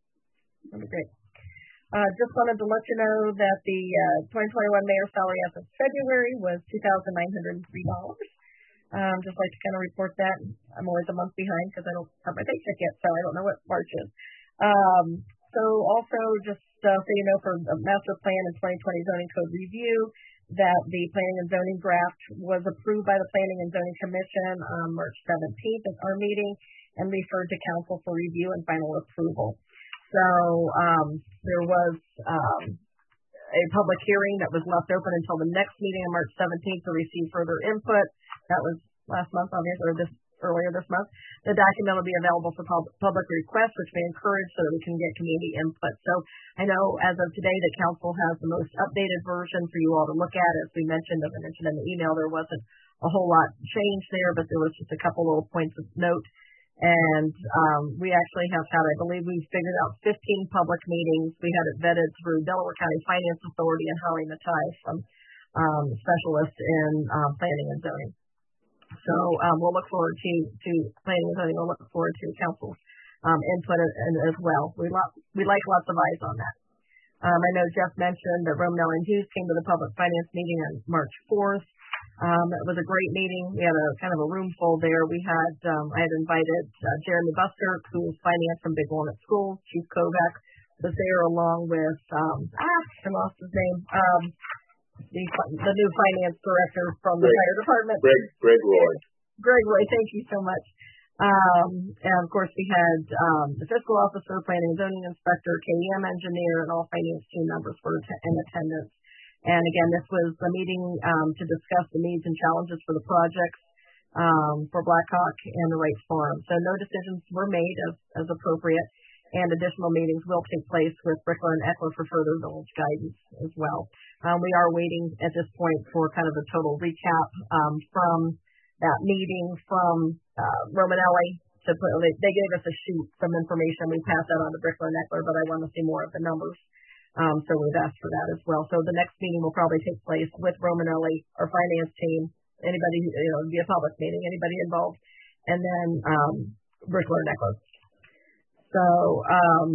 That'd be great. Uh, just wanted to let you know that the uh, twenty twenty-one mayor's salary as of February was two thousand nine hundred three dollars. Um, just like to kind of report that. I'm always a month behind because I don't have my paycheck yet, so I don't know what March is. Um, so also just uh, so you know, for the master plan and twenty twenty zoning code review, that the planning and zoning draft was approved by the Planning and Zoning Commission on March seventeenth at our meeting and referred to council for review and final approval. So um, there was um, a public hearing that was left open until the next meeting on March seventeenth to receive further input. That was last month, obviously, or this earlier this month. The document will be available for pub- public request, which we encourage so that we can get community input. So I know as of today, the council has the most updated version for you all to look at. As we mentioned, as I mentioned in the email, there wasn't a whole lot changed there, but there was just a couple little points of note. And um, we actually have had, I believe we've figured out fifteen public meetings. We had it vetted through Delaware County Finance Authority and Howie Matai, some um, specialist in uh, planning and zoning. So um, we'll look forward to, to planning and zoning. We'll look forward to council's um, input as well. We, lo- we like lots of eyes on that. Um, I know Jeff mentioned that Romanelli and Hughes came to the public finance meeting on March fourth. Um, it was a great meeting. We had a kind of a room full there. We had, um, I had invited uh, Jeremy Buster, who is finance from Big Walnut School. Chief Kovac was there along with, um, ah, I lost his name, um, the, the new finance director from the Greg, fire department. Greg, Greg Roy. Greg Roy, thank you so much. Um, and of course we had, um, the fiscal officer, planning and zoning inspector, K E M engineer, and all finance team members were att- in attendance. And again, this was a meeting um, to discuss the needs and challenges for the projects um, for Blackhawk and the Wright Farm. So no decisions were made as, as appropriate, and additional meetings will take place with Brickler and Eckler for further village guidance as well. Um, we are waiting at this point for kind of a total recap um, from that meeting from uh, Romanelli. To put, they, they gave us a sheet, some information. We passed that on to Brickler and Eckler, but I want to see more of the numbers. Um, so we've asked for that as well. So the next meeting will probably take place with Romanelli, our finance team, anybody, you know, it'll be a public meeting, anybody involved, and then um, Brickler and Eckler. So um,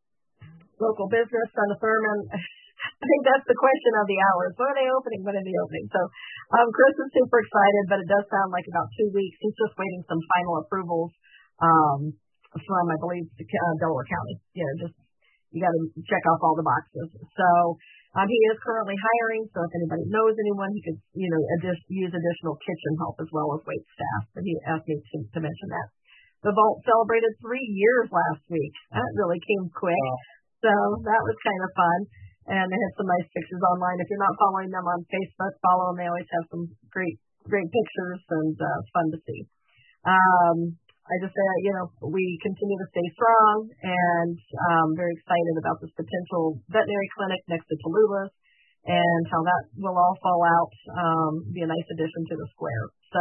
local business, Son of Thurman. I think that's the question of the hours. When are they opening? When are they opening? So um, Chris is super excited, but it does sound like about two weeks. He's just waiting some final approvals um, from, I believe, uh, Delaware County. You know, just you got to check off all the boxes. So um, he is currently hiring. So if anybody knows anyone, he could, you know, just use additional kitchen help as well as wait staff. But he asked me to, to mention that. The vault celebrated three years last week. That really came quick. Wow. So that was kind of fun. And they had some nice pictures online. If you're not following them on Facebook, follow them. They always have some great, great pictures and uh, fun to see. Um, I just say, you know, we continue to stay strong and um, very excited about this potential veterinary clinic next to Tallulah's and how that will all fall out, um, be a nice addition to the square. So,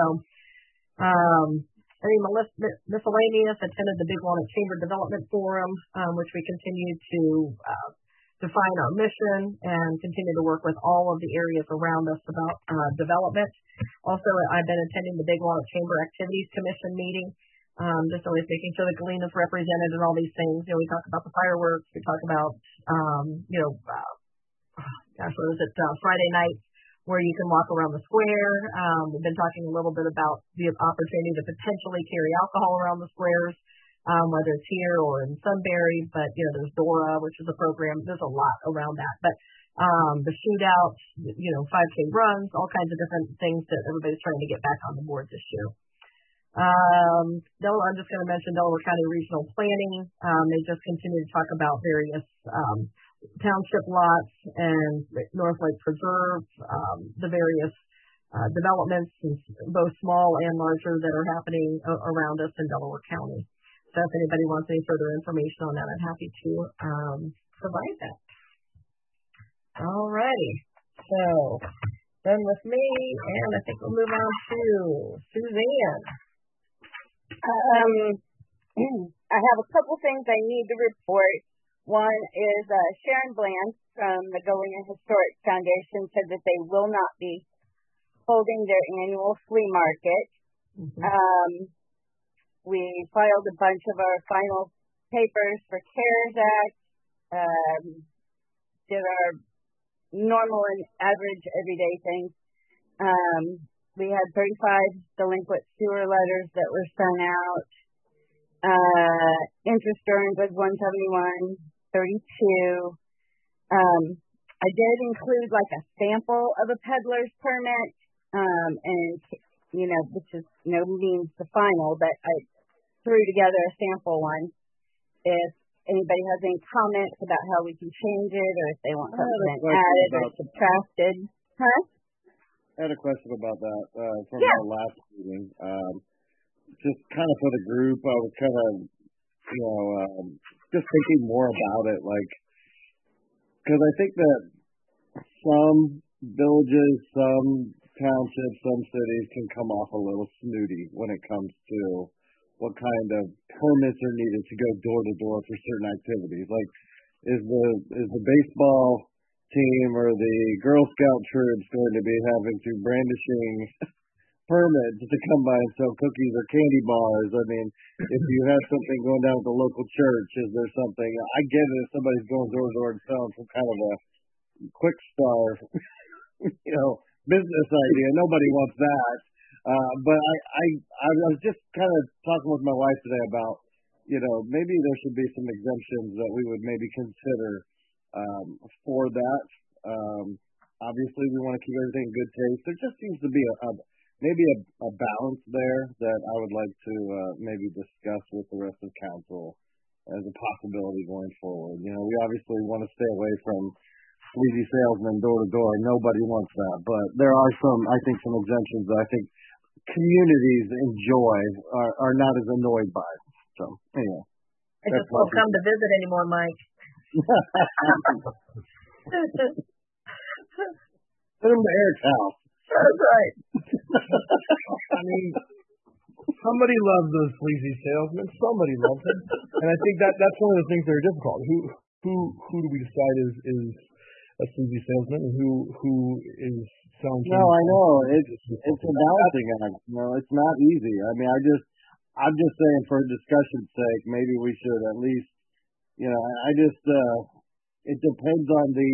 um, I mean, miscellaneous attended the Big Walnut Chamber Development Forum, um, which we continue to uh, define our mission and continue to work with all of the areas around us about uh, development. Also, I've been attending the Big Walnut Chamber Activities Commission meeting. Um, just always making sure that Galena is represented in all these things. You know, we talk about the fireworks, we talk about, um, you know, uh, gosh, what was it, uh, Friday nights where you can walk around the square. Um, we've been talking a little bit about the opportunity to potentially carry alcohol around the squares, um, whether it's here or in Sunbury, but, you know, there's Dora, which is a program. There's a lot around that. But um, the shootouts, you know, five K runs, all kinds of different things that everybody's trying to get back on the board this year. Um, Delaware, I'm just going to mention Delaware County Regional Planning. Um, they just continue to talk about various um, township lots and North Lake Preserve, um, the various uh, developments, both small and larger, that are happening a- around us in Delaware County. So if anybody wants any further information on that, I'm happy to um, provide that. All righty. So done with me, and I think we'll move on to Suzanne. Um, I have a couple things I need to report. One is uh, Sharon Bland from the Galena Historic Foundation said that they will not be holding their annual flea market. Mm-hmm. Um, we filed a bunch of our final papers for CARES Act, um, did our normal and average everyday things. Um, we had thirty-five delinquent sewer letters that were sent out. Uh, interest earned was one seventy-one thirty-two. Um, I did include like a sample of a peddler's permit, um, and you know, which is no means the final, but I threw together a sample one. If anybody has any comments about how we can change it, or if they want I had a something question added or about subtracted. Huh? I had a question about that uh, from Yeah. our last meeting. Um, just kind of for the group, I was kind of, you know, um, just thinking more about it, like, because I think that some villages, some townships, some cities can come off a little snooty when it comes to what kind of permits are needed to go door to door for certain activities. Like, is the is the baseball team or the Girl Scout troops going to be having to brandishing permits to come by and sell cookies or candy bars? I mean, if you have something going down at the local church, is there something? I get it if somebody's going door to door and selling some kind of a quick star, you know, business idea. Nobody wants that. Uh, but I, I, I was just kind of talking with my wife today about, you know, maybe there should be some exemptions that we would maybe consider um, for that. Um, obviously, we want to keep everything in good taste. There just seems to be a, a maybe a, a balance there that I would like to uh, maybe discuss with the rest of council as a possibility going forward. You know, we obviously want to stay away from sleazy salesmen door to door. Nobody wants that, but there are some, I think, some exemptions that I think communities enjoy are, are not as annoyed by. So, anyway. I just won't come to visit anymore, Mike. Put him to Eric's house. That's right. I mean, somebody loves those sleazy salesmen. Somebody loves them, and I think that that's one of the things that are difficult. Who who who do we decide is is a sleazy salesman, and who who is selling? No, I know it's it's a balancing act. No, it's not easy. I mean, I just I'm just saying for discussion's sake, maybe we should at least, you know, I just uh, it depends on the.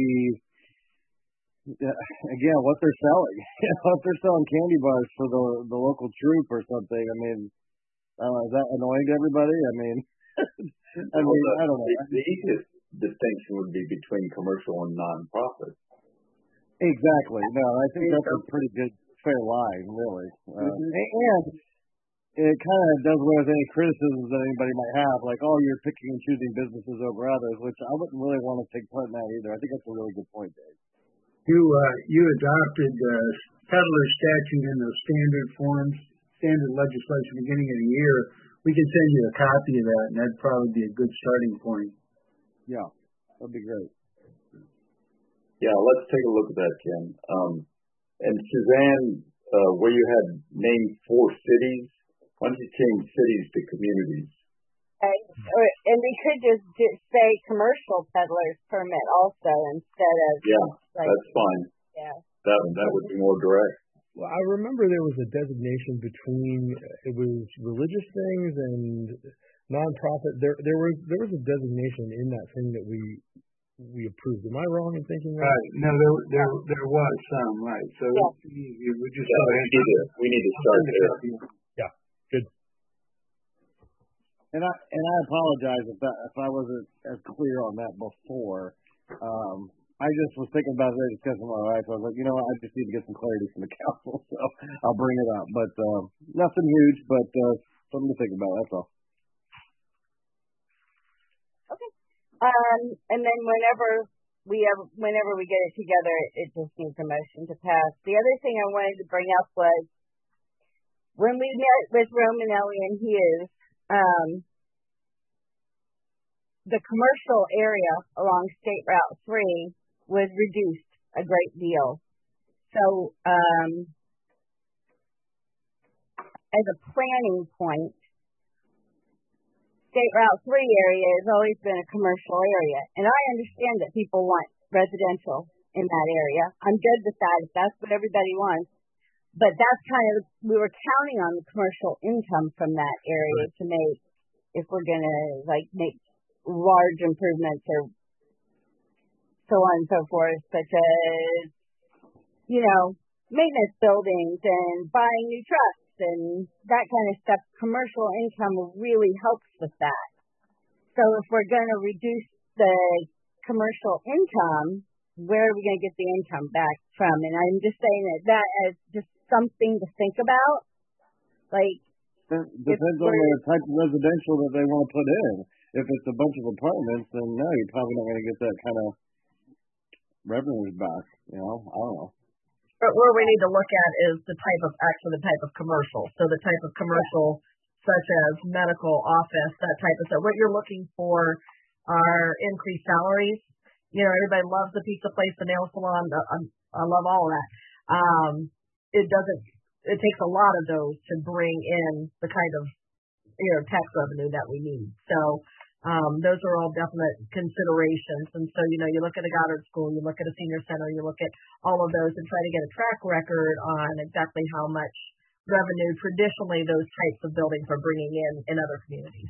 Yeah, again, what they're selling. You know, if they're selling candy bars for the the local troop or something, I mean, uh, is that annoying to everybody? I mean, I well, mean, the, I don't know. The, the easiest distinction would be between commercial and non-profit. Exactly. No, I think that's a pretty good fair line, really. Uh, mm-hmm. And it kind of does away with any criticisms that anybody might have, like, oh, you're picking and choosing businesses over others, which I wouldn't really want to take part in that either. I think that's a really good point, Dave. You uh, you adopted uh, peddler statute in those standard forms, standard legislation beginning of the year. We can send you a copy of that, and that'd probably be a good starting point. Yeah, that'd be great. Yeah, let's take a look at that, Ken. Um, and Suzanne, uh, where you had named four cities, why don't you change cities to communities? Okay. Or, and we could just, just say commercial peddlers permit also instead of. Yeah, like, that's fine. Yeah. That that would be more direct. Well, I remember there was a designation between it was religious things and nonprofit. There there was there was a designation in that thing that we we approved. Am I wrong in thinking that? Right. No, there there there was some, right. So yeah. you, you, we just yeah, we need to we need to start there. Yeah. Good. And I and I apologize if that if I wasn't as clear on that before. Um, I just was thinking about it, discussing with my wife. I was like, you know what, I just need to get some clarity from the council, so I'll bring it up. But uh, nothing huge, but uh, something to think about. That's all. Okay. Um, and then whenever we have, whenever we get it together, it just needs a motion to pass. The other thing I wanted to bring up was when we met with Romanelli and Hughes. Um, the commercial area along State Route three was reduced a great deal. So, um, as a planning point, State Route three area has always been a commercial area. And I understand that people want residential in that area. I'm good with that if that's what everybody wants. But that's kind of, we were counting on the commercial income from that area to make, if we're going to, like, make large improvements or so on and so forth, such as, you know, maintenance buildings and buying new trucks and that kind of stuff. Commercial income really helps with that. So if we're going to reduce the commercial income, where are we going to get the income back from? And I'm just saying that that as just something to think about. Like, That depends on the type of residential that they want to put in. If it's a bunch of apartments, then no, you're probably not going to get that kind of revenues back. You know, I don't know. But where we need to look at is the type of, actually the type of commercial. So the type of commercial such as medical, office, that type of stuff. What you're looking for are increased salaries. You know, everybody loves the pizza place, the nail salon. I, I love all of that. Um, it doesn't, it takes a lot of those to bring in the kind of, you know, tax revenue that we need. So um, those are all definite considerations. And so, you know, you look at a Goddard School, you look at a senior center, you look at all of those and try to get a track record on exactly how much revenue traditionally those types of buildings are bringing in in other communities.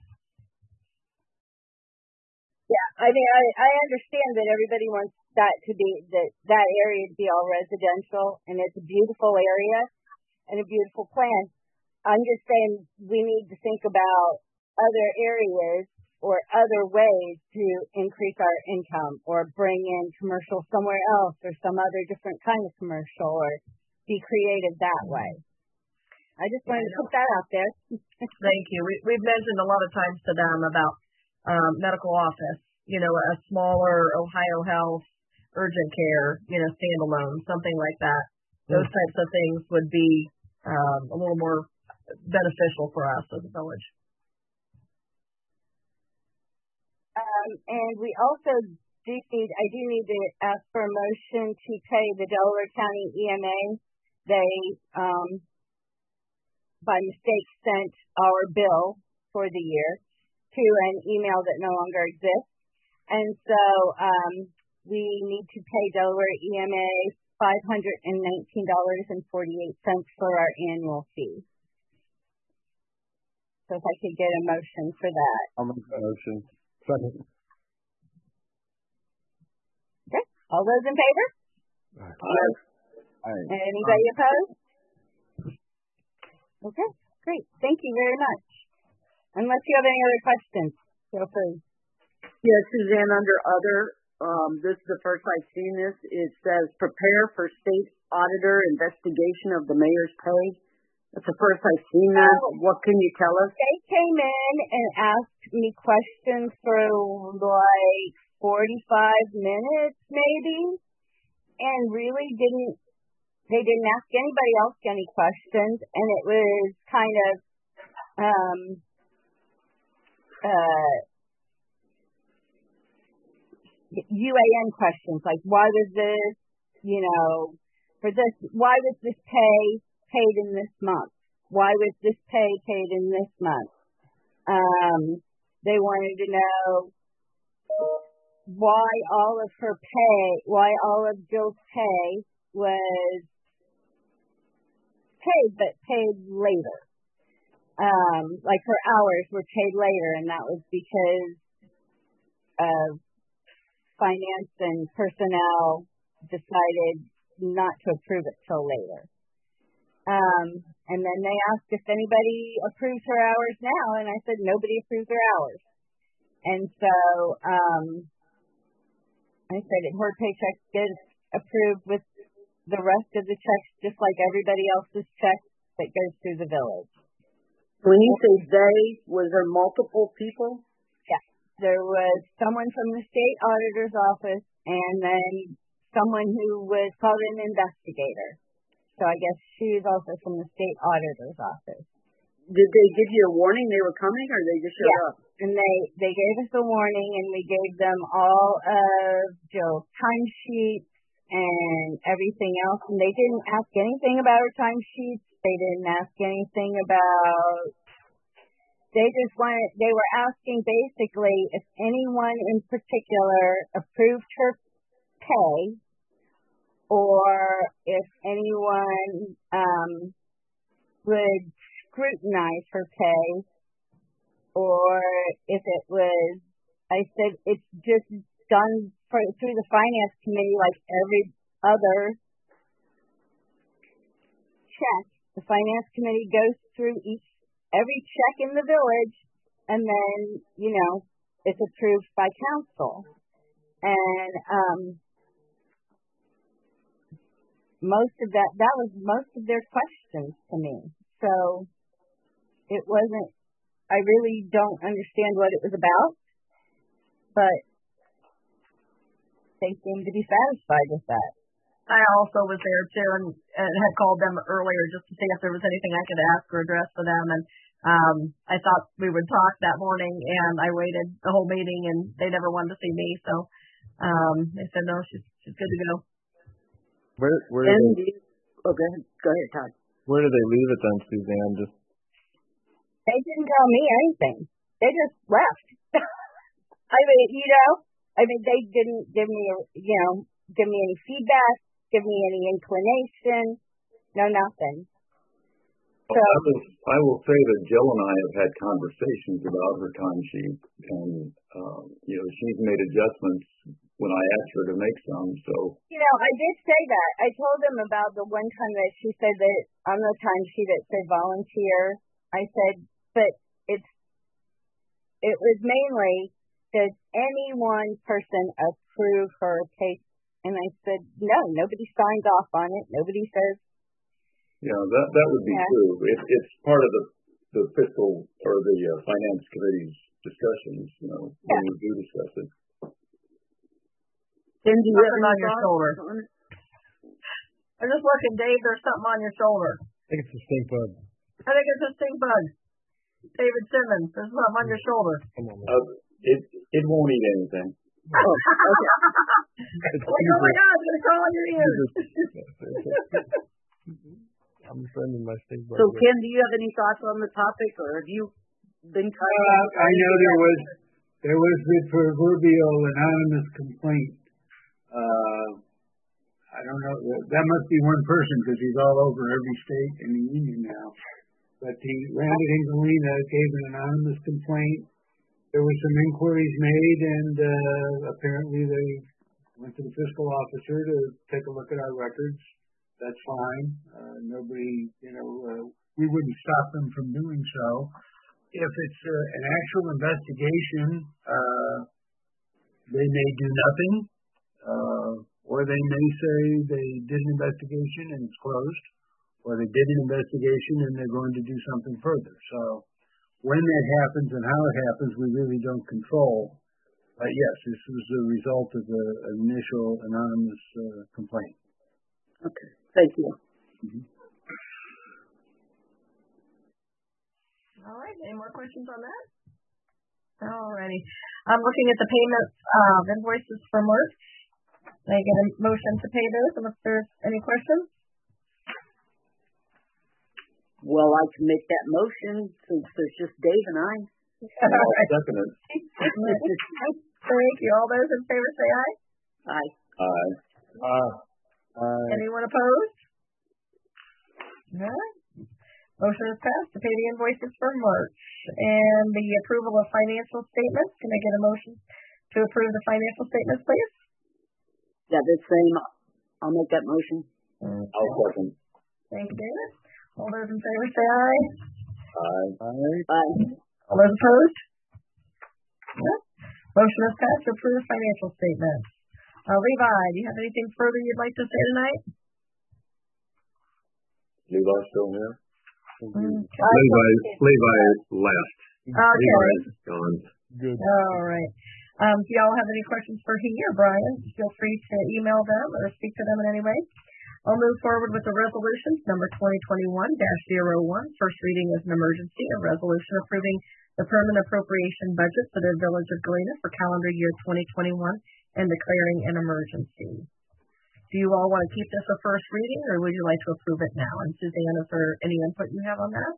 Yeah, I mean, I, I understand that everybody wants that to be, that, that area to be all residential, and it's a beautiful area and a beautiful plan. I'm just saying we need to think about other areas or other ways to increase our income or bring in commercial somewhere else or some other different kind of commercial or be creative that way. I just wanted to put that out there. Thank you. We, we've mentioned a lot of times to them about um, medical office, you know, a smaller Ohio Health urgent care, you know, standalone, something like that. Those types of things would be um, a little more beneficial for us as a village. Um, and we also do need, I do need to ask for a motion to pay the Delaware County E M A. They, um, by mistake, sent our bill for the year to an email that no longer exists. And so um, we need to pay Delaware E M A five hundred nineteen dollars and forty-eight cents for our annual fee. So if I could get a motion for that. I'll make a motion. Second. Okay. All those in favor? Aye. Aye. Anybody opposed? Okay, great. Thank you very much. Unless you have any other questions, feel free. Yes, Suzanne, under other, um, this is the first I've seen this. It says prepare for state auditor investigation of the mayor's pay. That's the first I've seen that. Oh, what can you tell us? They came in and asked me questions for like forty-five minutes maybe, and really didn't, they didn't ask anybody else any questions, and it was kind of, um, uh, U A N questions, like why was this, you know, for this, why was this pay paid in this month? Why was this pay paid in this month? Um, they wanted to know why all of her pay, why all of Jill's pay was paid, but paid later. Um, like her hours were paid later, and that was because of finance and personnel decided not to approve it till later. Um, and then they asked if anybody approves her hours now, and I said nobody approves her hours. And so um, I said her paycheck gets approved with the rest of the checks, just like everybody else's checks that goes through the village. When you say they, was there multiple people? Yeah. There was someone from the state auditor's office and then someone who was called an investigator. So I guess she was also from the state auditor's office. Did they give you a warning they were coming, or they just showed yeah. up? And they, they gave us a warning, and we gave them all of Jill's timesheets and everything else. And they didn't ask anything about her timesheets. They didn't ask anything about, they just wanted, they were asking basically if anyone in particular approved her pay, or if anyone um, would scrutinize her pay, or if it was, I said, it's just done for, through the finance committee like every other check. The finance committee goes through each, every check in the village, and then, you know, it's approved by council. And um, most of that, that was most of their questions to me. So it wasn't, I really don't understand what it was about, but they seem to be satisfied with that. I also was there too, and, and had called them earlier just to see if there was anything I could ask or address for them. And um, I thought we would talk that morning, and I waited the whole meeting, and they never wanted to see me. So um, they said no, she's she's good to go. Where where And do they, you, oh, go ahead, go ahead, Todd. where do they leave it then, Suzanne? Just They didn't tell me anything. They just left. I mean, you know, I mean, they didn't give me, a, you know, give me any feedback, give me any inclination, no nothing. So, I will, I will say that Jill and I have had conversations about her timesheet, and um, you know, she's made adjustments when I asked her to make some. So you know, I did say that. I told them about the one time that she said that on the timesheet it said volunteer. I said, but it's it was mainly, does any one person approve her pay? And I said, no, nobody signs off on it. Nobody says. yeah, that that would be Yeah. true. It, it's part of the the fiscal or the uh, finance committee's discussions. You know, when we do discuss it. Then do you have Something on any your thoughts shoulder. on it? I'm just looking, Dave. There's something on your shoulder. I think it's a stink bug. I think it's a stink bug. David Simmons, there's something on your shoulder. Come on, man. Uh, it it won't eat anything. Oh, okay. It's Like, oh my super. God, it's gonna crawl on your ears. I'm friending my stink bug. So, Ken, do you have any thoughts on the topic, or have you been touching Uh, on I know anything there else? was there was the proverbial anonymous complaint. Uh, I don't know. That must be one person because he's all over every state in the union now. But the Landed in Galena gave an anonymous complaint. There were some inquiries made, and uh, apparently they went to the fiscal officer to take a look at our records. That's fine. Uh, nobody, you know, uh, we wouldn't stop them from doing so. If it's uh, an actual investigation, uh, they may do nothing, uh, or they may say they did an investigation and it's closed, or they did an investigation and they're going to do something further. So when that happens and how it happens, we really don't control. But yes, this was the result of a, an initial anonymous uh, complaint. Okay, thank you. Mm-hmm. All right. Any more questions on that? All righty. I'm looking at the payments of invoices for March. Can I get a motion to pay those unless there's any questions? Well, I can make that motion since there's just Dave and I. I'll second it. Thank you. All those in favor say aye. Aye. Aye. Uh, uh, Anyone opposed? All right. Motion is passed to pay the invoices for March. And the approval of financial statements. Can I get a motion to approve the financial statements, please? Yeah, the same. I'll make that motion. I'll second. Thank you, David. All those in favor say aye. Aye. Aye. Aye. All those opposed? No. Motion is passed to approve financial statements. Uh, Levi, do you have anything further you'd like to say tonight? Levi still here? Mm. Levi, Levi left. Okay. Levi is gone. Good. All right. Um, if y'all have any questions for he or Brian, feel free to email them or speak to them in any way. I'll move forward with the resolutions, number twenty twenty-one dash zero one. First reading is an emergency, a resolution approving the permanent appropriation budget for the Village of Galena for calendar year twenty twenty-one and declaring an emergency. Do you all want to keep this a first reading, or would you like to approve it now? And Suzanne, is there any input you have on that?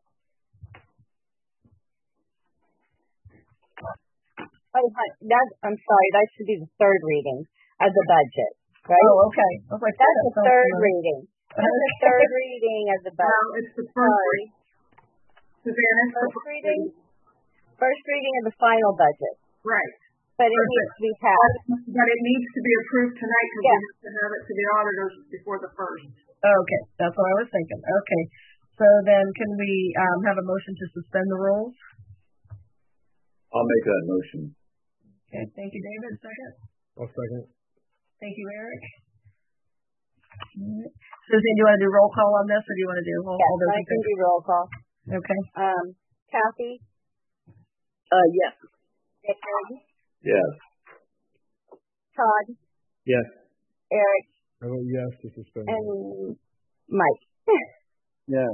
Oh, that, I'm sorry, that should be the third reading of the budget, right? Oh, okay. I was like, That's the third familiar. reading. That's the third reading of the budget. No, it's the first Sorry. reading. Suzanne, it's the First first reading? reading. First reading of the final budget. Right. But it Perfect. needs to be passed. But it needs to be approved tonight because Yeah. we have to have it to the auditors before the first. Okay, that's what I was thinking. Okay. So then can we um, have a motion to suspend the rules? I'll make that motion. Okay, thank you, David. Second. I'll second. Thank you, Eric. All right. Susan, do you want to do roll call on this, or do you want to do all, Yes, all those I in can favor? do roll call. Okay. Um, Kathy, Uh, yes. David, Yes. Todd, Yes. Eric, I vote yes to suspend. and Mike. Yes.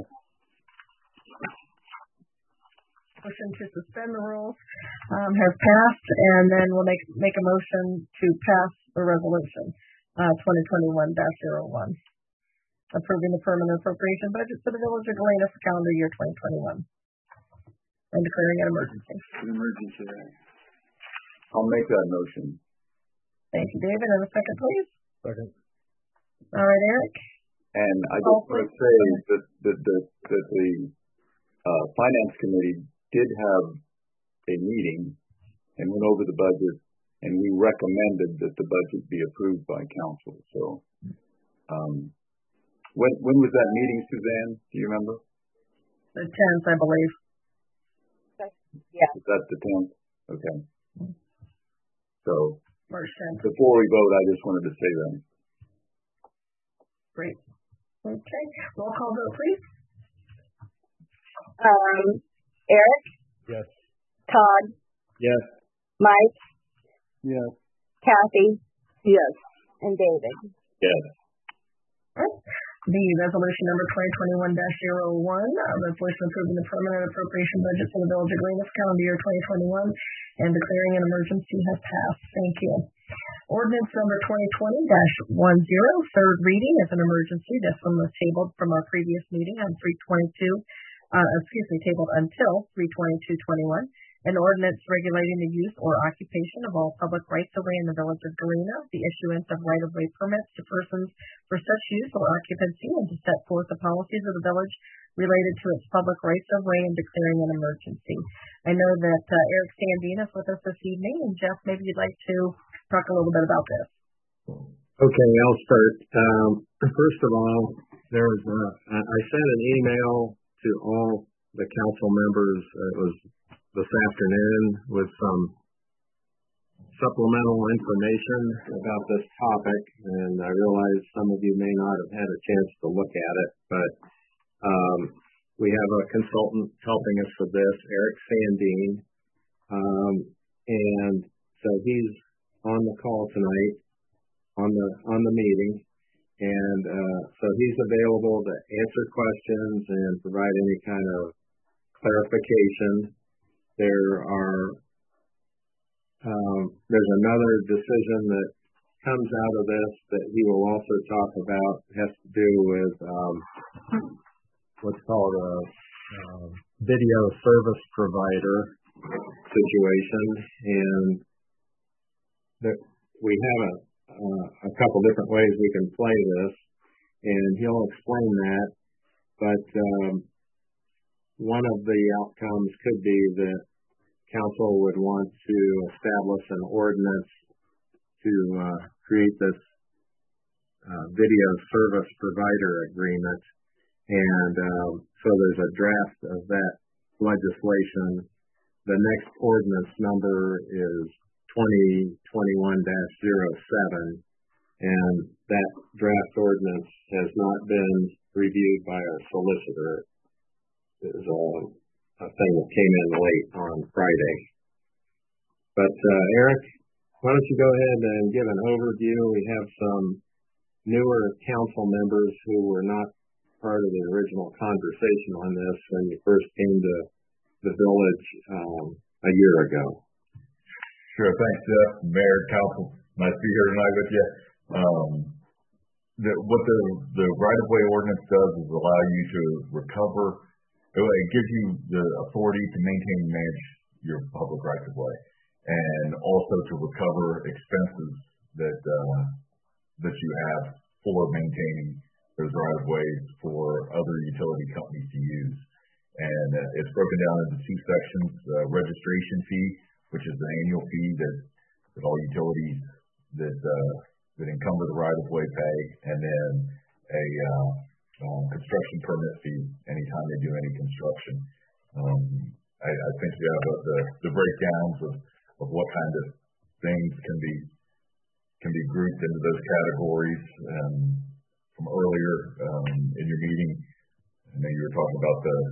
Motion to suspend the rules um, has passed, and then we'll make make a motion to pass the resolution uh, twenty twenty-one dash zero one, approving the permanent appropriation budget for the Village of Galena for calendar year twenty twenty-one, and declaring an emergency. An emergency. I'll make that motion. Thank you, David. And a second, please. Second. All right, Eric. And I just want to say that that that, that the uh, finance committee did have a meeting and went over the budget, and we recommended that the budget be approved by council. So, um, when when was that meeting, Suzanne? Do you remember? The tenth, I believe. Yeah. Is that the tenth? Okay. So, March tenth. before we vote, I just wanted to say that. Great. Okay. Roll call vote, please. Um, Eric, Yes. Todd, Yes. Mike, Yes. Kathy, Yes. and David. Yes. The resolution number twenty twenty-one dash zero one, uh, resolution approving the permanent appropriation budget for the Village of Galena for calendar year twenty twenty-one and declaring an emergency has passed. Thank you. Ordinance number twenty twenty dash ten, third reading is an emergency. This one was tabled from our previous meeting on three twenty-two, uh, excuse me, tabled until three twenty-two twenty-one. An ordinance regulating the use or occupation of all public rights-of-way in the Village of Galena, the issuance of right-of-way permits to persons for such use or occupancy, and to set forth the policies of the village related to its public rights-of-way and declaring an emergency. I know that uh, Eric Sandine is with us this evening, and Jeff, maybe you'd like to talk a little bit about this. Okay, I'll start. Um, first of all, there was a, I sent an email to all the council members. It was this afternoon with some supplemental information about this topic, and I realize some of you may not have had a chance to look at it, but um, we have a consultant helping us with this, Eric Sandine, um, and so he's on the call tonight, on the on the meeting, and uh, so he's available to answer questions and provide any kind of clarification. There are um, there's another decision that comes out of this that he will also talk about. It has to do with um, what's called a uh, video service provider situation, and that we have a uh, a couple different ways we can play this, and he'll explain that. But um, one of the outcomes could be that council would want to establish an ordinance to uh, create this uh, video service provider agreement. And um, so there's a draft of that legislation. The next ordinance number is twenty twenty-one dash zero seven, and that draft ordinance has not been reviewed by our solicitor. It was a, a thing that came in late on Friday. But uh, Eric, why don't you go ahead and give an overview? We have some newer council members who were not part of the original conversation on this when you first came to the village um, a year ago. Sure, thanks, Jeff. Mayor, council, nice to be here tonight with you. Um, the, what the, the right-of-way ordinance does is allow you to recover. It gives you the authority to maintain and manage your public rights-of-way, and also to recover expenses that uh, that you have for maintaining those right-of-ways for other utility companies to use. And uh, it's broken down into two sections: uh, registration fee, which is an annual fee that, that all utilities that uh, that encumber the right-of-way pay, and then a uh, um, construction permit fee anytime they do any construction. Um, I, I think we have the, the breakdowns of, of what kind of things can be can be grouped into those categories. Um, from earlier um, in your meeting, I know you were talking about the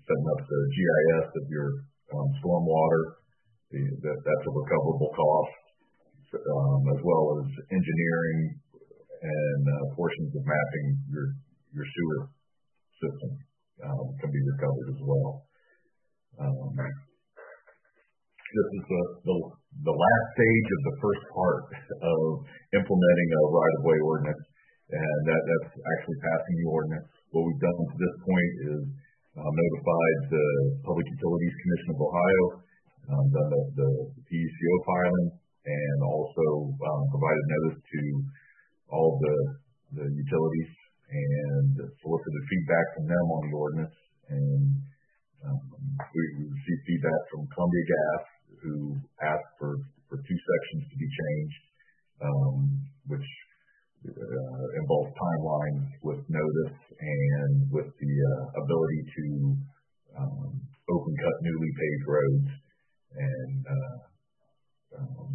setting up the G I S of your um, stormwater. The, that, that's a recoverable cost, um, as well as engineering and uh, portions of mapping your your sewer system um, can be recovered as well. Um, this is the, the the last stage of the first part of implementing a right-of-way ordinance, and that, that's actually passing the ordinance. What we've done to this point is uh, notified the Public Utilities Commission of Ohio, um, done the, the P U C O filing, and also um, provided notice to all the the utilities and solicited feedback from them on the ordinance. And um, we, we received feedback from Columbia Gas, who asked for, for two sections to be changed, um, which uh, involves timelines with notice and with the uh, ability to um, open cut newly paved roads. And uh, um,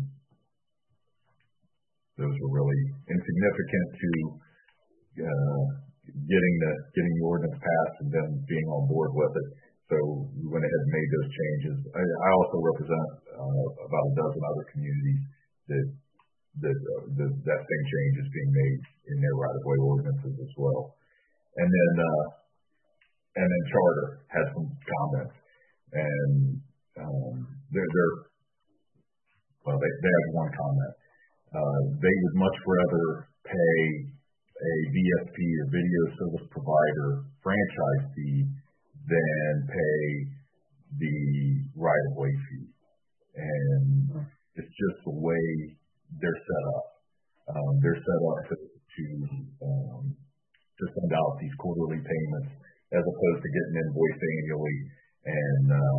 those were really insignificant to uh, getting the getting the ordinance passed and then being on board with it. So we went ahead and made those changes. I, I also represent uh, about a dozen other communities that that uh, the, that same change is being made in their right-of-way ordinances as well. And then uh, and then Charter had some comments, and um, they're, they're well, they they have one comment. Uh, they would much rather pay a V S P or video service provider franchise fee than pay the right-of-way fee. And it's just the way they're set up. Um, they're set up to to, um, to send out these quarterly payments as opposed to getting invoiced annually. And uh,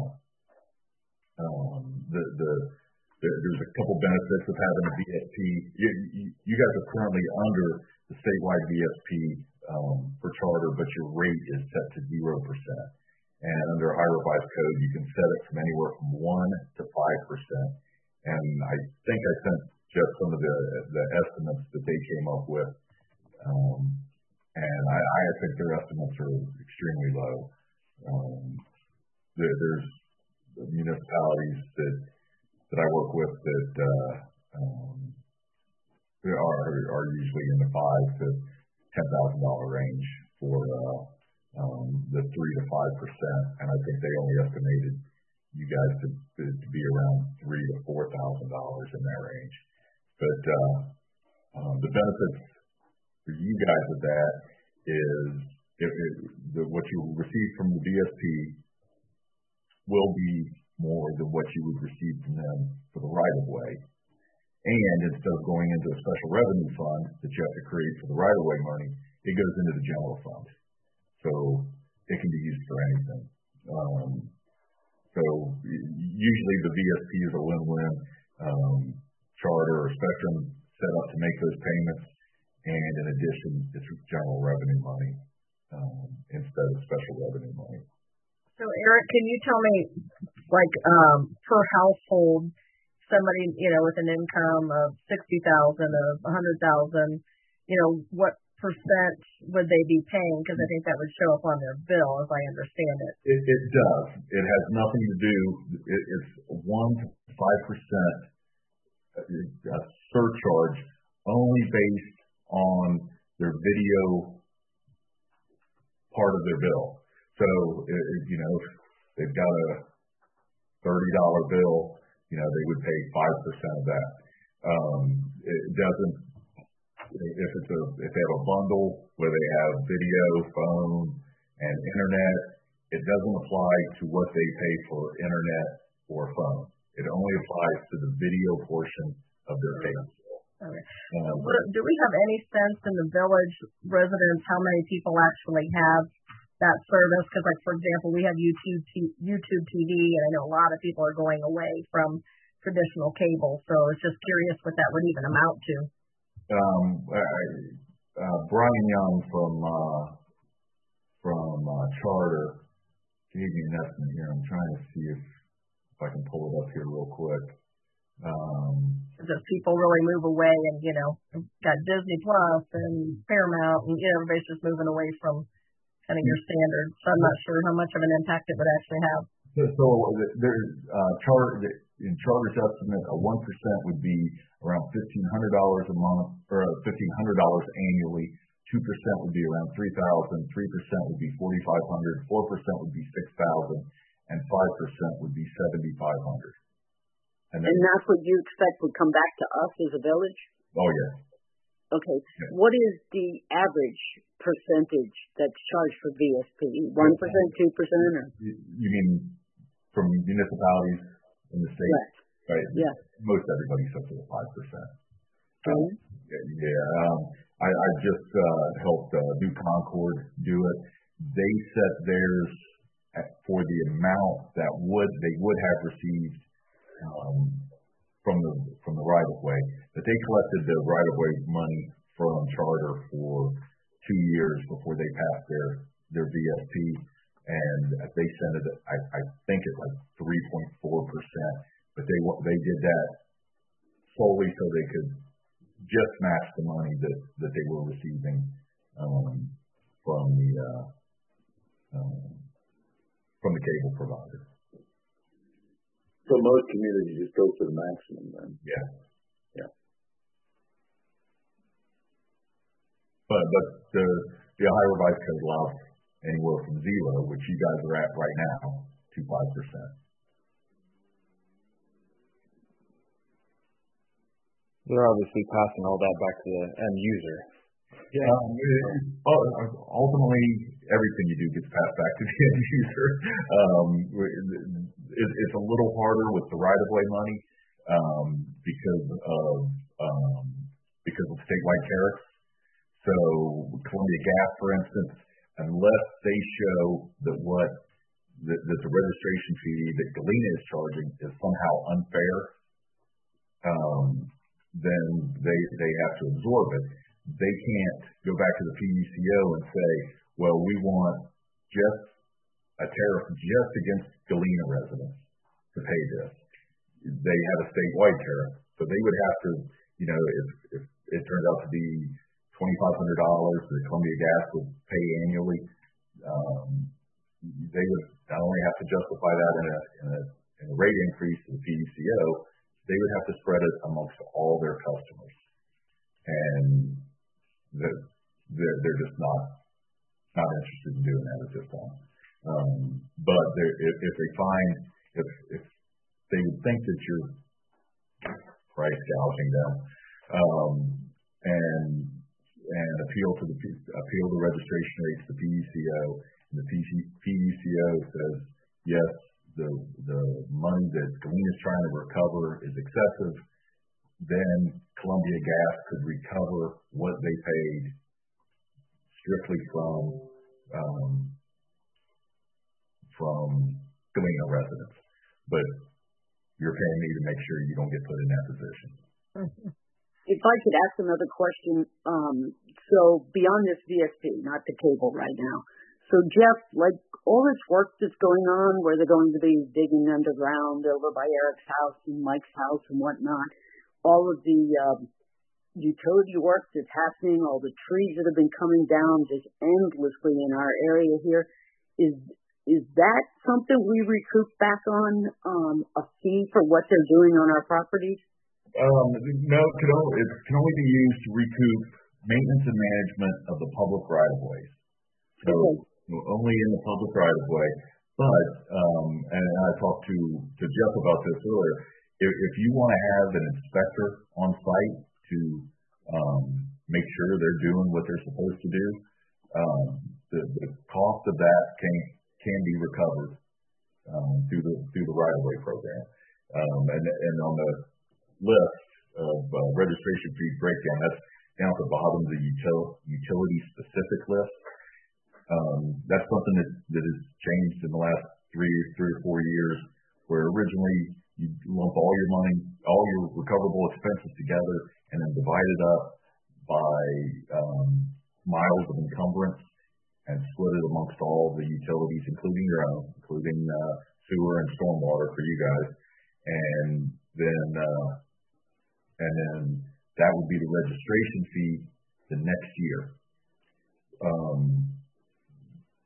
um, the the there's a couple benefits of having a V S P. You, you, you guys are currently under the statewide V S P um, for Charter, but your rate is set to zero percent. And under Ohio Revised Code, you can set it from anywhere from one to five percent. And I think I sent Jeff some of the the estimates that they came up with, um, and I, I think their estimates are extremely low. Um, there, there's municipalities that that I work with that uh, um, are are usually in the five to ten thousand dollar range for uh, um, the three to five percent, and I think they only estimated you guys to to, to be around three to four thousand dollars in that range. But uh, um, the benefits for you guys of that is if it, the, what you receive from the V S P will be more than what you would receive from them for the right-of-way. And instead of going into a special revenue fund that you have to create for the right-of-way money, it goes into the general fund. So it can be used for anything. Um, so usually the V S P is a win-win. Um, Charter or Spectrum set up to make those payments, and in addition, it's general revenue money um, instead of special revenue money. So, Eric, can you tell me, like, um, per household, somebody, you know, with an income of sixty thousand, of a hundred thousand, you know, what percent would they be paying? Because I think that would show up on their bill, as I understand it. It, it does. It has nothing to do. It, it's one to five percent a surcharge only based on their video part of their bill. So, it, you know, if they've got a thirty dollar bill, you know, they would pay five percent of that. Um, it doesn't, if it's a, if they have a bundle where they have video, phone, and internet, it doesn't apply to what they pay for internet or phone. It only applies to the video portion of their payment. Okay. Um, do we have any sense in the village residents how many people actually have that service? Because, like, for example, we have YouTube t- YouTube T V, and I know a lot of people are going away from traditional cable. So I was just curious what that would even amount to. Um, uh, Brian Young from uh, from uh, Charter gave me an estimate here. I'm trying to see if, if I can pull it up here real quick. Um, Just people really move away, and you know, got Disney Plus and Paramount, and you know, everybody's just moving away from kind of your standard. So I'm not sure how much of an impact it would actually have. So, so there's uh, charter in Charter's estimate, a one percent would be around fifteen hundred dollars a month, or fifteen hundred dollars annually. Two percent would be around three thousand. Three percent would be forty five hundred. Four percent would be six thousand, and five percent would be seventy five hundred. And, and that's what you expect would come back to us as a village? Oh yes. Okay. Yes. What is the average percentage that's charged for V S P? One percent, two percent, or? You mean from municipalities in the state? Right. Right. Yeah. Most everybody sets at five percent. Okay. Yeah. Um, I, I just uh, helped uh, New Concord do it. They set theirs at, for the amount that would they would have received um, from the from the right of way. But they collected the right of way money from Charter for two years before they passed their their V S P, and they sent it. I, I think it's like three point four percent. But they they did that solely so they could just match the money that, that they were receiving um, from the uh, um, from the cable provider. So most communities just go for the maximum then. Yeah. Yeah. But but the the Ohio Revised Code allows anywhere from zero, which you guys are at right now, to five percent. They're obviously passing all that back to the end user. Yeah. Um, it, ultimately, everything you do gets passed back to the end user. Um, it, it's a little harder with the right-of-way money um, because of um, because of statewide tariffs. So, Columbia Gas, for instance, unless they show that what that, that the registration fee that Galena is charging is somehow unfair. Um, then they they have to absorb it. They can't go back to the P U C O and say, well, we want just a tariff just against Galena residents to pay this. They have a statewide tariff. So they would have to, you know, if, if it turned out to be twenty-five hundred dollars that Columbia Gas would pay annually, um, they would not only have to justify that in a, in a, in a rate increase to the P U C O, they would have to spread it amongst all their customers. And they're, they're, they're just not not interested in doing that at this time. Um, but if, if they find, if, if they would think that you're price gouging them, um, and and appeal to the appeal the registration rates to the P U C O, and the P U C O says, yes, the the money that Galena is trying to recover is excessive, then Columbia Gas could recover what they paid strictly from um, from Galena residents. But you're paying me to make sure you don't get put in that position. If I could ask another question, um, so beyond this V S P, not the cable right now. So Jeff, like all this work that's going on, where they're going to be digging underground over by Eric's house and Mike's house and whatnot, all of the um, utility work that's happening, all the trees that have been coming down just endlessly in our area here, is is that something we recoup back on, um, a fee for what they're doing on our properties? Um, no, it can, only, it can only be used to recoup maintenance and management of the public right-of-ways. So okay. Only in the public right-of-way. But, um, and I talked to, to Jeff about this earlier, if, if you want to have an inspector on site to um, make sure they're doing what they're supposed to do, um, the, the cost of that can can be recovered um, through the through the right-of-way program. Um, and and on the list of uh, registration fee breakdown, that's down at the bottom of the util, utility specific list. Um, that's something that, that has changed in the last three three or four years, where originally you lump all your money, all your recoverable expenses together, and then divide it up by um, miles of encumbrance and split it amongst all the utilities, including your own, including uh, sewer and stormwater for you guys, and then uh, and then that would be the registration fee the next year. Um,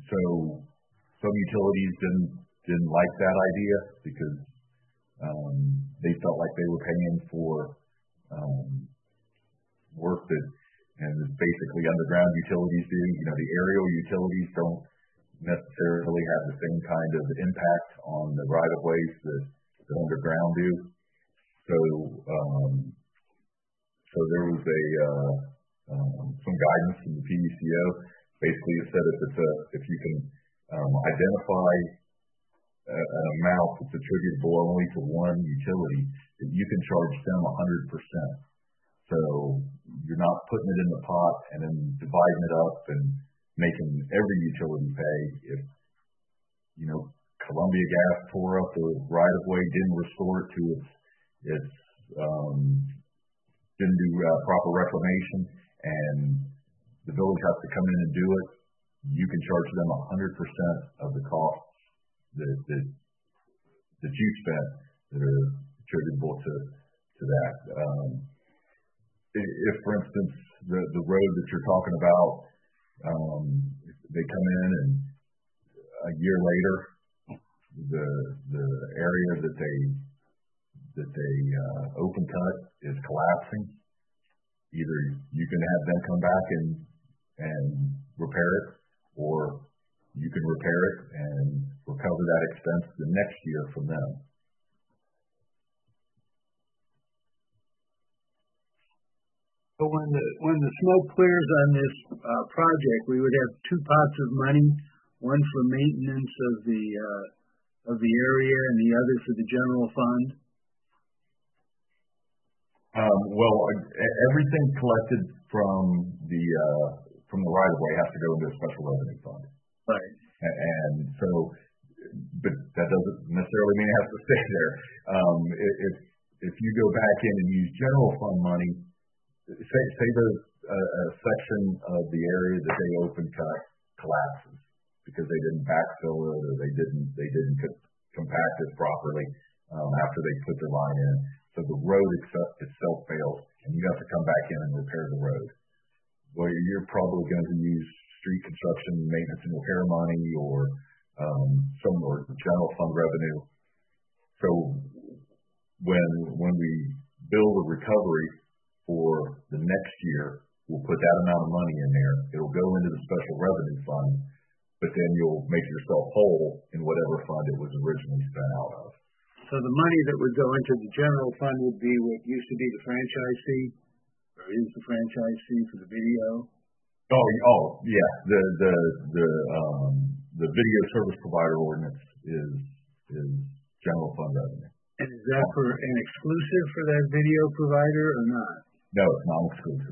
so some utilities didn't didn't like that idea because um, they felt like they were paying for um, work that and basically underground utilities do. You know, the aerial utilities don't necessarily have the same kind of impact on the right of ways that the underground do. So, um, so there was a uh, um, some guidance from the P U C O. Basically, it said if it's a if you can um, identify a, an amount that's attributable only to one utility, that you can charge them one hundred percent. So you're not putting it in the pot and then dividing it up and making every utility pay. If you know Columbia Gas tore up the right of way, didn't restore it to its its um, didn't do uh, proper reclamation, and the village has to come in and do it, you can charge them one hundred percent of the costs that, that, that you spent that are attributable to, to that. Um, if, for instance, the, the road that you're talking about, um, they come in and a year later, the, the area that they that they uh, open cut is collapsing, either you can have them come back and and repair it, or you can repair it and recover that expense the next year from them. So when the when the smoke clears on this uh, project, we would have two pots of money, one for maintenance of the uh, of the area and the other for the general fund. Um, well, everything collected from the uh, from the right of way has to go into a special revenue fund. Right. And so, but that doesn't necessarily mean it has to stay there. Um, if if you go back in and use general fund money, say say there's a, a section of the area that they open cut collapses because they didn't backfill it or they didn't they didn't compact it properly um, after they put the line in. So the road itself, itself fails, and you have to come back in and repair the road. Well, you're probably going to use street construction, maintenance, and repair money, or um, some or general fund revenue. So when when we build a recovery for the next year, we'll put that amount of money in there. It'll go into the special revenue fund, but then you'll make yourself whole in whatever fund it was originally spent out of. So the money that would go into the general fund would be what used to be the franchise fee, or is the franchise fee for the video? Oh, oh, yeah. The the the um, the video service provider ordinance is is general fund revenue. And is that for an exclusive for that video provider or not? No, it's not exclusive.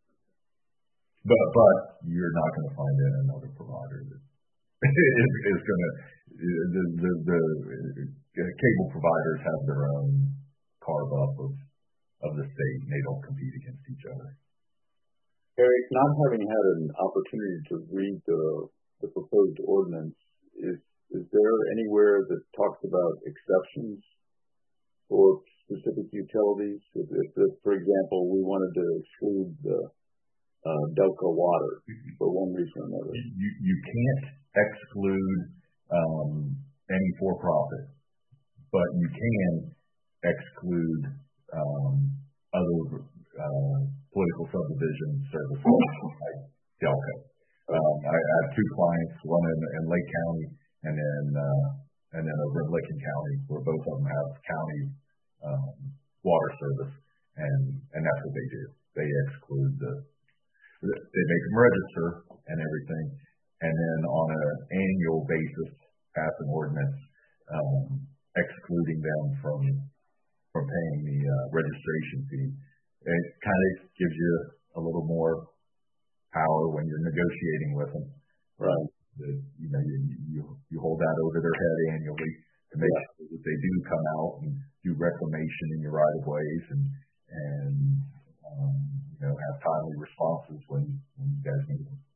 But but you're not going to find in another provider that is, is going to the the the. Cable providers have their own carve up of, of the state, and they don't compete against each other. Eric, not having had an opportunity to read the, the proposed ordinance, is is there anywhere that talks about exceptions for specific utilities? If, if, if for example, we wanted to exclude the uh, Delco water for one reason or another. You, you can't exclude um, any for-profit. But you can exclude um, other uh, political subdivision services like Delco. Um, I, I have two clients, one in, in Lake County and then uh, and then over in Licking County, where both of them have county um, water service, and and that's what they do. They exclude the, they make them register and everything, and then on an annual basis pass an ordinance. Um, excluding them from from paying the uh, registration fee. It kind of gives you a little more power when you're negotiating with them. Right. That, you know, you, you you hold that over their head annually to make yeah. sure that they do come out and do reclamation in your right of ways and and um, you know have timely responses when, when you guys need them.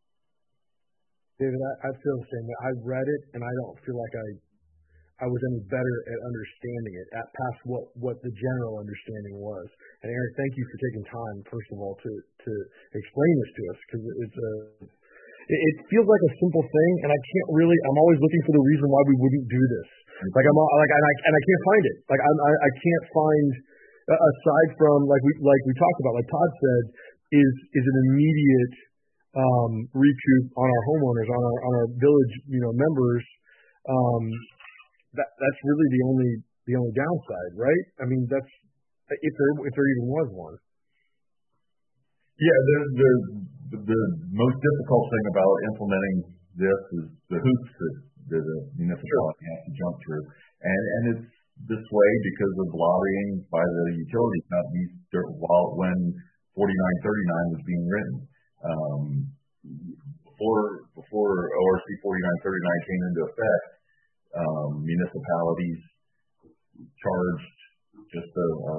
David, I, I feel the same. I've read it and I don't feel like I. I was any better at understanding it, at past what, what the general understanding was. And Eric, thank you for taking time, first of all, to, to explain this to us, because it's a, it, it feels like a simple thing, and I can't really. I'm always looking for the reason why we wouldn't do this. Like I'm all- like and I and I can't find it. Like I'm, I I can't find uh, aside from like we like we talked about, like Todd said, is is an immediate um, recoup on our homeowners, on our on our village, you know, members. Um, that that's really the only the only downside, right? I mean, that's if there if there even was one. Yeah, the the the most difficult thing about implementing this is the hoops that, that a municipality has to jump through, and and it's this way because of lobbying by the utility companies while when forty-nine thirty-nine was being written. Um, before before O R C forty-nine thirty-nine came into effect, um, municipalities charged just a, a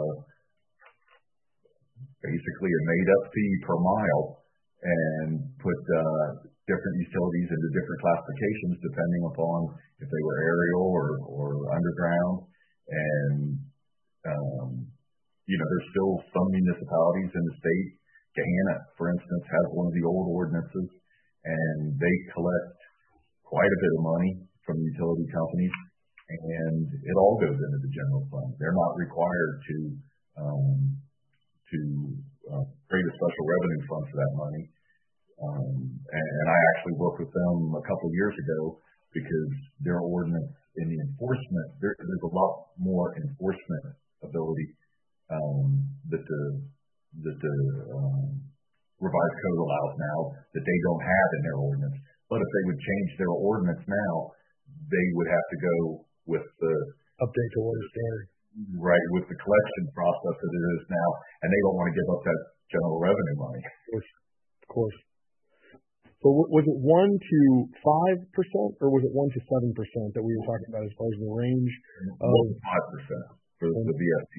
basically a made-up fee per mile and put uh, different utilities into different classifications depending upon if they were aerial or, or underground. And, um, you know, there's still some municipalities in the state. Gahanna, for instance, has one of the old ordinances, and they collect quite a bit of money from the utility companies, and it all goes into the general fund. They're not required to um, to uh, create a special revenue fund for that money. Um, and, and I actually worked with them a couple of years ago because their ordinance in the enforcement, there, there's a lot more enforcement ability um, that the that the um, revised code allows now that they don't have in their ordinance. But if they would change their ordinance now, they would have to go with the update to water standard. Right, with the collection process that it is now, and they don't want to give up that general revenue money. Of course. Of course. So w- was it one to five percent, or was it one to seven percent that we were talking about as far as the range? One to five percent for the V S P.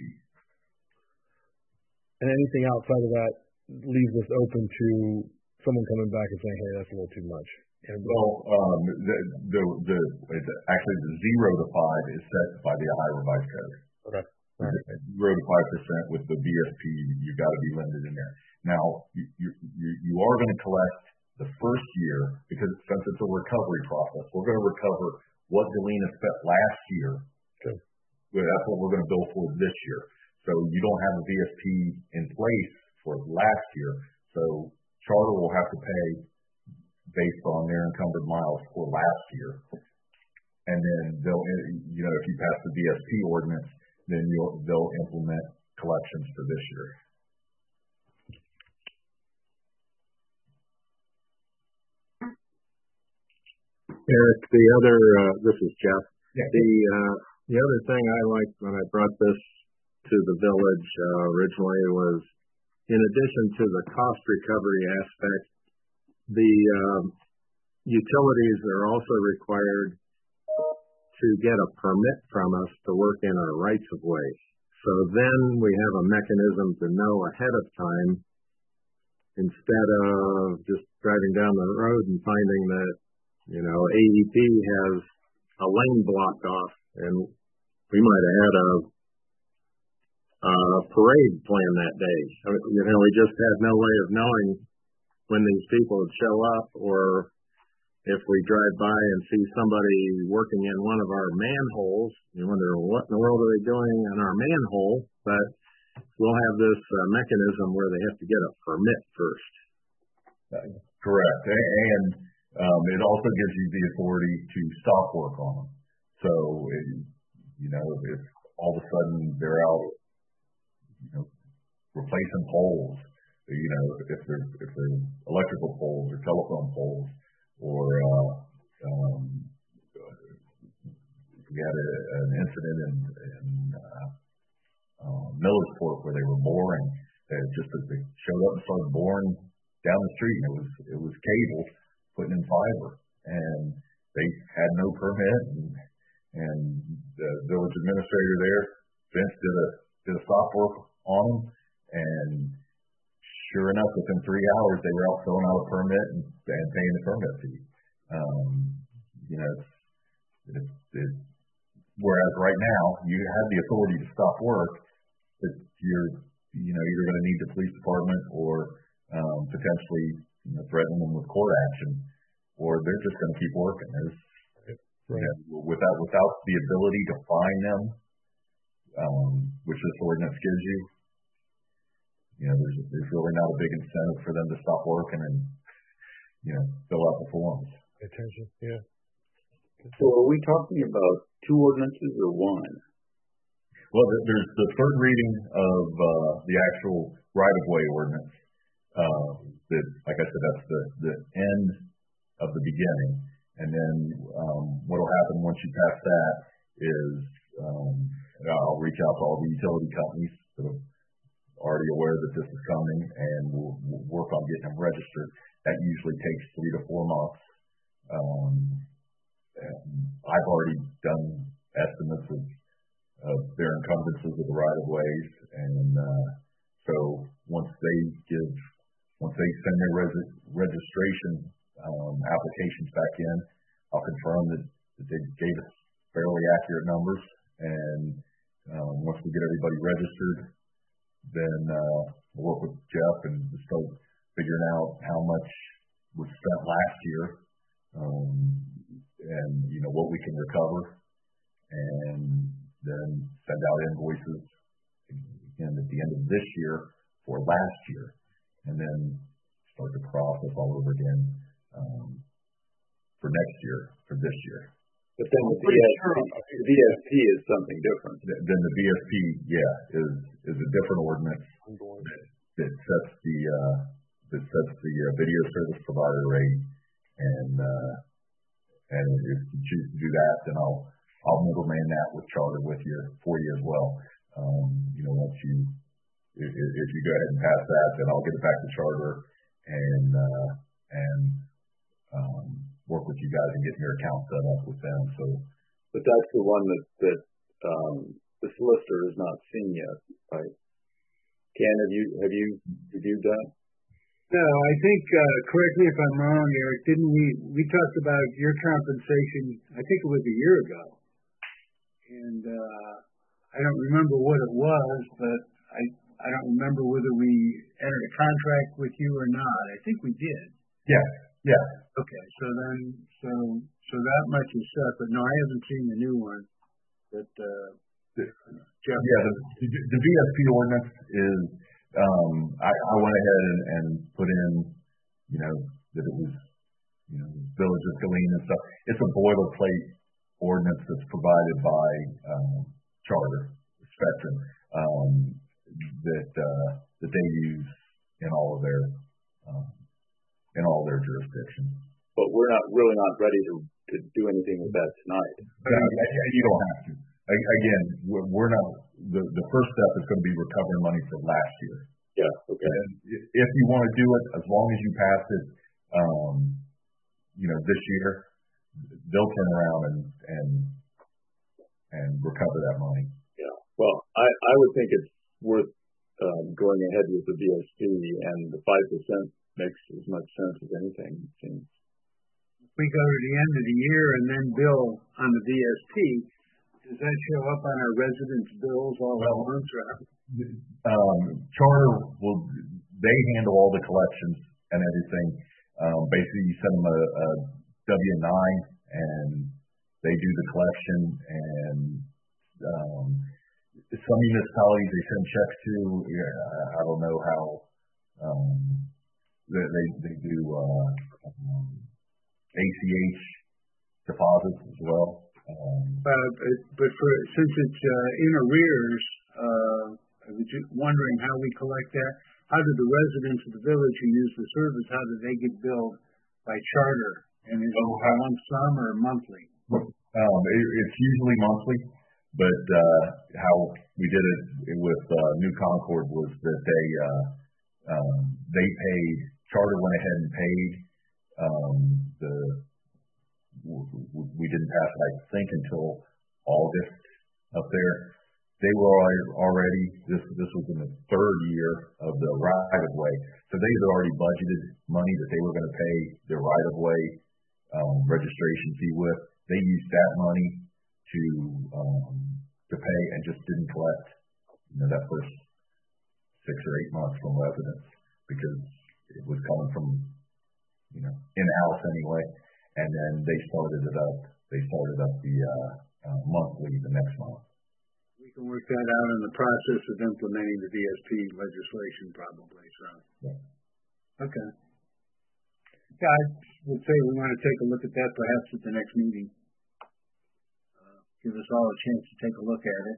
And anything outside of that leaves us open to someone coming back and saying, "Hey, that's a little too much." And well, um, the, the the the actually the zero to five is set by the Ohio Revised Code. Okay. All right. Zero to five percent with the V S P, you've got to be limited in there. Now, you you you are going to collect the first year because since it's a recovery process, we're going to recover what Galena spent last year. Okay. Well, that's what we're going to bill for this year. So you don't have a V S P in place for last year. So Charter will have to pay based on their encumbered miles for last year. And then they'll, you know, if you pass the V S P ordinance, then you'll, they'll implement collections for this year. Eric, the other, uh, this is Jeff. Yeah. The, uh, the other thing I liked when I brought this to the village uh, originally was, in addition to the cost recovery aspect, the um, utilities are also required to get a permit from us to work in our rights of way. So then we have a mechanism to know ahead of time instead of just driving down the road and finding that, you know, A E P has a lane blocked off and we might have had a, a parade planned that day. I mean, you know, we just had no way of knowing when these people would show up, or if we drive by and see somebody working in one of our manholes, you wonder what in the world are they doing in our manhole, but we'll have this uh, mechanism where they have to get a permit first. Uh, correct. And um, it also gives you the authority to stop work on them. So, it, you know, if all of a sudden they're out, you know, replacing poles, you know, if they're, if they're electrical poles or telephone poles, or uh, um, we had a, an incident in, in uh, uh, Millersport where they were boring. They just as they showed up and started boring down the street, and it was it was cable putting in fiber, and they had no permit, and, and the village administrator there, Vince, did a did a stop work on them, and sure enough, within three hours, they were out filling out a permit and, and paying the permit fee. Um, you know, it's, it's, it's, whereas right now, you have the authority to stop work, but you're, you know, you're going to need the police department or um, potentially, you know, threaten them with court action or they're just going to keep working. There's, Right. you know, without without the ability to fine them, um, which this ordinance gives you, you know, there's there's really not a big incentive for them to stop working and, you know, fill out the forms. Attention, yeah. So are we talking about two ordinances or one? Well, there's the third reading of uh, the actual right-of-way ordinance. Uh, that, like I said, that's the, the end of the beginning. And then um, what will happen once you pass that is um, I'll reach out to all the utility companies that are already aware that this is coming, and we'll, we'll work on getting them registered. That usually takes three to four months. Um, I've already done estimates of, of their encumbrances of the right-of-ways, and uh, so once they give, once they send their res- registration um, applications back in, I'll confirm that, that they gave us fairly accurate numbers, and um, once we get everybody registered, then uh, we'll work with Jeff and start figuring out how much was spent last year, um, and you know what we can recover, and then send out invoices again at the end of this year for last year, and then start the process all over again um, for next year for this year. But then the V S P, the V S P is something different. Then the V S P, yeah, is is a different ordinance that, that sets the uh, that sets the uh, video service provider rate, and uh, and if you choose to do that, then I'll I'll middleman that with Charter with you for you as well. Um, you know, once you if, if you go ahead and pass that, then I'll get it back to Charter and uh, and um, work with you guys and get your account set up with them. So, but that's the one that that um, the solicitor has not seen yet, right? Ken, have you have you reviewed that? No, I think, uh, correct me if I'm wrong, Eric, didn't we, we talked about your compensation, I think it was a year ago. And, uh, I don't remember what it was, but I, I don't remember whether we entered a contract with you or not. I think we did. Yeah, yeah. Okay, so then, so, so that much is set, but no, I haven't seen the new one that, uh, the, Jeff. Yeah, the, the V S P ordinance is, Um, I, I went ahead and, and put in, you know, that it was, you know, Village of Galena and stuff. It's a boilerplate ordinance that's provided by um, Charter Spectrum um, that uh, that they use in all of their um, in all of their jurisdictions. But we're not really not ready to to do anything with that tonight. No, you don't have to. Again, we're not. The, the first step is going to be recovering money from last year. Yeah. Okay. And if you want to do it, as long as you pass it, um, you know, this year, they'll turn around and and and recover that money. Yeah. Well, I I would think it's worth um, going ahead with the V S P, and the five percent makes as much sense as anything. It seems. If we go to the end of the year and then bill on the V S P. Does that show up on our residents' bills all at once? Um, Charter will, they handle all the collections and everything. Um, basically, you send them a, a W nine and they do the collection. And um, some municipalities they send checks to. Yeah, I don't know how um, they, they they do uh, um, A C H deposits as well. Um, uh, but for since it's uh, in arrears, uh, I was just wondering how we collect that. How do the residents of the village who use the service, how do they get billed by Charter? And is it a lump sum or monthly? Um, it, it's usually monthly, but uh, how we did it with uh, New Concord was that they uh, um, they paid. Charter went ahead and paid um, the. We didn't pass it, I think, until August up there. They were already, this this was in the third year of the right-of-way, so they had already budgeted money that they were going to pay their right-of-way um, registration fee with. They used that money to um, to pay and just didn't collect, you know, that first six or eight months from residents because it was coming from, you know, in-house anyway. and then they started it up. They started up the uh, uh, monthly the next month. We can work that out in the process of implementing the V S P legislation, probably. So, yeah. Okay. Yeah, I would say we want to take a look at that perhaps at the next meeting. Uh, give us all a chance to take a look at it.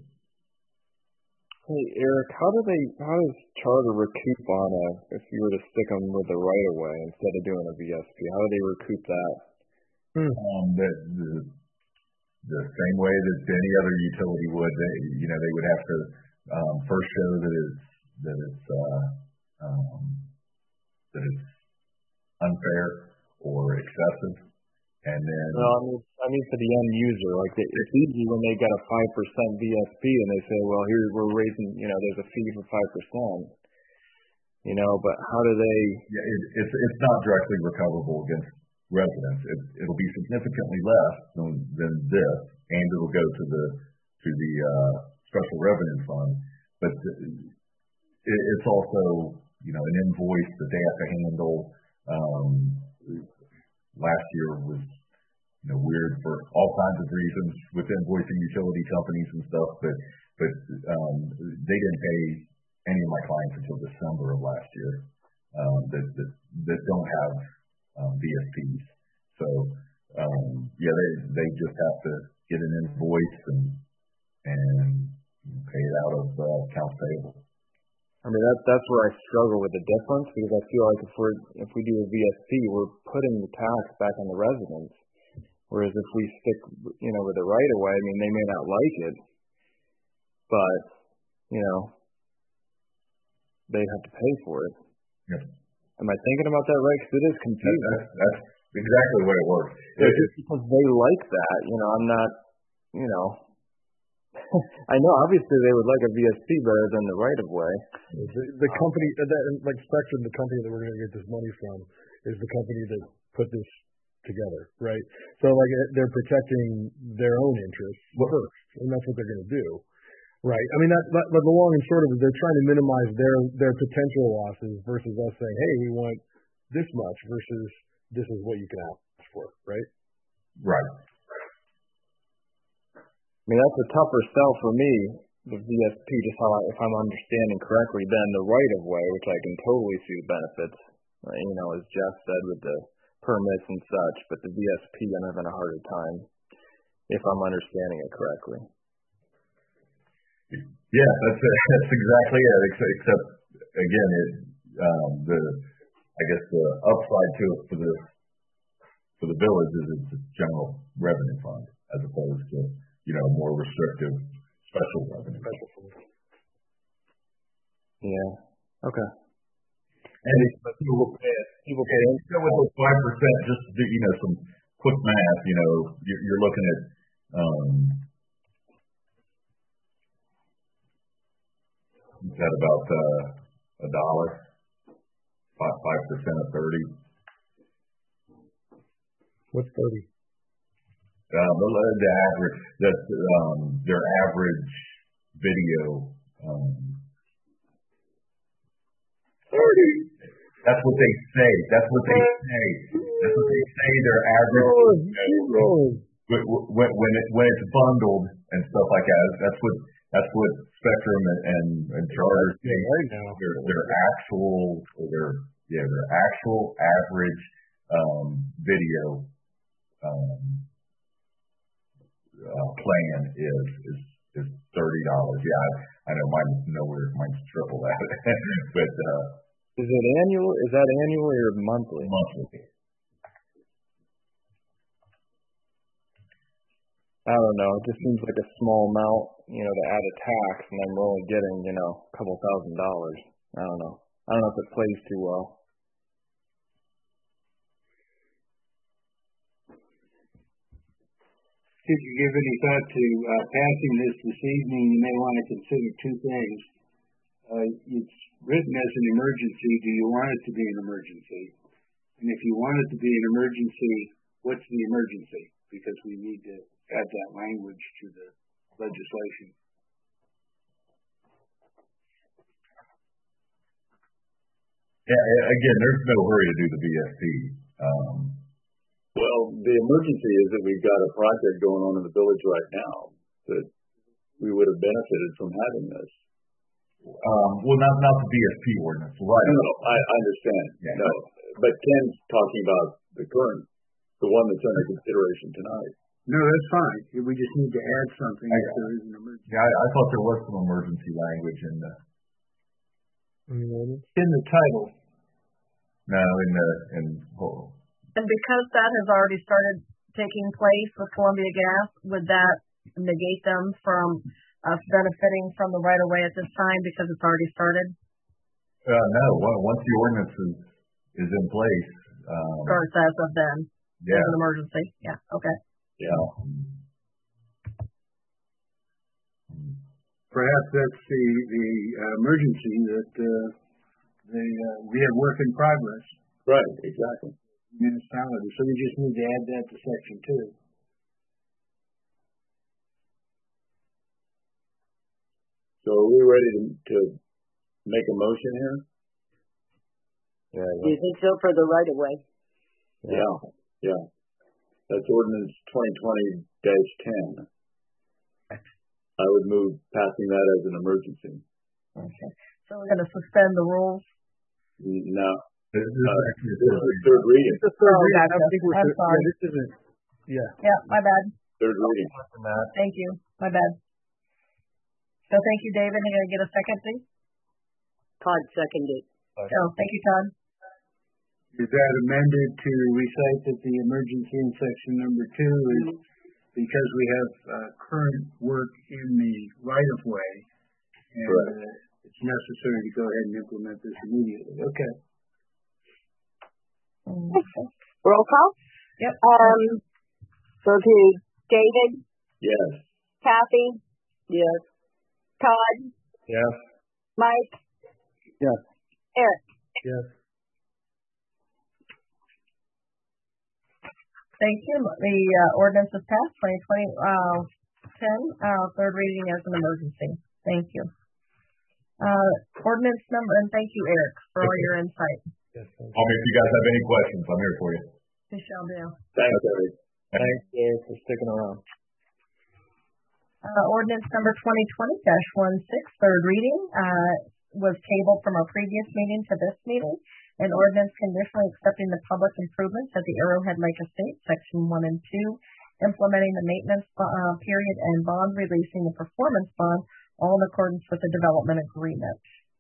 Hey Eric, how do they? How does Charter recoup on a if you were to stick them with the right of way instead of doing a V S P? How do they recoup that? Hmm. Um, the, the the same way that any other utility would. They, you know, they would have to um, first show that it's that it's uh, um, that it's unfair or excessive, and then. No, I mean, I mean for the end user, like they, it's easy when they get a five percent V S P and they say, well, here we're raising, you know, there's a fee for five percent. You know, but how do they? Yeah, it, it's it's not directly recoverable against residents. It, it'll be significantly less than, than this, and it'll go to the to the uh, special revenue fund. But it, it's also, you know, an invoice that they have to handle. Um, last year was, you know, weird for all kinds of reasons with invoicing utility companies and stuff. But but um, they didn't pay any of my clients until December of last year um, that, that that don't have um, V S Ps. So um, yeah, they they just have to get an invoice and and pay it out of uh, accounts payable. I mean that that's where I struggle with the difference, because I feel like if we if we do a V S P, we're putting the tax back on the residents. Whereas if we stick, you know, with the right of way, I mean they may not like it, but you know, they have to pay for it. Yep. Am I thinking about that right? Because it is confusing. That's, that's exactly what it works. Yeah, just because they like that, you know, I'm not, you know. I know, obviously they would like a V S P better than the right of way. The, the company, like Spectrum, the company that we're going to get this money from, is the company that put this together, right? So like they're protecting their own interests first, and that's what they're going to do. Right. I mean, that, that, but the long and short of it, they're trying to minimize their, their potential losses versus us saying, hey, we want this much versus this is what you can ask for, right? Right. I mean, that's a tougher sell for me, the V S P, just how I, if I'm understanding correctly, than the right of way, which I can totally see the benefits, right? You know, as Jeff said, with the permits and such, but the V S P, I'm having a harder time if I'm understanding it correctly. Yeah, that's that's exactly it. Except, except again, it um, the I guess the upside to it for the for the village is it's a general revenue fund as opposed to, you know, more restrictive special revenue fund. Yeah. Okay. And people pay it. People pay it. You know, with those five percent, just to do, you know, some quick math. You know, you're, you're looking at. Um, Is that about uh, a dollar? Five five percent of thirty. What's thirty? Uh, the, the average. That's um, their average video. Um, thirty. That's what they say. That's what they say. That's what they say. Their average. When, when, when, it, when it's bundled and stuff like that, that's what. That's what Spectrum and, and, and Charter say. Right now. Their, their actual, their yeah, their actual average um, video um, uh, plan is is is thirty dollars. Yeah, I, I know mine's nowhere, mine's triple that. But uh, is it annual? Is that annually or monthly? Monthly. I don't know. It just seems like a small amount, you know, to add a tax, and then we're only getting, you know, a couple thousand dollars. I don't know. I don't know if it plays too well. If you give any thought to uh, passing this this evening, you may want to consider two things. Uh, it's written as an emergency. Do you want it to be an emergency? And if you want it to be an emergency, what's the emergency? Because we need to add that language to the legislation. Yeah, again, there's no hurry to do the V S P. Um, Well, the emergency is that we've got a project going on in the village right now that we would have benefited from having this. Um, well, not not the B S P ordinance, right? No, no, I, I understand. Yeah. No, but Ken's talking about the current, the one that's under consideration tonight. No, that's fine. We just need to add something I, if there is an emergency. Yeah, I, I thought there was some emergency language in the in the title. No, in the in. Oh. And because that has already started taking place with Columbia Gas, would that negate them from us benefiting from the right of way at this time because it's already started? Uh, no, once the ordinance is, is in place. Um, Starts as of then. Yeah. As an emergency. Yeah. Okay. Yeah. Perhaps that's the the uh, emergency that uh, they uh, we have work in progress. Right. Exactly. Municipality. So we just need to add that to section two. So are we ready to, to make a motion here? Yeah. Do you think so for the right of way? Yeah. Yeah. That's ordinance twenty twenty dash ten. I would move passing that as an emergency. Okay. So we're going to suspend the rules? No. This is uh, actually this is the third reading. It's the third Oh, reading. gotcha. I don't think we're I'm third, sorry. yeah, this isn't. Yeah. Yeah, my bad. Third reading. Thank you. My bad. So thank you, David. You're going to get a second, please? Todd seconded. Oh, thank you, Todd. Is that amended to recite that the emergency in section number two is because we have uh, current work in the right of way and uh, it's necessary to go ahead and implement this immediately. Okay. Okay. Roll call? Yep. Um, go to David, Yes. Kathy, Yes. Todd, Yes. Mike, Yes. Eric. Yes. Thank you. The uh, ordinance is passed, twenty twenty, uh, ten, uh, third reading as an emergency. Thank you. Uh, ordinance number, and thank you, Eric, for all your insight. Yes. I'll make if you guys have any questions. I'm here for you. We shall do. Thanks, Eric. Thanks, Eric, for sticking around. Uh, ordinance number twenty twenty dash sixteen, third reading, uh, was tabled from our previous meeting to this meeting. An ordinance conditionally accepting the public improvements at the Arrowhead Lake Estate, section one and two, implementing the maintenance uh, period and bond releasing the performance bond, all in accordance with the development agreement.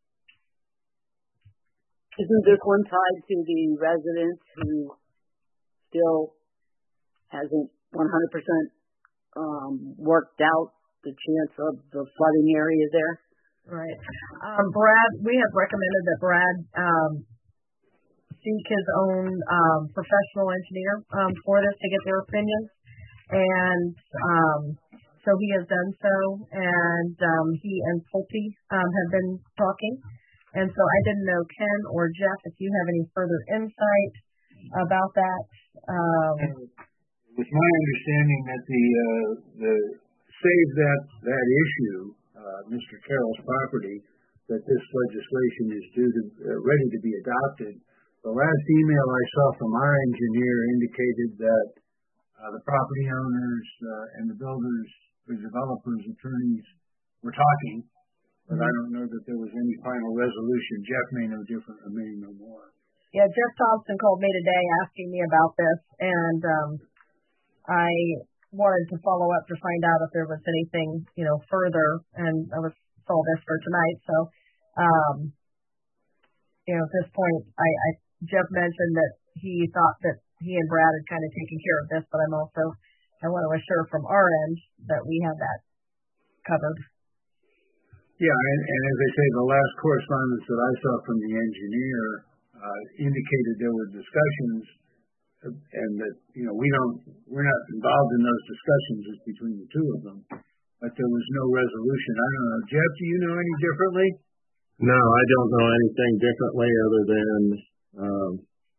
Isn't this one tied to the resident who still hasn't one hundred percent um, worked out the chance of the flooding area there? Right. Um, Brad, we have recommended that Brad um, seek his own um, professional engineer um, for this to get their opinions. And um, so he has done so, and um, he and Pulte um, have been talking. And so I didn't know, Ken or Jeff, if you have any further insight about that. Um, It's my understanding that the uh, the save that that issue, uh, Mister Carroll's property, that this legislation is due to uh, ready to be adopted. The last email I saw from our engineer indicated that uh, the property owners uh, and the builders, the developers, attorneys were talking, but I don't know that there was any final resolution. Jeff may know different, or may know more. Yeah, Jeff Thompson called me today asking me about this, and um, I wanted to follow up to find out if there was anything, you know, further, and I was saw this for tonight. So, um, you know, at this point, I, I Jeff mentioned that he thought that he and Brad had kind of taken care of this, but I'm also I want to assure from our end that we have that covered. Yeah, and, and as I say, the last correspondence that I saw from the engineer uh, indicated there were discussions, and that you know we don't we're not involved in those discussions. It's between the two of them, but there was no resolution. I don't know, Jeff. Do you know any differently? No, I don't know anything differently other than um,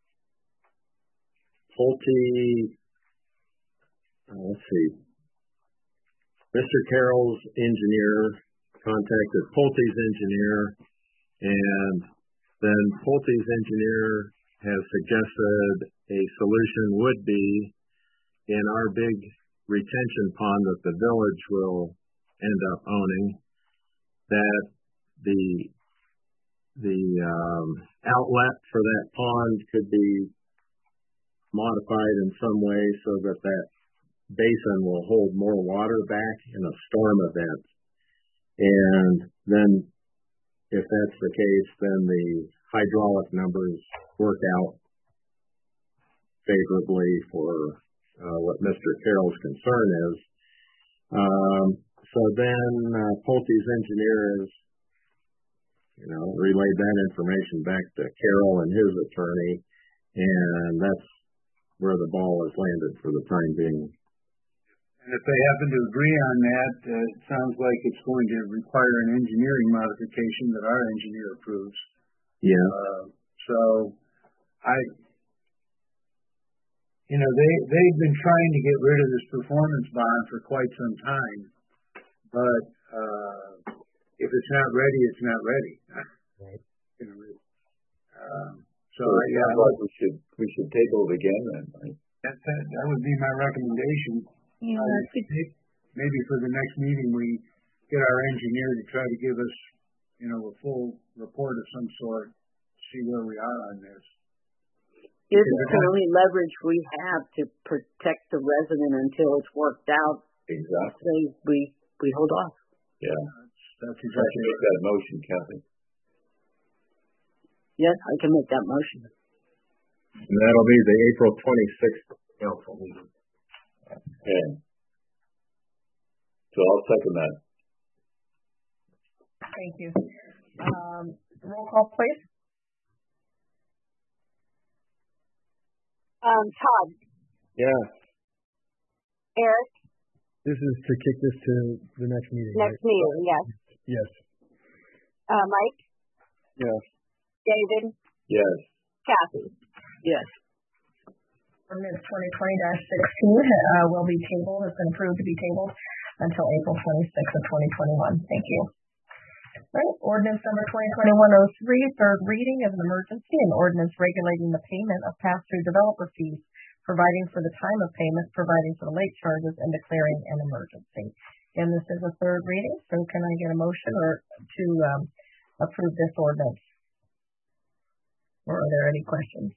Pulte. Uh, let's see, Mister Carroll's engineer contacted Pulte's engineer, and then Pulte's engineer has suggested a solution would be in our big retention pond that the village will end up owning, that the the um, outlet for that pond could be modified in some way so that that basin will hold more water back in a storm event. And then if that's the case, then the hydraulic numbers work out favorably for uh, what Mister Carroll's concern is. Um, so then uh, Pulte's engineer has, you know, relayed that information back to Carroll and his attorney, and that's where the ball has landed for the time being. And if they happen to agree on that, uh, it sounds like it's going to require an engineering modification that our engineer approves. Yeah. Uh, so I, you know, they, they've been trying to get rid of this performance bond for quite some time, but uh, if it's not ready, it's not ready. Right. You know, um, so, so it yeah, sounds like we should we should table it again then, right? That, that, that would be my recommendation. Yeah, uh, maybe for the next meeting we get our engineer to try to give us, you know, a full report of some sort, see where we are on this. This is the only leverage we have to protect the resident until it's worked out. Exactly. So we we hold off. Yeah. That's, that's exactly. I can make that motion, Kathy. Yes, I can make that motion. And that'll be the April twenty-sixth council meeting. Okay. So I'll second that. Thank you. Um, roll call, please. Um, Todd. Yeah. Eric. This is to kick this to the next meeting. Next right? meeting, yes. Yes. Uh, Mike. Yes. David. Yes. Kathy. Yes. Ordinance twenty twenty dash sixteen uh, will be tabled. It's been approved to be tabled until April twenty-sixth of twenty twenty-one. Thank you. All right. Ordinance number twenty twenty-one oh three, third reading is an emergency, an ordinance regulating the payment of pass-through developer fees, providing for the time of payment, providing for the late charges, and declaring an emergency. And this is a third reading, so can I get a motion or to um, approve this ordinance? Or are there any questions?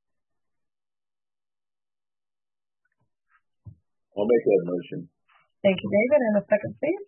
I'll make that motion. Thank you, David. And a second, please.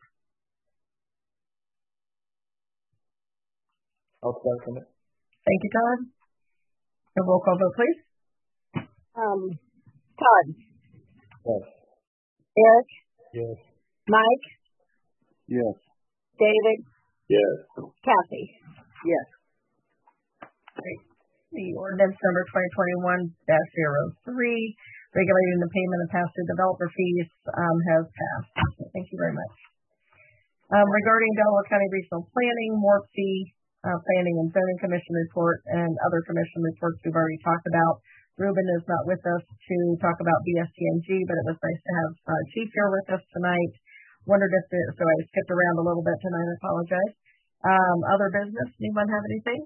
I'll second it. Thank you, Todd. A roll call vote, please. Um, Todd. Yes. Eric. Yes. Mike. Yes. David. Yes. Kathy. Yes. Great. The ordinance number twenty twenty-one dash oh three, regulating the payment of pass-through developer fees, um, has passed. Thank you very much. Um, regarding Delaware County Regional Planning, M O R P C, uh, Planning and Zoning Commission report, and other commission reports we've already talked about. Ruben is not with us to talk about B S T N G, but it was nice to have uh, Chief here with us tonight. Wondered if there, so I skipped around a little bit tonight. I apologize. Um, other business? Anyone have anything?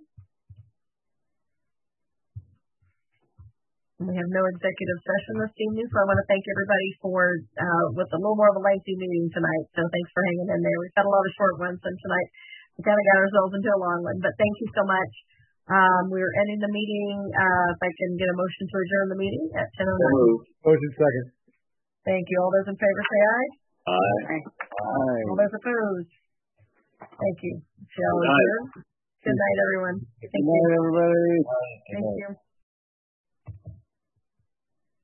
We have no executive session this evening, so I want to thank everybody for, uh, with a little more of a lengthy meeting tonight. So thanks for hanging in there. We've got a lot of short ones, and tonight we kind of got ourselves into a long one. But thank you so much. Um, we're ending the meeting. Uh, if I can get a motion to adjourn the meeting at ten oh nine. Motion second. Thank you. All those in favor say aye. Aye. Aye. All those opposed. Thank you. Shall Good night. adjourn? Good night, everyone. Thank Good night, you. everybody. Thank you.